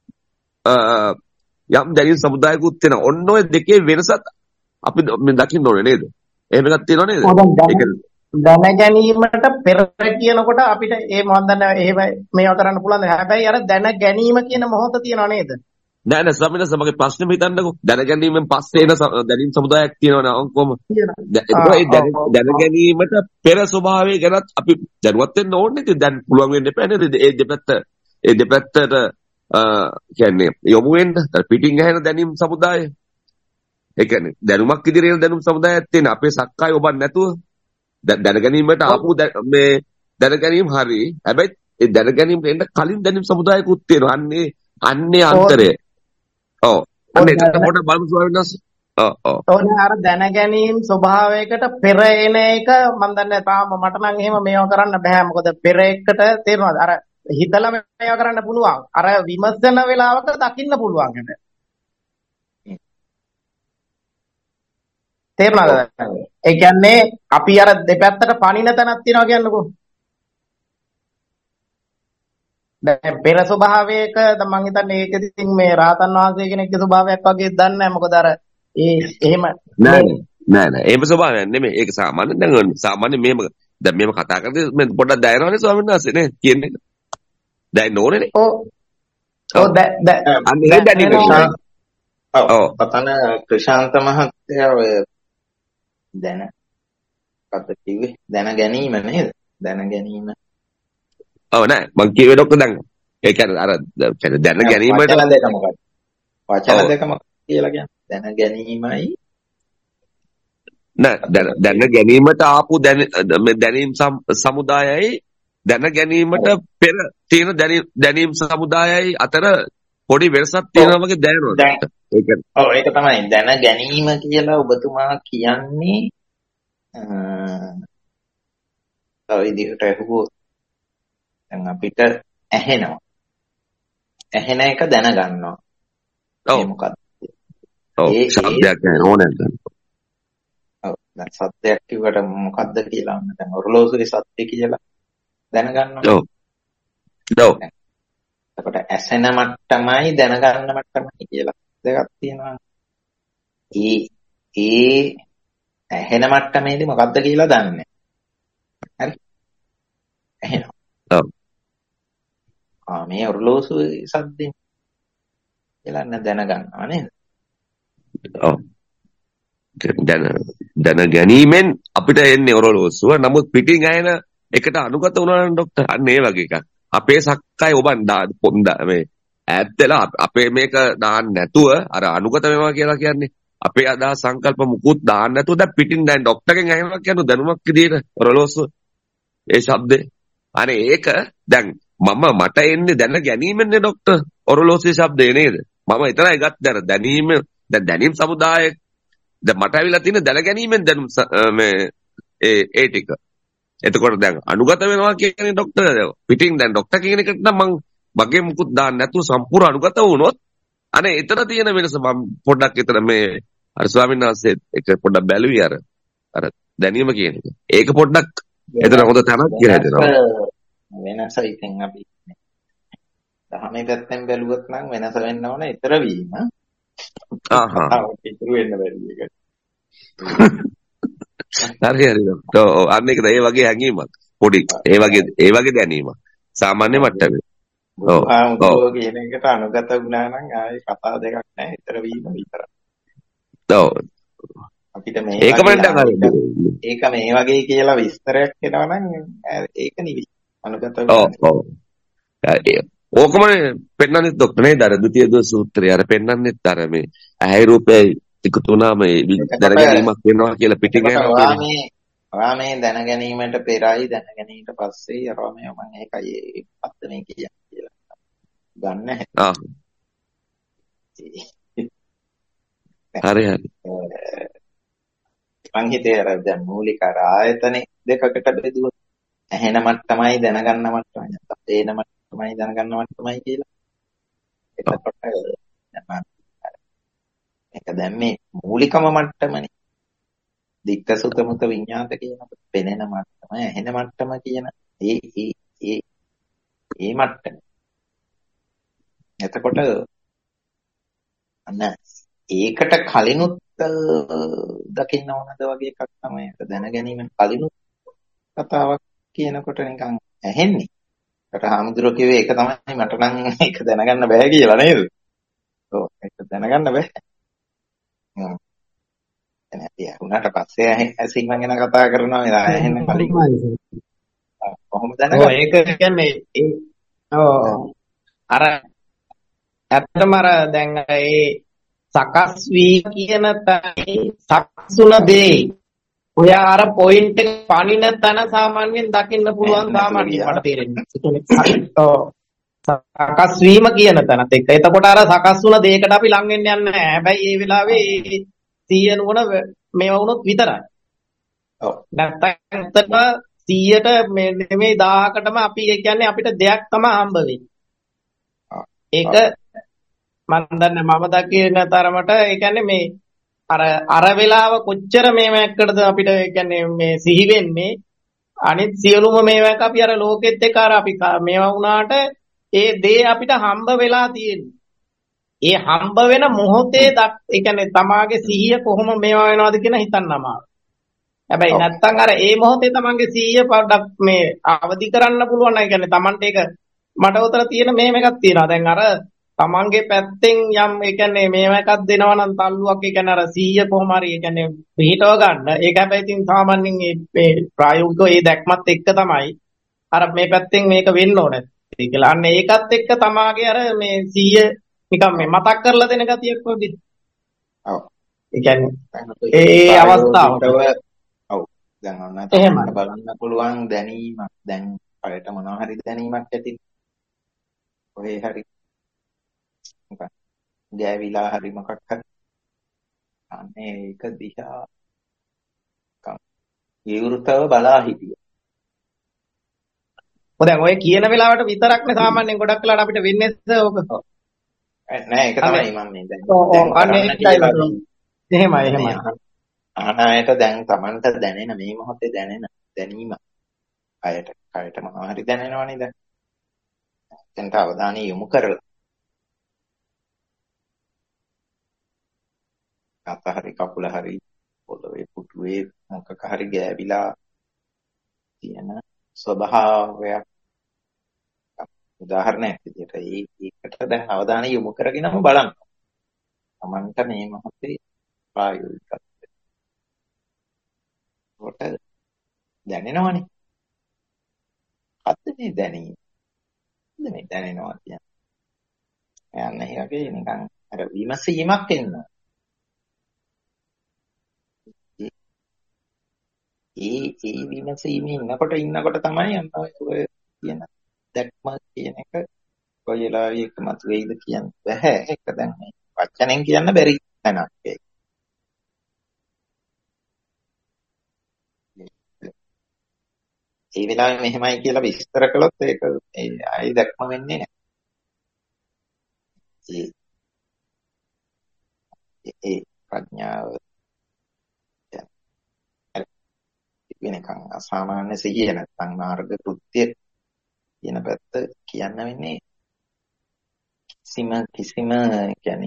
යම් දැනීම් සමුදායකුත් තියෙනවා. ඔන්න ඔය දෙකේ වෙනසත් අපි දකින්න ඕනේ නේද? එහෙම එකක් තියෙනව නේද? දැන ගැනීමට පෙර කියනකොට අපිට ඒ මොකක්ද එහෙම මේවා කරන්න පුළුවන්. හැබැයි අර දැන ගැනීම කියන මොහොත තියෙනව නේද? නෑ නෑ ස්වාමීන් වහන්සේ මගේ ප්‍රශ්නෙම හිතන්නකෝ. දැන ගැනීමෙන් පස්සේ එන දැනීම් සමුදායක් තියෙනවනේ අංකොම. ඒ දැන ගැනීමට පෙර ස්වභාවය ගැනත් අපි දැනුවත් වෙන්න ඕනේ නේද? දැන් පුළුවන් වෙන්න එපා නේද? ඒ දෙපැත්ත ඒ දෙපැත්තට කියන්නේ යොමු වෙන්න පිටින් ඇහෙන දැනීම් සමුදාය. ඒ කියන්නේ දැනුමක් ඉදිරියේ දැනුම් සමුදායක් තියෙන අපේ සක්කාය ඔබක් නැතුව දැන ගැනීමට ආපු මේ දැන ගැනීම හරි. හැබැයි ඒ දැන ගැනීමට එන්න කලින් දැනීම් සමුදායකුත් තියෙනවා. අන්නේ අන්නේ අන්තරය. ඔව්. අන්නේ ඒක පොඩ බලමු ස්වාමීන් වහන්සේ. ඔව් ඔව්. ඕනේ අර දැන ගැනීම ස්වභාවයකට පෙර එන එක මම දන්නේ තාම මට නම් එහෙම මේවා කරන්න බෑ. මොකද පෙර එකට තේරෙනවද? අර හිතලා මේවා කරන්න පුළුවන්. අර විමර්ශන වේලාවක දකින්න පුළුවන් හැබැයි. තේරුණාද? ඒ කියන්නේ අපි අර දෙපැත්තට පණින තැනක් තියනවා කියන්නකෝ. දැන් පෙර ස්වභාවයක දැන් මම හිතන්නේ ඒක ඉතින් මේ රාතන් වහන්සේ කෙනෙක්ගේ ස්වභාවයක් වගේ දන්නේ නැහැ. මොකද අර ඒ එහෙම නෑ නෑ නෑ එහෙම ස්වභාවයක් නෙමෙයි. ඒක සාමාන්‍ය දැන් සාමාන්‍ය මේම දැන් මේව කතා කරද්දී මම පොඩ්ඩක් දැනනවනේ ස්වාමීන් වහන්සේ නේ කියන්නේ. දැන් ඕනේනේ. ඔව්. ඔව් දැන් අන්නේ දැනෙන්නේ. ඔව්. පතන ක්‍රිෂාන්ත මහත්තයා ඔය දැන කත කිව්වේ දැන ගැනීම නේද? දැන ගැනීම. ඔව් නෑ මං කිව්වේ ડોක්ටර් දැන් ඒ කියන්නේ අර දැන ගැනීමට වචන දෙක මොකක්ද? වචන දෙක මොකක්ද කියලා කියන්නේ? දැන ගැනීමයි නෑ දැන ගැනීමට ආපු දැනීම් සමුදායයි දැන ගැනීමට පෙර තියෙන දැනීම් සමුදායයි අතර පොඩි වෙනසක් තියෙනවා වගේ දැනෙනවා. ඒක ඔව් ඒක තමයි දැන ගැනීම කියලා ඔබතුමා කියන්නේ අ විදිහට අහුවොත් දැන් අපිට ඇහෙනවා. ඇහෙන එක දැනගන්නවා. ඔව් මොකක්ද? ඔව් ශබ්දයක් නෝනේ දැන්. ඔව් දැන් සත්‍යයක් කිව්වට මොකද්ද කියලා දැන් ඔරලෝසුවේ සත්‍ය කියලා දැනගන්නවා. ඔව්. ඔව්. එතකොට ඇසෙන මට්ටමයි දැනගන්න මට්ටමයි කියලා දෙකක් තියෙනවා. ඒ ඒ ඇහෙන මට්ටමේදී මොකද්ද කියලා දන්නේ. හරි. ඇහෙනවා. ඔව්. ආ මේ ඔරලෝසුවේ සද්දෙන් කියලා න දැනගන්නවා නේද? ඔව්. දැන දැන ගැනීමෙන් අපිට එන්නේ ඔරලෝසුව. නමුත් පිටින් ඇහෙන එකට අනුගත වුණා නම් ડોක්ටර් අන්න ඒ වගේ එකක්. අපේ සක්කාය ඔබන් මේ ඈත් වෙලා අපේ මේක දාන්න නැතුව අර අනුගත වෙනවා කියලා කියන්නේ අපේ අදහස් සංකල්ප මුකුත් දාන්න නැතුව දැන් පිටින් දැන් ડોක්ටර්ගෙන් අහනවා කියන්නේ දැනුමක් විදියට ඔරලෝසුව ඒ શબ્දේ අනේ ඒක දැන් මම මට එන්නේ දැන ගැනීමෙන්නේ ડોක්ටර් ඔරලෝසුවේ શબ્දේ නේද මම එතරයි ගත්තේ අර දැනීම දැන් දැනීම් සමුදාය දැන් මට ඇවිල්ලා තියෙන දැන ගැනීමෙන් දැනුම් මේ ඒ ඒ ටික එතකොට දැන් අනුගත වෙනවා කියන්නේ ડોක්ටර් පිටින් දැන් ડોක්ටර් කියන එකට නම් මං මගේ මුකුත් දාන්න නැතුව සම්පූර්ණ අනුගත වුණොත් අනේ එතන තියෙන වෙනස මම පොඩ්ඩක් එතන මේ අර ස්වාමීන් වහන්සේ එක පොඩ්ඩක් බැලුවේ අර අර දැනීම කියන එක. ඒක පොඩ්ඩක් එතන හොඳ තැනක් කියලා හිතෙනවා. වෙනස ඉතින් අපි දහමේ පැත්තෙන් බැලුවොත් නම් වෙනස වෙන්න ඕන ඊතර වීම. ආහා. ඉතුරු වෙන්න බැරි එක. හරි හරි. ඔව් අන්න ඒකද ඒ වගේ හැඟීමක්. පොඩි ඒ වගේ ඒ වගේ දැනීමක්. සාමාන්‍ය මට්ටමේ. ඔව්. ඔව් කියන එකට අනුගත වුණා නම් ආයේ කතා දෙකක් නැහැ ඊතර වීම විතරයි. ඔව්. අපිට මේ ඒකම ඒක මේ වගේ කියලා විස්තරයක් එනවා නම් ඒක නිවි අනුගත ඔව් ඔව්. ඕකම පෙන්වන්නේ ડોක්ටර් නේද අර ද්විතීය දෝෂ සූත්‍රය අර පෙන්වන්නේ අර මේ ඇහැ රූපය එකතු වුණාම දැනගැනීමක් වෙනවා කියලා පිටින් යනවා මේ ඔයා මේ දැනගැනීමට පෙරයි දැනගැනීමට පස්සේ අරවා මේ මම ඒකයි ඒ පත්තනේ කියන්නේ කියලා ගන්න ආ හරි හරි මං හිතේ අර දැන් මූලික අර ආයතන දෙකකට බෙදුවොත් ඇහෙන මට්ටමයි දැනගන්න මට්ටමයි නැත්නම් පේන මට්ටමයි දැනගන්න මට්ටමයි කියලා එතකොට ඒක දැන් මේ මූලිකම මට්ටමනේ දික්ක සුත මුත විඤ්ඤාත කියනකොට පෙනෙන මට්ටම ඇහෙන මට්ටම කියන ඒ ඒ ඒ ඒ මට්ටම එතකොට අන්න ඒකට කලිනුත් දකින්න ඕනද වගේ එකක් තමයි ඒක දැනගැනීමෙන් කලිනුත් කතාවක් කියනකොට නිකන් ඇහෙන්නේ. ඒකට හාමුදුරුවෝ කිව්වේ ඒක තමයි මට නම් ඒක දැනගන්න බෑ කියලා නේද? ඔව් ඒක දැනගන්න බෑ. හ්ම්. එනේ උනාට පස්සේ ඇසින්ම ගැන කතා කරනවා මේ ඇහෙන්න කලින්. කොහොමද දැනගන්නේ? ඔව් ඒක කියන්නේ ඒ ඔව් අර ඇත්තම අර දැන් ඒ සකස් වී කියන තැන සක්සුන දේ ඔය අර පොයින්ට් එක පනින තැන සාමාන්‍යයෙන් දකින්න පුළුවන් සාමාන්‍යයෙන් මට තේරෙන්නේ. ඔව් සකස් වීම කියන තැනත් එක්ක. එතකොට අර සකස් වුණ දෙයකට අපි ලං වෙන්න යන්නේ නැහැ. හැබැයි ඒ වෙලාවේ සීය නුවණ මේව වුණොත් විතරයි. ඔව්. නැත්තම් ඇත්තටම සීයට මේ නෙමෙයි දහයකටම අපි ඒ කියන්නේ අපිට දෙයක් තමයි හම්බ වෙන්නේ. ඒක මම දන්නේ මම දකින තරමට ඒ කියන්නේ මේ අර අර වෙලාව කොච්චර මේවැක්කටද අපිට ඒ කියන්නේ මේ සිහි වෙන්නේ අනිත් සියලුම මේවැක් අපි අර ලෝකෙත් එක්ක අර අපි මේවා වුණාට ඒ දේ අපිට හම්බ වෙලා තියෙන්නේ. ඒ හම්බ වෙන මොහොතේ ඒ කියන්නේ තමාගේ සිහිය කොහොම මේවා වෙනවද කියන හිතන්න අමාරුයි. හැබැයි නැත්තම් අර ඒ මොහොතේ තමන්ගේ සිහිය පොඩ්ඩක් මේ අවදි කරන්න පුළුවන්. ඒ කියන්නේ තමන්ට ඒක මට උතර තියෙන මේව එකක් තියෙනවා. දැන් අර තමන්ගේ පැත්තෙන් යම් ඒ කියන්නේ මේව එකක් දෙනවා නම් තල්ලුවක් ඒ කියන්නේ අර සිහිය කොහොම හරි ඒ කියන්නේ පිහිටව ගන්න. ඒක හැබැයි ඉතින් සාමාන්‍යයෙන් මේ ප්‍රායෝගිකව ඒ දැක්මත් එක්ක තමයි අර මේ පැත්තෙන් මේක වෙන්න ඕනේ කියලා. අන්න ඒකත් එක්ක තමාගේ අර මේ සිහිය නිකන් මේ මතක් කරලා දෙන ගතියක් වගේ. ඔව්. ඒ කියන්නේ ඒ අවස්ථාවට ඔව්. දැන් ඔන්න තමයි බලන්න පුළුවන් දැනීමක්. දැන් පළට මොනවා හරි දැනීමක් ඇති. ඔය හරි ගෑවිලා හරි මොකක් හරි අනේ ඒක දිහා විවෘතව බලා හිටියා. ඔය දැන් ඔය කියන වෙලාවට විතරක්නේ සාමාන්‍යයෙන් ගොඩක් වෙලාවට අපිට වෙන්නේ ඕක. නෑ ඒක තමයි මම මේ දැන් ඔව් අනේ එහෙමයි එහෙමයි. අනායට දැන් Tamanට දැනෙන මේ මොහොතේ දැනෙන දැනීම අයට කයට මොනවා හරි දැනෙනවනේ දැන්. එතනට අවධානය යොමු කරලා අත හරි කකුල හරි පොළවේ පුටුවේ මොකක හරි ගෑවිලා තියෙන ස්වභාවයක් උදාහරණයක් විදිහට ඒකට දැන් අවධානය යොමු කරගෙනම බලන්න. Tamanට මේ මොහොතේ ප්‍රායෝගිකත්වය. කොට දැනෙනවනේ. අත් මේ දැනීම. මේ දැනෙනවා කියන්නේ. යන්නේ ඒකේ නිකන් අර විමසීමක් එන්න. ඒ ඒ විමසීමේ ඉන්නකොට ඉන්නකොට තමයි අන්න ඔය කියන දැක්ම කියන එක කොයිලාවේ එකමත් වෙයිද කියන්න බෑ. ඒක දැන් මේ වචනෙන් කියන්න බැරි තැනක් ඒක. ඒ වෙලාවේ මෙහෙමයි කියලා විස්තර කළොත් ඒක ඒ ආයි දැක්ම වෙන්නේ නැහැ. ඒ ඒ ප්‍රඥාව වෙනකන් අසාමාන්‍ය සිහිය නැත්නම් මාර්ග කෘත්‍ය කියන පැත්ත කියන්න වෙන්නේ කිසිම කිසිම කියන්නේ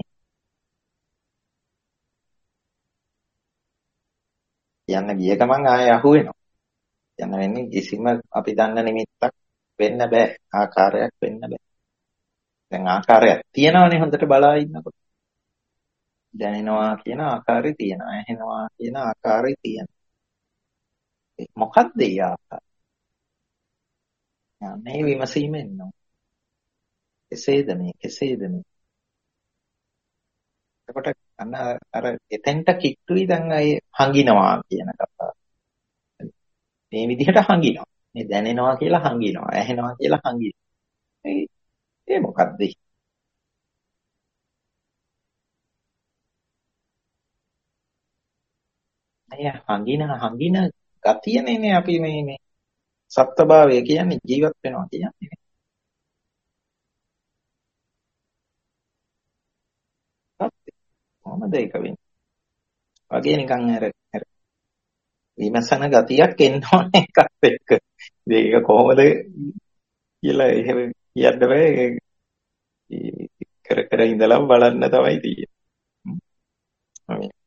කියන්න ගිය ගමන් ආයෙ අහු වෙනවා. කියන්න වෙන්නේ කිසිම අපි දන්න නිමිත්තක් වෙන්න බෑ. ආකාරයක් වෙන්න බෑ. දැන් ආකාරයක් තියෙනවනේ හොඳට බලා ඉන්නකොට. දැනෙනවා කියන ආකාරය තියෙනවා. ඇහෙනවා කියන ආකාරය තියෙනවා. මොකක්ද ඒ ආකාරය? මේ විමසීමෙන් නෝ. කෙසේද මේ කෙසේද මේ? එතකොට අන්න අර එතෙන්ට කිට්ටුයි දැන් අය හංගිනවා කියන කතාව. මේ විදිහට හංගිනවා. මේ දැනෙනවා කියලා හංගිනවා. ඇහෙනවා කියලා හංගිනවා. ඒ ඒ මොකද්ද? අය හංගින හංගින ගතියනේ අපි මේ මේ සත්‍යභාවය කියන්නේ ජීවත් වෙනවා කියන්නේ. කොහොමද ඒක වෙන්නේ? වගේ නිකන් අර අර විමසන ගතියක් එන්න ඕනේ එකත් එක්ක. මේක කොහොමද කියලා එහෙම කියන්න බෑ. කර කර ඉඳලා බලන්න තමයි තියෙන්නේ.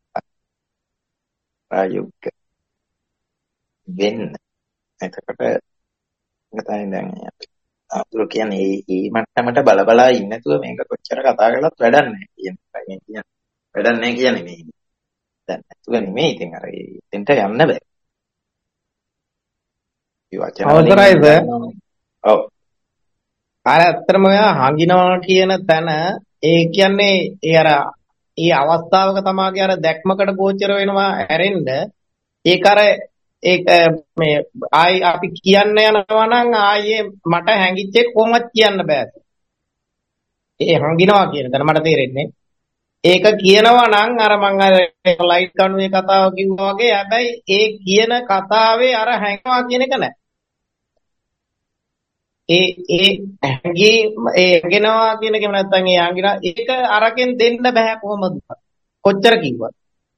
ආයුක්ක වෙන්න. එතකොට ගතයි දැන් අතුරු කියන්නේ මේ මට්ටමට බල බලා ඉන්නේ නැතුව මේක කොච්චර කතා කරලත් වැඩක් නැහැ කියන එකයි කියන්නේ. වැඩක් නැහැ කියන්නේ මේ. දැන් නැතුව නෙමෙයි ඉතින් අර එතෙන්ට යන්න බෑ. ඒ වචන අවසරයිද? ඔව්. අර ඇත්තටම ඔයා හංගිනවා කියන තැන ඒ කියන්නේ ඒ අර ඒ අවස්ථාවක තමාගේ අර දැක්මකට ගෝචර වෙනවා ඇරෙන්න ඒක අර ඒක මේ ආයි අපි කියන්න යනවා නම් ආයේ මට හැංගිච්චේ කොහොමද කියන්න බෑ. ඒ හංගිනවා කියන තැන මට තේරෙන්නේ. ඒක කියනවා නම් අර මං අර ලයිට් කණුවේ කතාව කිව්වා වගේ හැබැයි ඒ කියන කතාවේ අර හැංගනවා කියන එක නෑ. ඒ ඒ හැංගි ඒ හැංගෙනවා කියන එක නැත්තම් ඒ හැංගිනා ඒක අරකින් දෙන්න බෑ කොහොමද? කොච්චර කිව්වත්.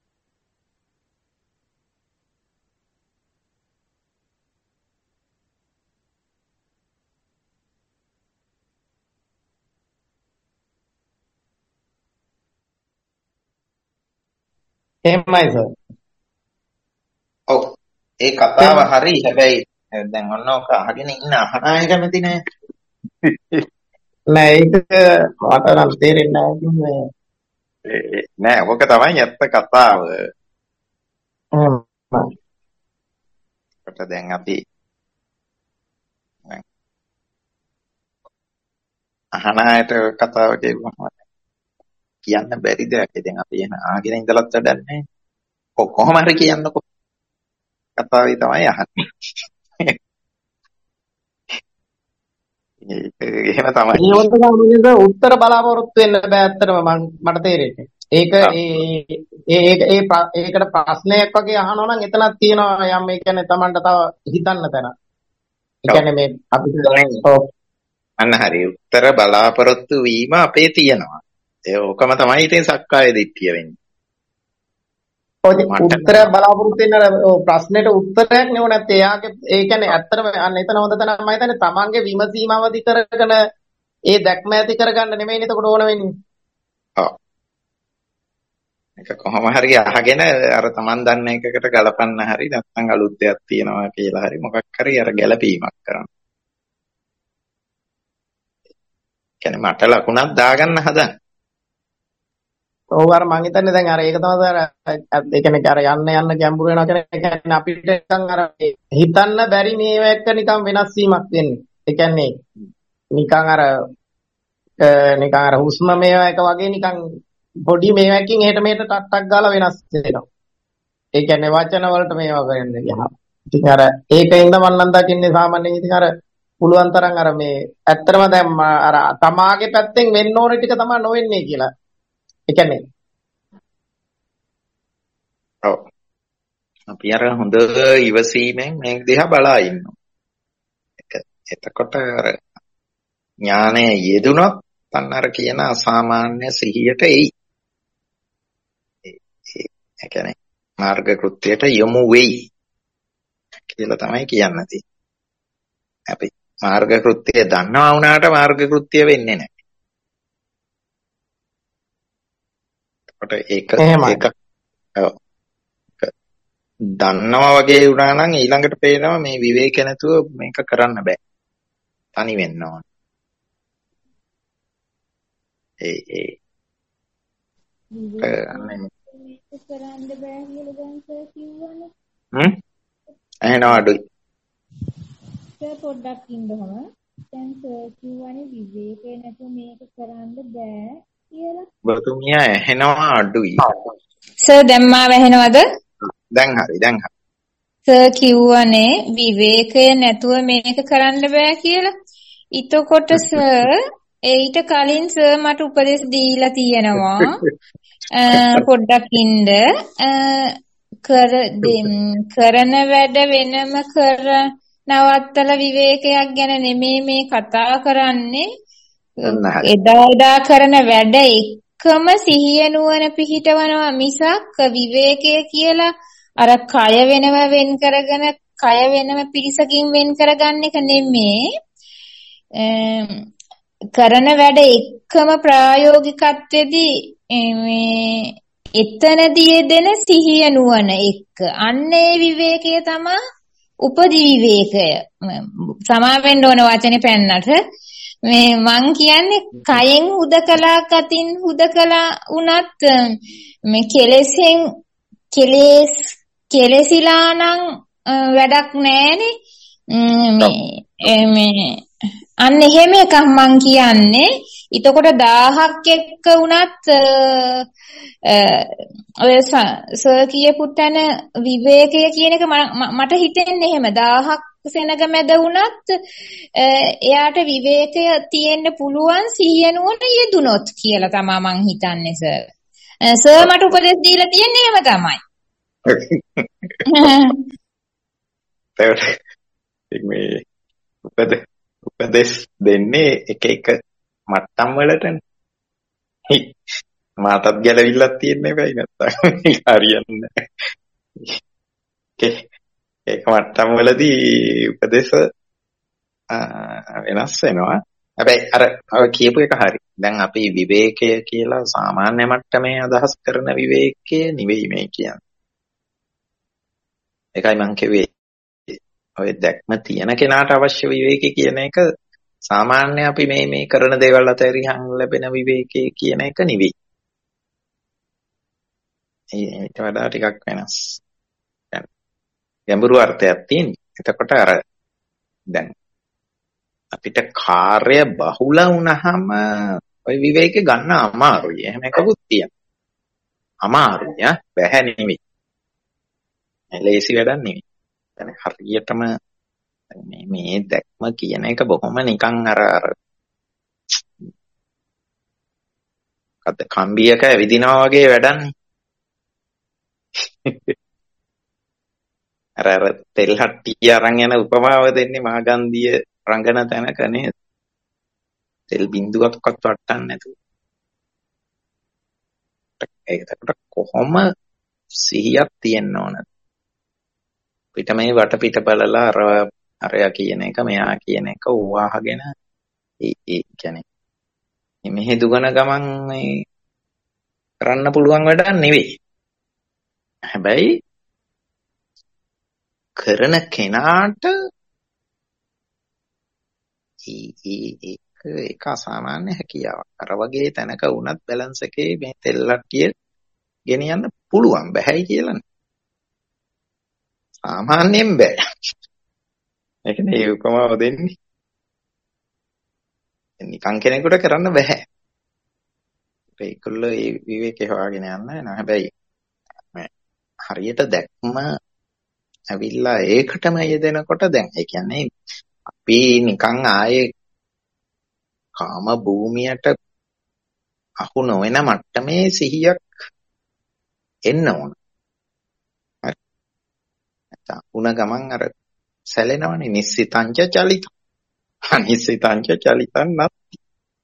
එහෙමයි සර්. ඔව්. ඒ කතාව හරි හැබැයි දැන් ඔන්න ඔක අහගෙන ඉන්න අහන අය කැමති නෑ. නෑ ඒක මට නම් තේරෙන්නේ නෑ. නෑ ඔක තමයි ඇත්ත කතාව. හ්ම්. කොට දැන් අපි අහන අයට කතාව කියවම කියන්න බැරි දෙයක්. දැන් අපි එන ආගෙන ඉඳලත් වැඩක් නෑ. කොහොම හරි කියන්නකො. කතාවේ තමයි අහන්නේ. එහෙම තමයි. ඒවට සාමාන්‍යයෙන් උත්තර බලාපොරොත්තු වෙන්න බෑ ඇත්තටම මම මට තේරෙන්නේ. ඒක ඒ ඒ ඒ ඒකට ප්‍රශ්නයක් වගේ අහනවා නම් එතනක් තියෙනවා යම් ඒ කියන්නේ Tamanට තව හිතන්න තැන. ඒ කියන්නේ මේ අපි අන්න හරි උත්තර බලාපොරොත්තු වීම අපේ තියෙනවා. ඒ ඕකම තමයි ඉතින් සක්කාය දිට්ඨිය වෙන්නේ. ඔය උත්තර බලාපොරොත්තු වෙන ප්‍රශ්නෙට උත්තරයක් නෙව නැත්තේ එයාගේ ඒ කියන්නේ ඇත්තටම අන්න එතන හොඳ තැන මම හිතන්නේ තමන්ගේ විමසීම අවදි කරගෙන ඒ දැක්ම ඇති කරගන්න නෙමෙයි එතකොට ඕන වෙන්නේ. ඔව්. ඒක කොහොම හරි අහගෙන අර තමන් දන්න එකකට ගලපන්න හරි නැත්නම් අලුත් දෙයක් තියෙනවා කියලා හරි මොකක් හරි අර ගැළපීමක් කරන්න. කියන්නේ මට ලකුණක් දාගන්න හදන්න. ඔව් අර මං හිතන්නේ දැන් අර ඒක තමයි අර ඒ කියන්නේ අර යන්න යන්න ගැඹුරු වෙනවා කියන්නේ අපිට නිකන් අර හිතන්න බැරි මේව එක්ක නිකන් වෙනස් වීමක් වෙන්නේ. ඒ කියන්නේ නිකන් අර නිකන් අර හුස්ම මේවා එක වගේ නිකන් පොඩි මේවකින් එහෙට මෙහෙට ටක් ගාලා වෙනස් වෙනවා. ඒ කියන්නේ වචන වලට මේවා කරන්නේ ගියා. ඉතින් අර ඒකින්ද මම නම් දකින්නේ සාමාන්‍යයෙන් ඉතින් අර පුළුවන් තරම් අර මේ ඇත්තටම දැන් අර තමාගේ පැත්තෙන් වෙන්න ඕන ටික තමයි නොවෙන්නේ කියලා. ඒ කියන්නේ ඔව් අපි අර හොඳ ඉවසීමෙන් මේක දිහා බලා ඉන්නවා. එතකොට අර ඥානය යෙදුනොත් අන්න අර කියන අසාමාන්‍ය සිහියට එයි. ඒ කියන්නේ මාර්ග කෘත්‍යයට යොමු වෙයි කියලා තමයි කියන්නේ. අපි මාර්ග කෘත්‍යය දන්නවා වුණාට මාර්ග කෘත්‍ය වෙන්නේ නැහැ. ඒකට ඒක ඒක දන්නවා වගේ වුණා නම් ඊළඟට පේනවා මේ විවේක නැතුව මේක කරන්න බෑ. තනි වෙන්න ඕන. ඒ ඒ කරන්න බෑ කියලා දැන් සර් කිව්වනේ. හ්ම් එහෙනම් අඩුයි. සර් පොඩ්ඩක් ඉන්නකොම දැන් සර් කිව්වනේ විවේකේ නැතුව මේක කරන්න බෑ කියලා. බතුමිය එහෙනවා අඩුයි. සර් දැන් මාව ඇහෙනවද? දැන් හරි දැන් හරි. සර් කිව්වනේ විවේකය නැතුව මේක කරන්න බෑ කියලා. ඊටකොට සර් ඊට කලින් සර් මට උපදෙස් දීලා තියෙනවා. පොඩ්ඩක් ඉන්න කර කරන වැඩ වෙනම කර නවත්තලා විවේකයක් ගැන නෙමෙයි මේ කතා කරන්නේ. එදා එදා කරන වැඩ එකම සිහිය නුවණ පිහිටවනවා මිසක් විවේකය කියලා අර කය වෙනම වෙන් කරගෙන කය වෙනම පිරිසකින් වෙන් කරගන්න එක නෙමෙයි. කරන වැඩ එකම ප්‍රායෝගිකත්වයේදී මේ එතනදී දෙන සිහිය නුවණ එක්ක අන්නේ විවේකය තමයි උපදි විවේකය. සමා වෙන්න ඕන වචනේ පෙන්නට මේ මං කියන්නේ කයෙන් හුදකලා කතින් හුදකලා වුණත් මේ කෙලෙසෙන් කෙලෙස් කෙලෙසිලා නම් වැඩක් නැහැනේ. මේ මේ අන්න එහෙම එකක් මං කියන්නේ. ඊටකොට දහයක් එක්ක වුණත් ඔය සර් කියපු තැන විවේකය කියන එක මට හිතෙන්නේ එහෙම දහයක් සෙනග මැද වුණත් එයාට විවේකය තියෙන්න පුළුවන් සිහිය නුවණ යෙදුනොත් කියලා තමයි මං හිතන්නේ සර්. සර් මට උපදෙස් දීලා තියෙන්නේ එහෙම තමයි. මේ උපද උපදෙස් දෙන්නේ එක එක මට්ටම් වලටනේ. මාතත් ගැලවිල්ලක් තියෙන්න එපයි නැත්තම් හරියන්නේ නැහැ. ඒක මට්ටම් වලදී උපදේශ වෙනස් වෙනවා. හැබැයි අර කියපු එක හරි. දැන් අපි විවේකය කියලා සාමාන්‍ය මට්ටමේ අදහස් කරන විවේකය නෙවෙයි මේ කියන්නේ. ඒකයි මං කිව්වේ ඔය දැක්ම තියෙන කෙනාට අවශ්‍ය විවේකී කියන එක සාමාන්‍ය අපි මේ මේ කරන දේවල් අතරින් ලැබෙන විවේකී කියන එක නෙවෙයි. ඊට වඩා ටිකක් වෙනස්. ගැඹුරු අර්ථයක් තියෙනවා. එතකොට අර දැන් අපිට කාර්ය බහුල වුණාම ওই විවේක ගන්න අමාරුයි. එහෙම එකකුත් තියෙනවා. අමාරුයි ඈ බැහැ නෙවෙයි. ලේසි වැඩක් නෙවෙයි. يعني හරියටම මේ මේ දැක්ම කියන එක බොහොම නිකන් අර අර අද කම්බියක ඇවිදිනවා වගේ වැඩන්නේ. අර අර තෙල් හට්ටිය අරන් යන උපමාව දෙන්නේ මාගන්ධිය රංගන තැනක නේද? තෙල් බින්දුවක්වත් වට්ටන්නේ නැතුව. ඒකට කොහොම සිහියක් තියෙන්න ඕනද? පිට මේ වටපිට බලලා අර අරයා කියන එක මෙයා කියන එක උවාහගෙන ඒ ඒ කියන්නේ මෙහෙ දුගන ගමන් මේ කරන්න පුළුවන් වැඩක් නෙවෙයි. හැබැයි කරන කෙනාට ඒක ඒක අසාමාන්‍ය හැකියාවක්. අර වගේ තැනක වුණත් බැලන්ස් එකේ මේ තෙල් ලට්ටිය ගෙනියන්න පුළුවන්. බෑයි කියලා නේ. සාමාන්‍යයෙන් බෑ. ඒක නේ උපමාව දෙන්නේ. නිකන් කෙනෙකුට කරන්න බෑ. ඒකල්ල ඒ විවේකේ හොයාගෙන යන්න නෑ. හැබැයි හරියට දැක්ම ඇවිල්ලා ඒකටම යෙදෙනකොට දැන් ඒ කියන්නේ අපි නිකන් ආයේ කාම භූමියට අහු නොවන මට්ටමේ සිහියක් එන්න ඕන. හරි. නැත්නම් උණ ගමන් අර සැලෙනවනේ නිස්සිතංච චලිත. අනිසිතංච චලිතං නත්ති.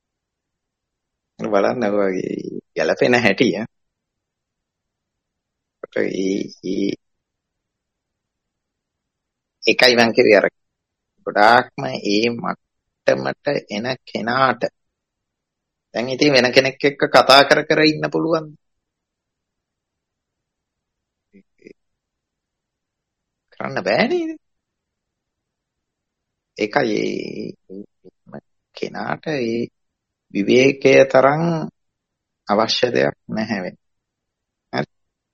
බලන්න ඔයගේ ගැළපෙන හැටි ඈ. ඒ එකයි මං කිව්වේ අර ගොඩාක්ම ඒ මට්ටමට එන කෙනාට දැන් ඉතින් වෙන කෙනෙක් එක්ක කතා කර කර ඉන්න පුළුවන්. කරන්න බෑනේ. ඒකයි ඒ කෙනාට ඒ විවේකය තරම් අවශ්‍ය දෙයක් නැහැ වෙන්නේ. හරි.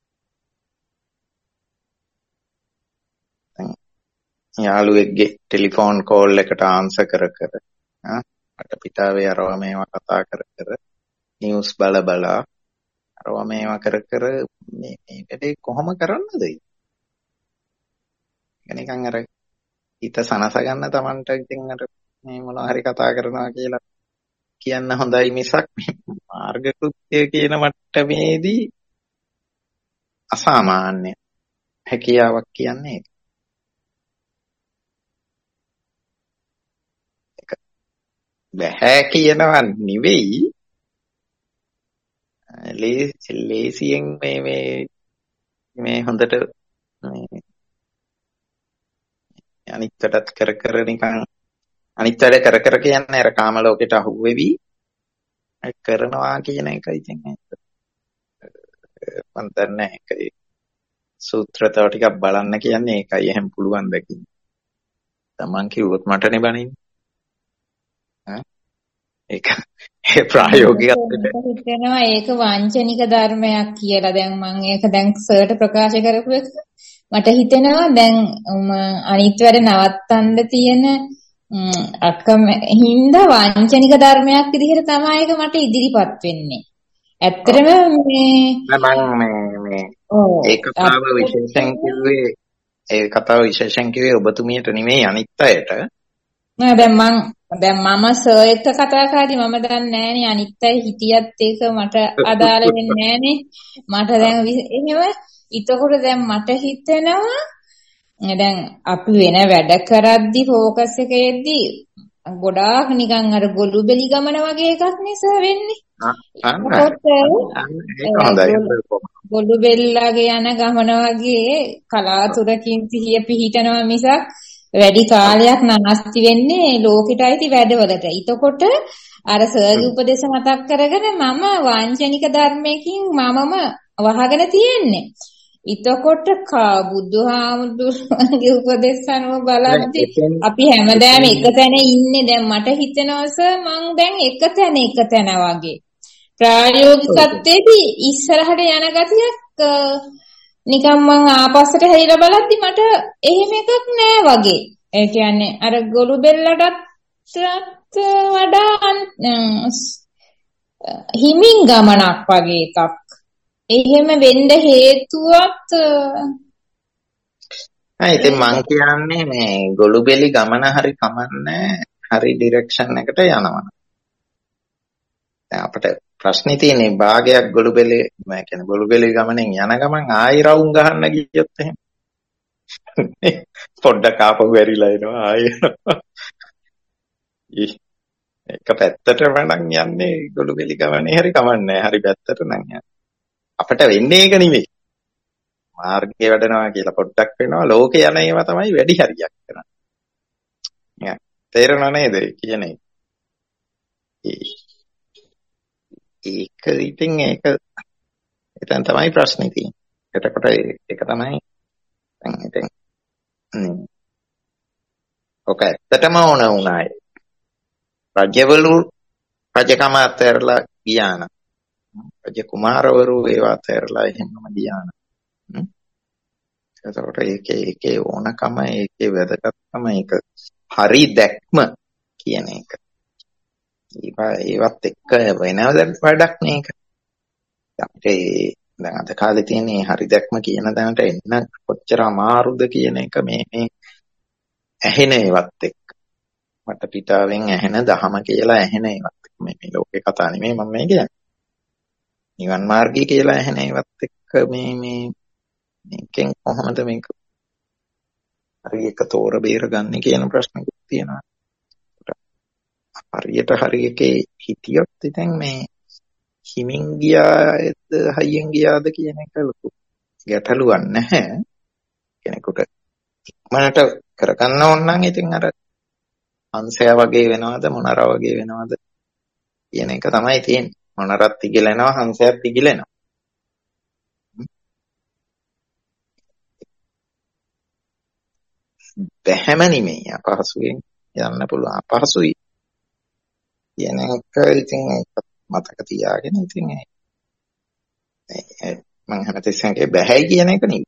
යාළුවෙක්ගේ ටෙලිෆෝන් කෝල් එකට ආන්සර් කර කර ආ අට පිටාවේ අරවා මේවා කතා කර කර නිවුස් බල බලා අරවා මේවා කර කර මේ මේ වැඩේ කොහොම කරන්නද? නිකන් අර හිත සනස ගන්න Tamanට ඉතින් අර මේ මොනවා හරි කතා කරනවා කියලා කියන්න හොඳයි මිසක් මාර්ග කෘත්‍ය කියන මට්ටමේදී අසාමාන්‍ය හැකියාවක් කියන්නේ ඒක. බෑ කියනවා නෙවෙයි ලේසියෙන් මේ මේ මේ හොඳට මේ අනිත් වැඩත් කර කර නිකන් අනිත් වැඩ කර කර කියන්නේ අර කාම ලෝකෙට අහු වෙවි කරනවා කියන එක ඉතින් මම දන්නේ ඒකයි සූත්‍ර තව ටිකක් බලන්න කියන්නේ ඒකයි එහෙම පුළුවන් දකින්න. තමන් කිව්වොත් මටනේ බණින්නේ. ඈ ඒක ඒ ප්‍රායෝගිකත්වයට හිතෙනවා ඒක වංචනික ධර්මයක් කියලා. දැන් මම ඒක දැන් සර්ට ප්‍රකාශ කරපු එක මට හිතෙනවා දැන් අනිත් වැඩ නවත්තන්න තියෙන අකම හින්දා වංචනික ධර්මයක් විදිහට තමයි ඒක මට ඉදිරිපත් වෙන්නේ. ඇත්තටම මේ මම මේ මේ ඒ කතාව විශේෂයෙන් කිව්වේ ඒ කතාව විශේෂයෙන් කිව්වේ ඔබතුමියට නෙමෙයි අනිත් අයට. නෑ දැන් මං දැන් මම සර් එක්ක කතා කරද්දි මම දන්නේ නෑනේ අනිත් අය හිටියත් ඒක මට අදාළ වෙන්නේ නෑනේ. මට දැන් එහෙම ඊටකොට දැන් මට හිතෙනවා දැන් අපි වෙන වැඩ කරද්දි ફોකස් එක යෙද්දි ගොඩාක් නිකන් අර ගොළු බෙලි ගමන වගේ එකක් නේ සර් වෙන්නේ. ගොළු බෙල්ලගේ යන ගමන වගේ කලාතුරකින් සිහිය පිහිටනවා මිසක් වැඩි කාලයක් නාස්ති වෙන්නේ ලෝකෙට අයිති වැඩවලට. ඊටකොට අර සර්ගේ උපදේශ මතක් කරගෙන මම වාංචනික ධර්මයකින් මමම වහගෙන තියෙන්නේ. ඊටකොට බුදුහාමුදුරන්ගේ උපදේශ අනුව බලද්දි අපි හැමදාම එක තැන ඉන්නේ. දැන් මට හිතෙනවා සර් මං දැන් එක තැන එක තැන වගේ. ප්‍රායෝගිකත්වයේදී ඉස්සරහට යන ගතියක් නිකන් මං ආපස්සට හැරිලා බලද්දි මට එහෙම එකක් නෑ වගේ. ඒ කියන්නේ අර ගොළු බෙල්ලටත් වඩා හිමින් ගමනක් වගේ එකක්. එහෙම වෙන්න හේතුවක් ආ ඉතින් මං කියන්නේ මේ ගොළු බෙලි ගමන හරි කමන්නේ හරි ඩිරෙක්ෂන් එකට යනවා. දැන් අපිට ප්‍රශ්නේ තියෙන්නේ භාගයක් ගොළු බෙලි මම කියන්නේ ගොළු බෙලි ගමනෙන් යන ගමන් ආයි රවුම් ගහන්න ගියොත් එහෙම පොඩ්ඩක් ආපහු වැරිලා එනවා ආයි ඒක පැත්තට වඩන් යන්නේ ගොළු බෙලි ගමනේ හරි කමන්නේ හරි පැත්තට නම් යන්නේ අපිට වෙන්නේ ඒක නෙවෙයි මාර්ගයේ වැඩනවා කියලා පොඩ්ඩක් වෙනවා ලෝකේ යන ඒවා තමයි වැඩි හරියක් කරන්නේ. තේරෙනව නේද කියන්නේ? ඒක ඉතින් ඒක එතන තමයි ප්‍රශ්නේ තියෙන්නේ. එතකොට ඒක තමයි දැන් ඉතින් ඔක ඇත්තටම ඕන වුණායි. රජවලු රජකම අතහැරලා ගියා නම් රජ කුමාරවරු ඒවා අතහැරලා එහෙමම ගියා නම් එතකොට ඒකේ ඒකේ ඕනකම ඒකේ වැදගත්කම ඒක හරි දැක්ම කියන එක. ඒවත් එක්ක වෙනවද වැඩක් නේක. අපිට දැන් අද කාලේ තියෙන හරි දැක්ම කියන දැනට එන්න කොච්චර අමාරුද කියන එක මේ මේ ඇහෙන ඒවත් එක්ක. මට පිටාවෙන් ඇහෙන දහම කියලා ඇහෙන ඒවත් එක්ක මේ මේ ලෝකේ කතා නෙමෙයි මම මේ කියන්නේ. නිවන් මාර්ගය කියලා ඇහෙන ඒවත් එක්ක මේ මේ මේකෙන් කොහොමද මේක හරි එක තෝර බේර ගන්න කියන ප්‍රශ්නකුත් තියෙනවා. හරියට හරි එකේ හිටියොත් ඉතින් මේ හිමින් ගියාද හයියෙන් ගියාද කියන එක ලොකු ගැටලුවක් නැහැ. කෙනෙකුට ඉක්මනට කරගන්න ඕන නම් ඉතින් අර හංසයා වගේ වෙනවද මොනරා වගේ වෙනවද කියන එක තමයි තියෙන්නේ. මොනරත් ඉගිලෙනවා හංසයාත් ඉගිලෙනවා. බැහැම නෙමෙයි අපහසුයෙන් යන්න පුළුවන්. අපහසුයි කියන එක ඉතින් මතක තියාගෙන ඉතින් මම හැමතිස්සෙම බැහැයි කියන එක නෙවෙයි.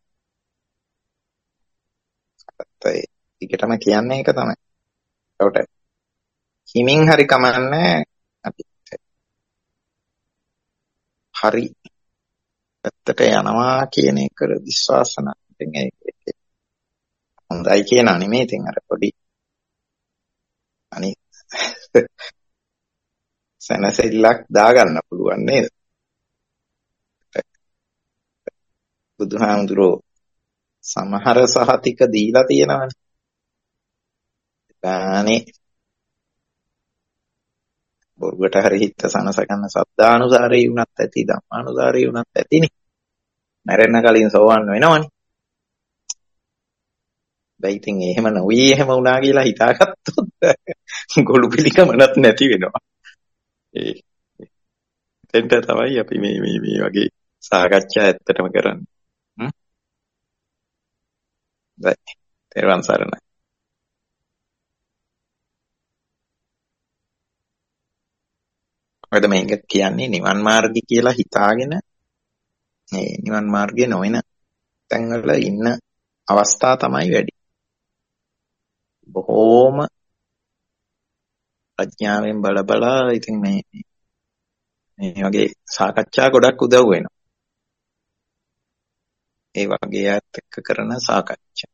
ඒකටම කියන්නේ ඒක තමයි. ඒකට හිමින් හරි කමන්නේ අපි හරි පැත්තට යනවා කියන එක විශ්වාස නැතිනම් ඒක හොඳයි කියන අනිමේ ඉතින් අර පොඩි අනිත් සනසෙල්ලක් දාගන්න පුළුවන් නේද? බුදුහාමුදුරෝ සමහර සහතික දීලා තියෙනවනේ. ගානේ බොරුවට හරි හිත සනස ගන්න සද්ධානුසාරී වුණත් ඇති ධම්මානුසාරී වුණත් ඇතිනේ. මැරෙන්න කලින් සෝවන් වෙනවනේ. දැන් ඉතින් එහෙම නොවි එහෙම වුණා කියලා හිතාගත්තොත් ගොළු පිළිකමනක් නැති වෙනවා. ඒ දෙන්න තමයි අපි මේ මේ මේ වගේ සාකච්ඡා ඇත්තටම කරන්නේ. හ්ම්. දැන් තේරුම් සරණයි. ඔයද මේක කියන්නේ නිවන් මාර්ගය කියලා හිතාගෙන මේ නිවන් මාර්ගය නොවන තැන්වල ඉන්න අවස්ථා තමයි වැඩි. බොහෝම අඥාවෙන් බල බලා ඉතින් මේ මේ වගේ සාකච්ඡා ගොඩක් උදව් වෙනවා. ඒ වගේ අයත් එක්ක කරන සාකච්ඡා.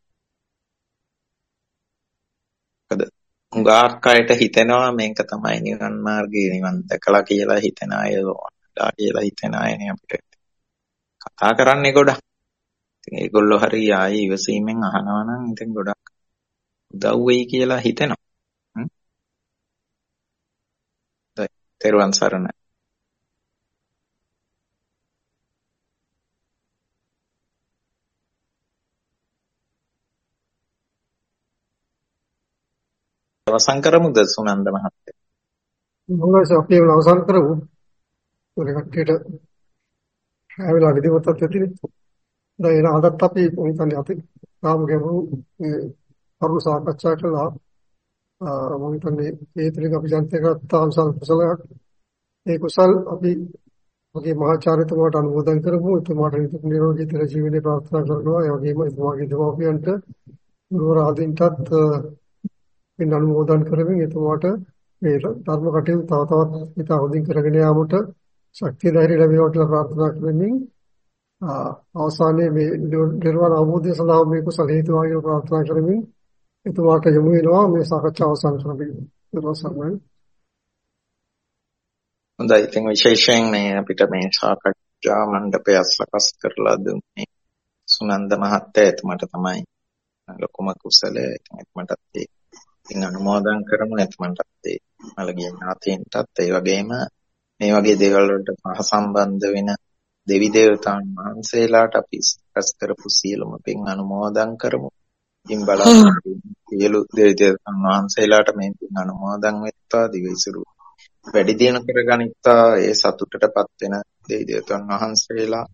මොකද හුඟක් අයට හිතෙනවා මේක තමයි නිවන් මාර්ගය නිවන් දැකලා කියලා හිතන අය වඩා කියලා හිතන අයනේ අපිට කතා කරන්නේ ගොඩක්. ඉතින් ඒගොල්ලෝ හරි ආයේ ඉවසීමෙන් අහනවා නම් ඉතින් ගොඩක් උදව් වෙයි කියලා හිතෙනවා. හ්ම්. තෙරුවන් සරණයි. අවසන් කරමුද සුනන්ද මහත්තයා? මොනවාද අපි අවසන් කරමු. ඒක කට්ටියට හැවිලා විදිහට ඇතිනේ. දැන් අදත් අපි මොකක්ද අපි තාම ගැඹුරු කරුණු සාකච්ඡා කළා. මම හිතන්නේ ඒ තුලින් අපි ජනතේ ගත්තා අංශල් කුසලයක්. ඒ කුසල් අපි ඔගේ මහාචාර්යතුමාට අනුමෝදන් කරමු. එතුමාට නිරෝගී තර ජීවනයේ ප්‍රාර්ථනා කරනවා. ඒ වගේම එතුමාගේ දෙමව්පියන්ට ගුරු ආදීන්ටත් පින් අනුමෝදන් කරමින් එතුමාට මේ ධර්ම කටයුතු තව තවත් ඉතා හොඳින් කරගෙන යාමට ශක්තිය ධෛර්ය ලැබේවා කියලා ප්‍රාර්ථනා කරමින් අවසානයේ මේ නිර්වාණ අවබෝධය සඳහා මේ කුසල හේතු වාගේ ප්‍රාර්ථනා කරමින් එතුමාට යොමු වෙනවා මේ සාකච්ඡාව අවසන් කරගන්න. දවසක්මයි. හොඳයි. ඉතින් විශේෂයෙන් මේ අපිට මේ සාකච්ඡා මණ්ඩපය සකස් කරලා දුන්නේ සුනන්ද මහත්තයා. එතුමාට තමයි ලොකුම කුසලය. එතුමාටත් ඒ පින් අනුමෝදන් කරමු. එතුමාටත් ඒ මළගිය ඥාතීන්ටත් ඒ වගේම මේ වගේ දේවල් වලට සම්බන්ධ වෙන දෙවි දේවතාවුන් වහන්සේලාට අපි සකස් කරපු සියලුම පින් අනුමෝදන් කරමු. ඉන් බලාපොරොත්තු සියලු දෙවි දේවතාවුන් වහන්සේලාට මේ පින් අනුමෝදන් වෙත්වා දිවිසිරු වැඩි දියුණු කරගනිත්වා. ඒ සතුටටපත් වෙන දෙවි දේවතාවුන් වහන්සේලා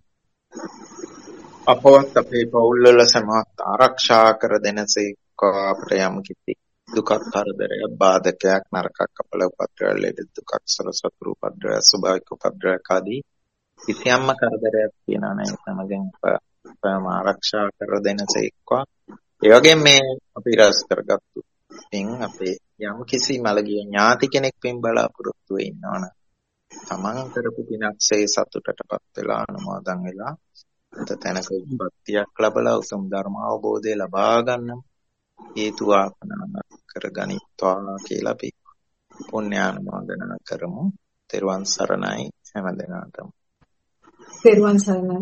අපවත් අපේ පවුල් වල සමහත් ආරක්ෂා කර දෙනසේකවා. අපට යම් කිසි දුකක් කරදරයක් බාධකයක් නරකක් අපල උපද්‍රවය ලෙඩ දුකක් සරසතුරු උපද්‍රවය සුභාවික උපද්‍රවයක් ආදී කිසියම්ම කරදරයක් තියනා නැහැ. සමගින් අපම ආරක්ෂා කර දෙනසේකවා. ඒ වගේම මේ අපි රැස් කරගත්තු පින් අපේ යම් කිසි මළගිය ඥාති කෙනෙක් පින් බලාපොරොත්තු වෙ ඉන්නවනම් තමන් කරපු පිනක්සේ සතුටටපත් වෙලා අනුමෝදන් වෙලා තැනක උපත්තියක් ලැබලා උතුම් ධර්ම අවබෝධය ලබා ගන්න හේතු වාසනා කරගනිත්වා කියලා අපි පුණ්‍යානුමෝදනා කරමු. තෙරුවන් සරණයි හැම දිනකටම. තෙරුවන් සරණයි.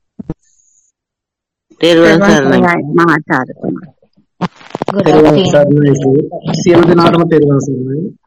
තෙරුවන් සරණයි මහාචාර්යතුමා. තෙරුවන් සරණයි. සියලු දෙනාටම තෙරුවන් සරණයි.